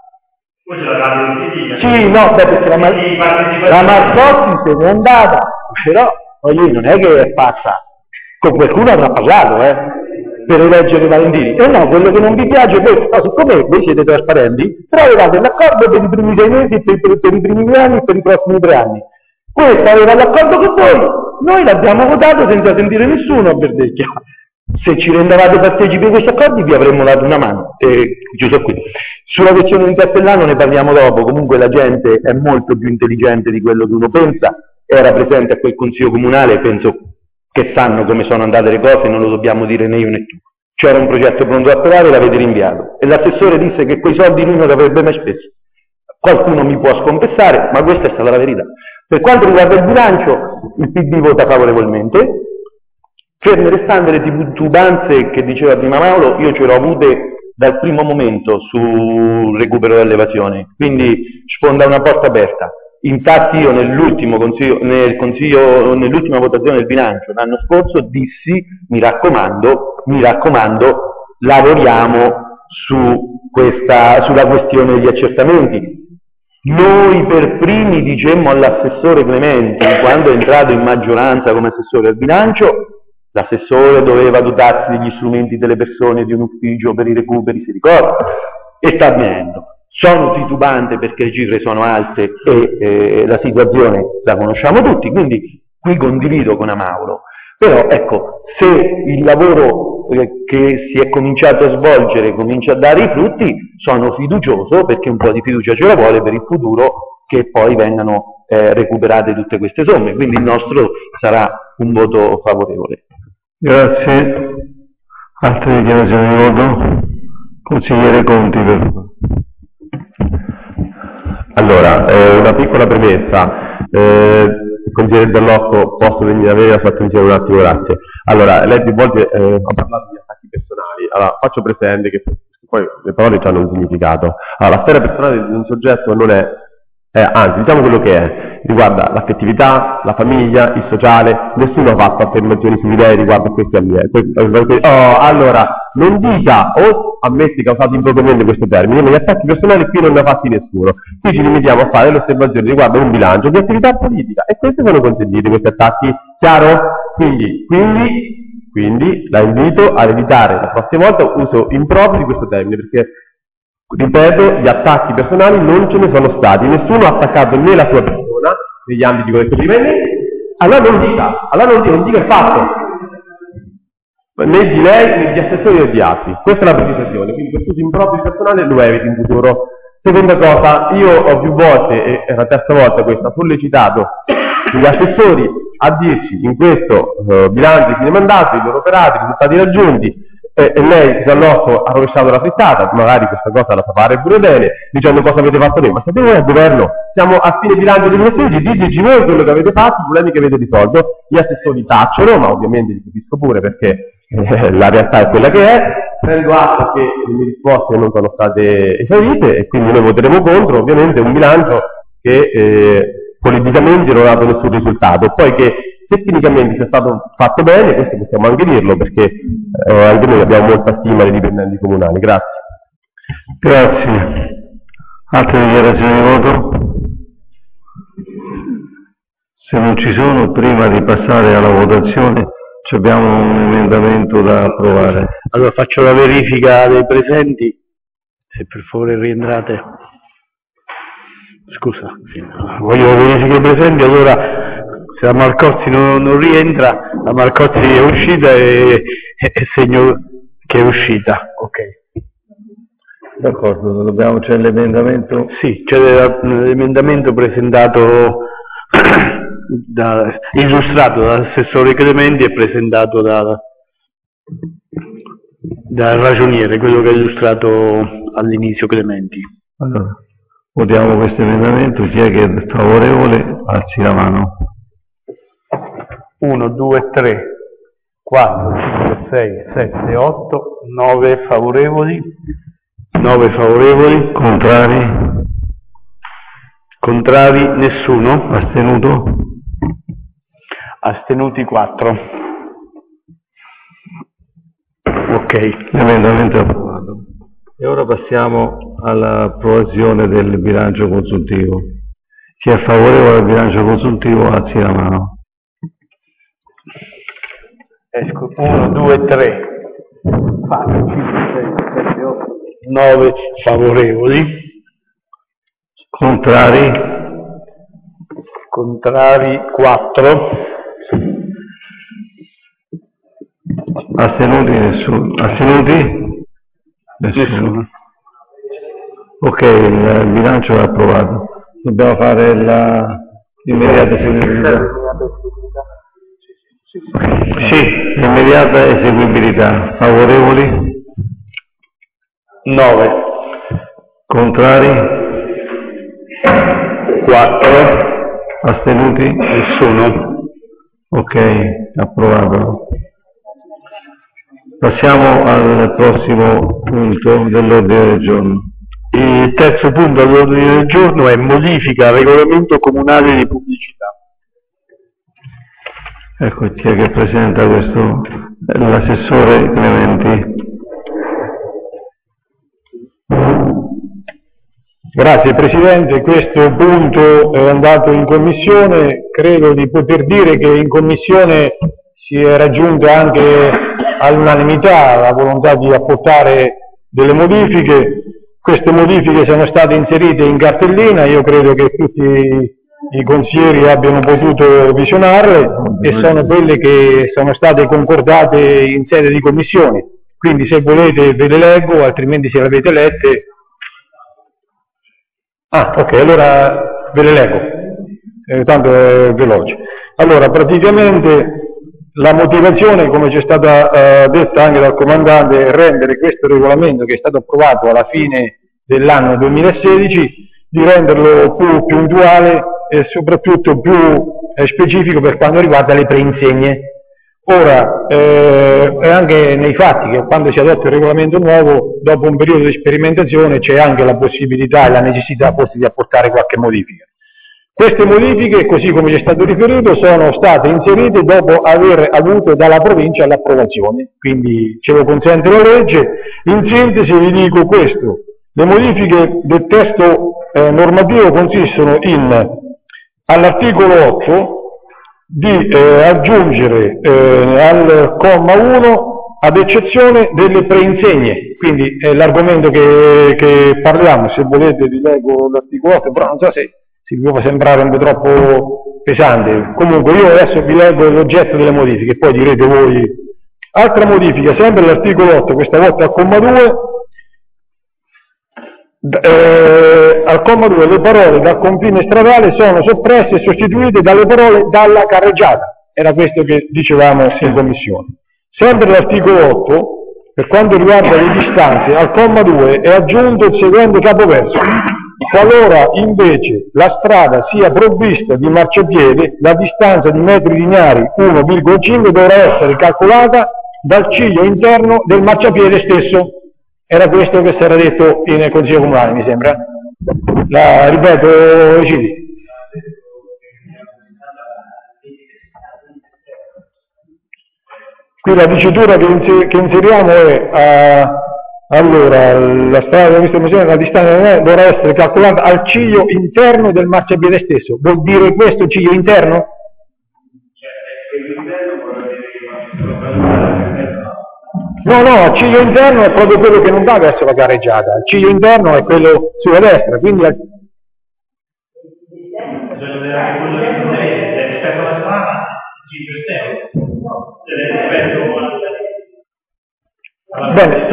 Sì, no, perché la Marcozzi se n'è andata, però non è che è pazza, con qualcuno avrà parlato, per eleggere Valentini. E no, quello che non vi piace, voi, siccome voi siete trasparenti, però avevate l'accordo per i primi 6 mesi, per i primi 2 anni e per i prossimi 3 anni. Questo aveva l'accordo con voi, noi l'abbiamo votato senza sentire nessuno a Verdecchia. Se ci rendevate partecipi di questi accordi vi avremmo dato una mano, chiuso qui. Sulla questione di Castellano ne parliamo dopo, comunque la gente è molto più intelligente di quello che uno pensa, era presente a quel consiglio comunale, penso che sanno come sono andate le cose, non lo dobbiamo dire né io né tu. C'era un progetto pronto da approvare e l'avete rinviato, e l'assessore disse che quei soldi lui non li avrebbe mai spesi. Qualcuno mi può sconfessare, ma questa è stata la verità. Per quanto riguarda il bilancio, il PD vota favorevolmente. Ferme restando le titubanze che diceva prima Mauro, io ce l'ho avute dal primo momento sul recupero dell'evasione, quindi sfonda una porta aperta. Infatti io nell'ultima votazione del bilancio l'anno scorso dissi, mi raccomando, lavoriamo sulla questione degli accertamenti. Noi per primi dicemmo all'assessore Clementi, quando è entrato in maggioranza come assessore al bilancio, l'assessore doveva dotarsi degli strumenti delle persone, di un ufficio per i recuperi, si ricorda, e sta avvenendo. Sono titubante perché le cifre sono alte e la situazione la conosciamo tutti, quindi qui condivido con Amauro. Però ecco, se il lavoro che si è cominciato a svolgere comincia a dare i frutti, sono fiducioso perché un po' di fiducia ce la vuole per il futuro che poi vengano recuperate tutte queste somme, quindi il nostro sarà un voto favorevole. Grazie. Altre dichiarazioni di voto? Consigliere Conti, per favore. Allora, una piccola premessa. Il consigliere Dall'Occo, posso venire a me la sua attenzione un attimo, grazie. Allora, lei più volte ha parlato di attacchi personali. Allora, faccio presente che poi le parole hanno un significato. Allora, la sfera personale di un soggetto non è, anzi, diciamo quello che è, riguarda l'affettività, la famiglia, il sociale, nessuno ha fatto affermazioni su di lei riguardo a questi ambienti. Allora, non dica o ammetti che ha usato impropriamente questo termine, ma gli attacchi personali qui non ne ha fatti nessuno. Qui ci limitiamo a fare le osservazioni riguardo un bilancio di attività politica e questi sono consentiti, questi attacchi, chiaro? Quindi la invito a evitare la prossima volta uso improprio di questo termine, perché Ripeto, gli attacchi personali non ce ne sono stati, nessuno ha attaccato né la sua persona negli ambiti collettivi, allora non dica il fatto, né di lei né di assessori né di altri. Questa è la precisazione, quindi questo improprio personale lo eviti in futuro. Seconda cosa, io ho più volte, e è la terza volta questa, sollecitato gli assessori a dirci in questo bilancio di fine mandato i loro operati, i risultati raggiunti, e lei si all'otto ha rovesciato la frittata, magari questa cosa la sa fare pure bene, dicendo cosa avete fatto voi, ma siete voi al governo, siamo a fine bilancio 2016, diteci voi quello che avete fatto, i problemi che avete risolto. Gli assessori tacciono, ma ovviamente li capisco pure perché la realtà è quella che è, prendo atto che le mie risposte non sono state esaurite e quindi noi voteremo contro, ovviamente un bilancio che politicamente non ha dato nessun risultato, poi che tecnicamente sia stato fatto bene, questo possiamo anche dirlo perché anche noi abbiamo molta stima dei dipendenti comunali. Grazie. Grazie. Altre dichiarazioni di voto? Se non ci sono, prima di passare alla votazione abbiamo un emendamento da approvare. Allora faccio la verifica dei presenti, se per favore rientrate. Scusa, voglio la verifica dei presenti, allora se la Marcozzi non rientra, la Marcozzi è uscita e segno che è uscita. Ok. D'accordo, c'è l'emendamento? Sì, c'è l'emendamento presentato, illustrato dall'assessore Clementi e presentato dal ragioniere, quello che ha illustrato all'inizio Clementi. Allora, votiamo questo emendamento, chi è che è favorevole alzi la mano. 1, 2, 3, 4, 5, 6, 7, 8, 9 favorevoli, 9 favorevoli, contrari nessuno, astenuti 4. Ok. L'emendamento è approvato. E ora passiamo all'approvazione del bilancio consuntivo. Chi è favorevole al bilancio consuntivo alzi la mano. 1, 2, 3, 4, 5, 6, 7, 8, 9 favorevoli. Contrari 4. Astenuti nessuno. Nessuno. Ok, il bilancio è approvato. Dobbiamo fare l'immediata eseguibilità. Sì, immediata eseguibilità. Favorevoli? 9. Contrari? 4. Astenuti? Nessuno. Ok, approvato. Passiamo al prossimo punto dell'ordine del giorno. Il terzo punto all'ordine del giorno è modifica al regolamento comunale di pubblicità. Ecco, chi è che presenta questo? L'assessore Clementi. Grazie Presidente, questo punto è andato in Commissione, credo di poter dire che in Commissione si è raggiunta anche all'unanimità la volontà di apportare delle modifiche. Queste modifiche sono state inserite in cartellina, io credo che tutti i consiglieri abbiano potuto visionarle e sono quelle che sono state concordate in sede di Commissione. Quindi se volete ve le leggo, altrimenti se le avete lette... ok, allora ve le leggo, tanto è veloce. Allora, praticamente la motivazione, come ci è stata detta anche dal comandante, è rendere questo regolamento che è stato approvato alla fine dell'anno 2016, di renderlo più puntuale e soprattutto più specifico per quanto riguarda le preinsegne. Ora, è anche nei fatti che quando si adotta il regolamento nuovo, dopo un periodo di sperimentazione, c'è anche la possibilità e la necessità forse di apportare qualche modifica. Queste modifiche, così come ci è stato riferito, sono state inserite dopo aver avuto dalla provincia l'approvazione, quindi ce lo consente la legge. In sintesi vi dico questo: le modifiche del testo normativo consistono in, all'articolo 8, di aggiungere al comma 1 ad eccezione delle preinsegne, quindi è l'argomento che parliamo. Se volete vi leggo l'articolo 8, però non so se vi può sembrare un po' troppo pesante. Comunque io adesso vi leggo l'oggetto delle modifiche, poi direte voi. Altra modifica, sempre all'articolo 8, questa volta al comma 2. Al comma 2 le parole dal confine stradale sono soppresse e sostituite dalle parole dalla carreggiata. Era questo che dicevamo in commissione. Sempre l'articolo 8, per quanto riguarda le distanze, al comma 2 è aggiunto il seguente capoverso. Qualora invece la strada sia provvista di marciapiede, la distanza di metri lineari 1,5 dovrà essere calcolata dal ciglio interno del marciapiede stesso. Era questo che si era detto in Consiglio Comunale, mi sembra. La ripeto, Reciti. Qui la dicitura che inseriamo è allora, la strada la distanza dovrà essere calcolata al ciglio interno del marciapiede stesso. Vuol dire questo ciglio interno? No, il ciglio interno è proprio quello che non va verso la carreggiata, il ciglio interno è quello sulla destra, quindi rispetto alla strada, bene,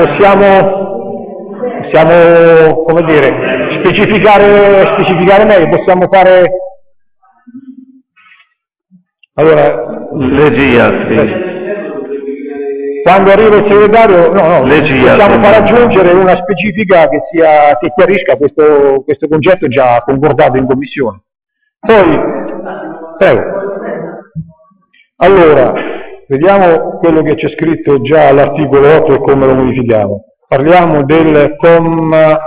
possiamo come dire, specificare meglio, possiamo fare allora leggi gli altri. Quando arriva il segretario, possiamo far aggiungere una specifica che chiarisca questo concetto già concordato in commissione. Poi, prego. Allora, vediamo quello che c'è scritto già all'articolo 8 e come lo modifichiamo. Parliamo del comma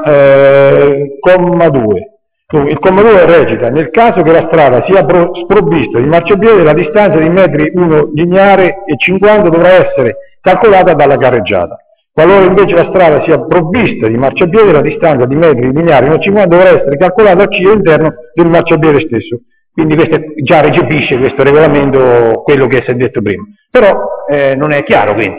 2. Il comma 2 recita: nel caso che la strada sia sprovvista di marciapiede, la distanza di metri 1 lineare e 50 dovrà essere calcolata dalla carreggiata. Qualora invece la strada sia provvista di marciapiede, la distanza di metri lineari 1,50 dovrà essere calcolata al ciglio interno del marciapiede stesso. Quindi questo già recepisce questo regolamento quello che si è detto prima. Però non è chiaro, quindi.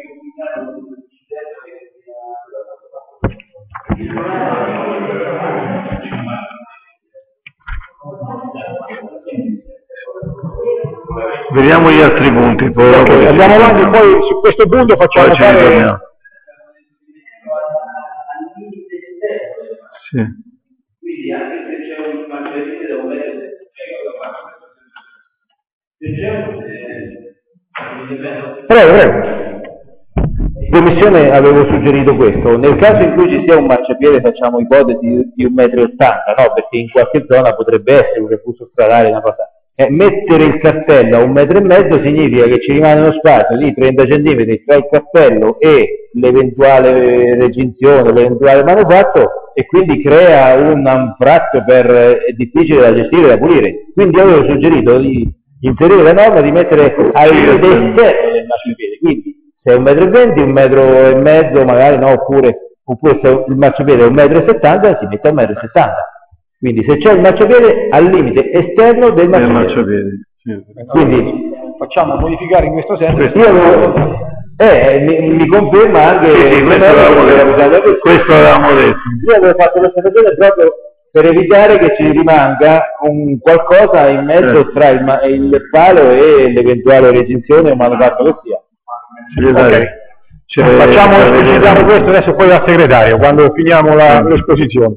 Vediamo gli altri punti, poi andiamo avanti, poi su questo punto facciamo fare. Sì. Quindi anche se c'è un marciapiede da un metro Prego. In commissione avevo suggerito questo: nel caso in cui ci sia un marciapiede facciamo ipotesi di 1,80 m, no? Perché in qualche zona potrebbe essere un reflusso stradale, una cosa. Mettere il cartello a 1,5 m significa che ci rimane uno spazio di 30 cm tra il cartello e l'eventuale recinzione, l'eventuale manufatto, e quindi crea un anfratto è difficile da gestire e da pulire. Quindi avevo suggerito di inserire la norma di mettere al limite esterno del marciapiede, quindi se è 1,20 m, 1,5 m magari, no, oppure se il marciapiede è 1,70 m si mette a 1,70 m. Quindi se c'è il marciapiede al limite esterno del marciapiede. Sì. Quindi facciamo modificare in questo senso. Mi conferma anche questo avevamo detto. Io avevo fatto l'osservazione proprio per evitare che ci rimanga un qualcosa in mezzo tra il palo e l'eventuale recinzione o manufatto che sia. Okay. Facciamo esplicitare questo adesso poi al segretario quando finiamo l'esposizione.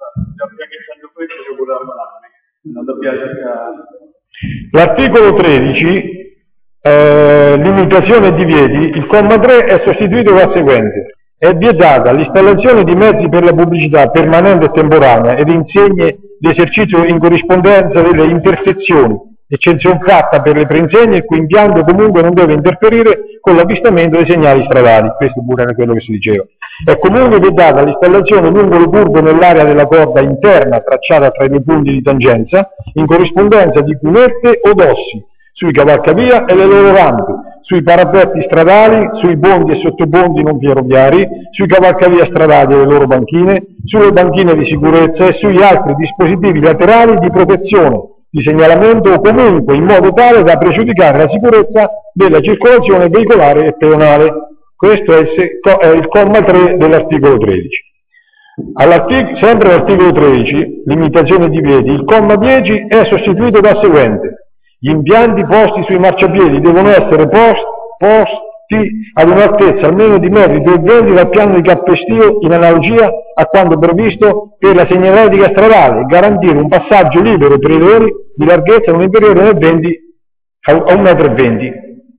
L'articolo 13, limitazione e divieti, il comma 3 è sostituito dal seguente: è vietata l'installazione di mezzi per la pubblicità permanente e temporanea ed insegne di esercizio in corrispondenza delle intersezioni, eccezione fatta per le preinsegne il cui impianto comunque non deve interferire con l'avvistamento dei segnali stradali. Questo pure era quello che si diceva. È comunque vietata l'installazione lungo le curve nell'area della corda interna tracciata tra i due punti di tangenza in corrispondenza di cunette o dossi sui cavalcavia e le loro rampe, sui parapetti stradali, sui ponti e sottoponti non ferroviari, sui cavalcavia stradali e le loro banchine, sulle banchine di sicurezza e sugli altri dispositivi laterali di protezione, di segnalamento o comunque in modo tale da pregiudicare la sicurezza della circolazione veicolare e pedonale. Questo è il comma 3 dell'articolo 13. Sempre all'articolo 13, limitazione di piedi, il comma 10 è sostituito dal seguente: gli impianti posti sui marciapiedi devono essere posti ad un'altezza almeno di metri 2,20 dal piano di capestio, in analogia a quanto previsto per la segnaletica stradale, e garantire un passaggio libero per i pedoni di larghezza non inferiore a 1,20 m.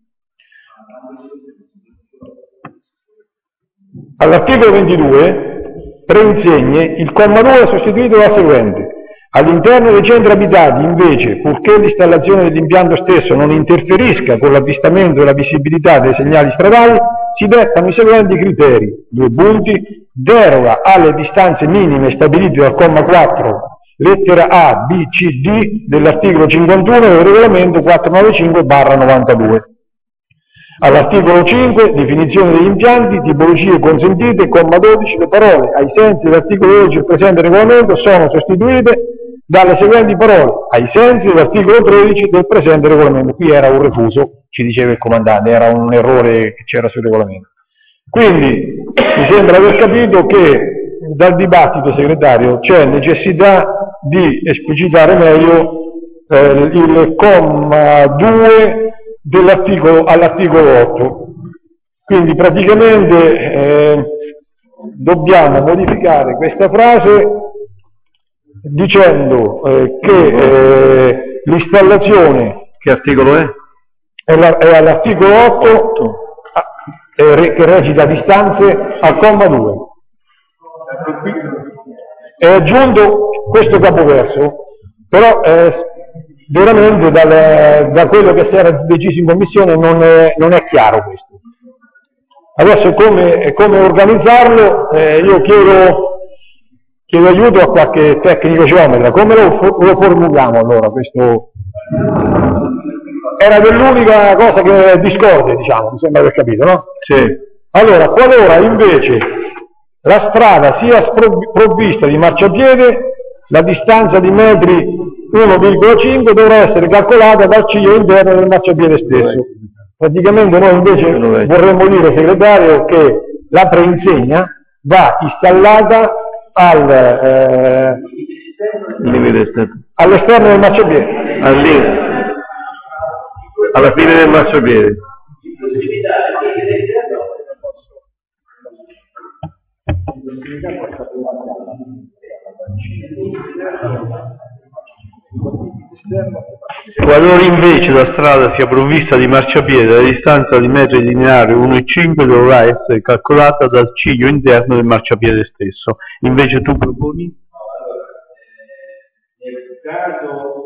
All'articolo 22, preinsegne, il comma 2 è sostituito dal seguente: all'interno dei centri abitati, invece, purché l'installazione dell'impianto stesso non interferisca con l'avvistamento e la visibilità dei segnali stradali, si dettano i seguenti criteri: 2 punti, deroga alle distanze minime stabilite dal comma 4, lettera A, B, C, D dell'articolo 51 del regolamento 495/92. All'articolo 5, definizione degli impianti, tipologie consentite, comma 12, le parole ai sensi dell'articolo 12 del presente regolamento sono sostituite dalle seguenti parole: ai sensi dell'articolo 13 del presente regolamento. Qui era un refuso, ci diceva il comandante, era un errore che c'era sul regolamento. Quindi mi sembra aver capito che dal dibattito, segretario, c'è necessità di esplicitare meglio il comma 2 all'articolo 8. Quindi praticamente dobbiamo modificare questa frase dicendo che l'installazione... Che articolo è? È all'articolo 8 che recita distanze al comma 2. È aggiunto questo capoverso, però veramente da quello che si era deciso in commissione non è chiaro questo. Adesso come organizzarlo, io chiedo aiuto a qualche tecnico geometra. Come lo formuliamo allora questo? Era dell'unica cosa che discorde, diciamo, mi sembra aver capito, no? Sì. Allora, qualora invece la strada sia provvista di marciapiede, la distanza di metri 1,5 dovrà essere calcolata dal ciglio interno del marciapiede stesso. Praticamente noi invece vorremmo dire, segretario, che la preinsegna va installata all'esterno del marciapiede. Alla fine del marciapiede. Qualora invece la strada sia provvista di marciapiede, la distanza di metri lineari 1,5 dovrà essere calcolata dal ciglio interno del marciapiede stesso. Invece tu proponi? Nel caso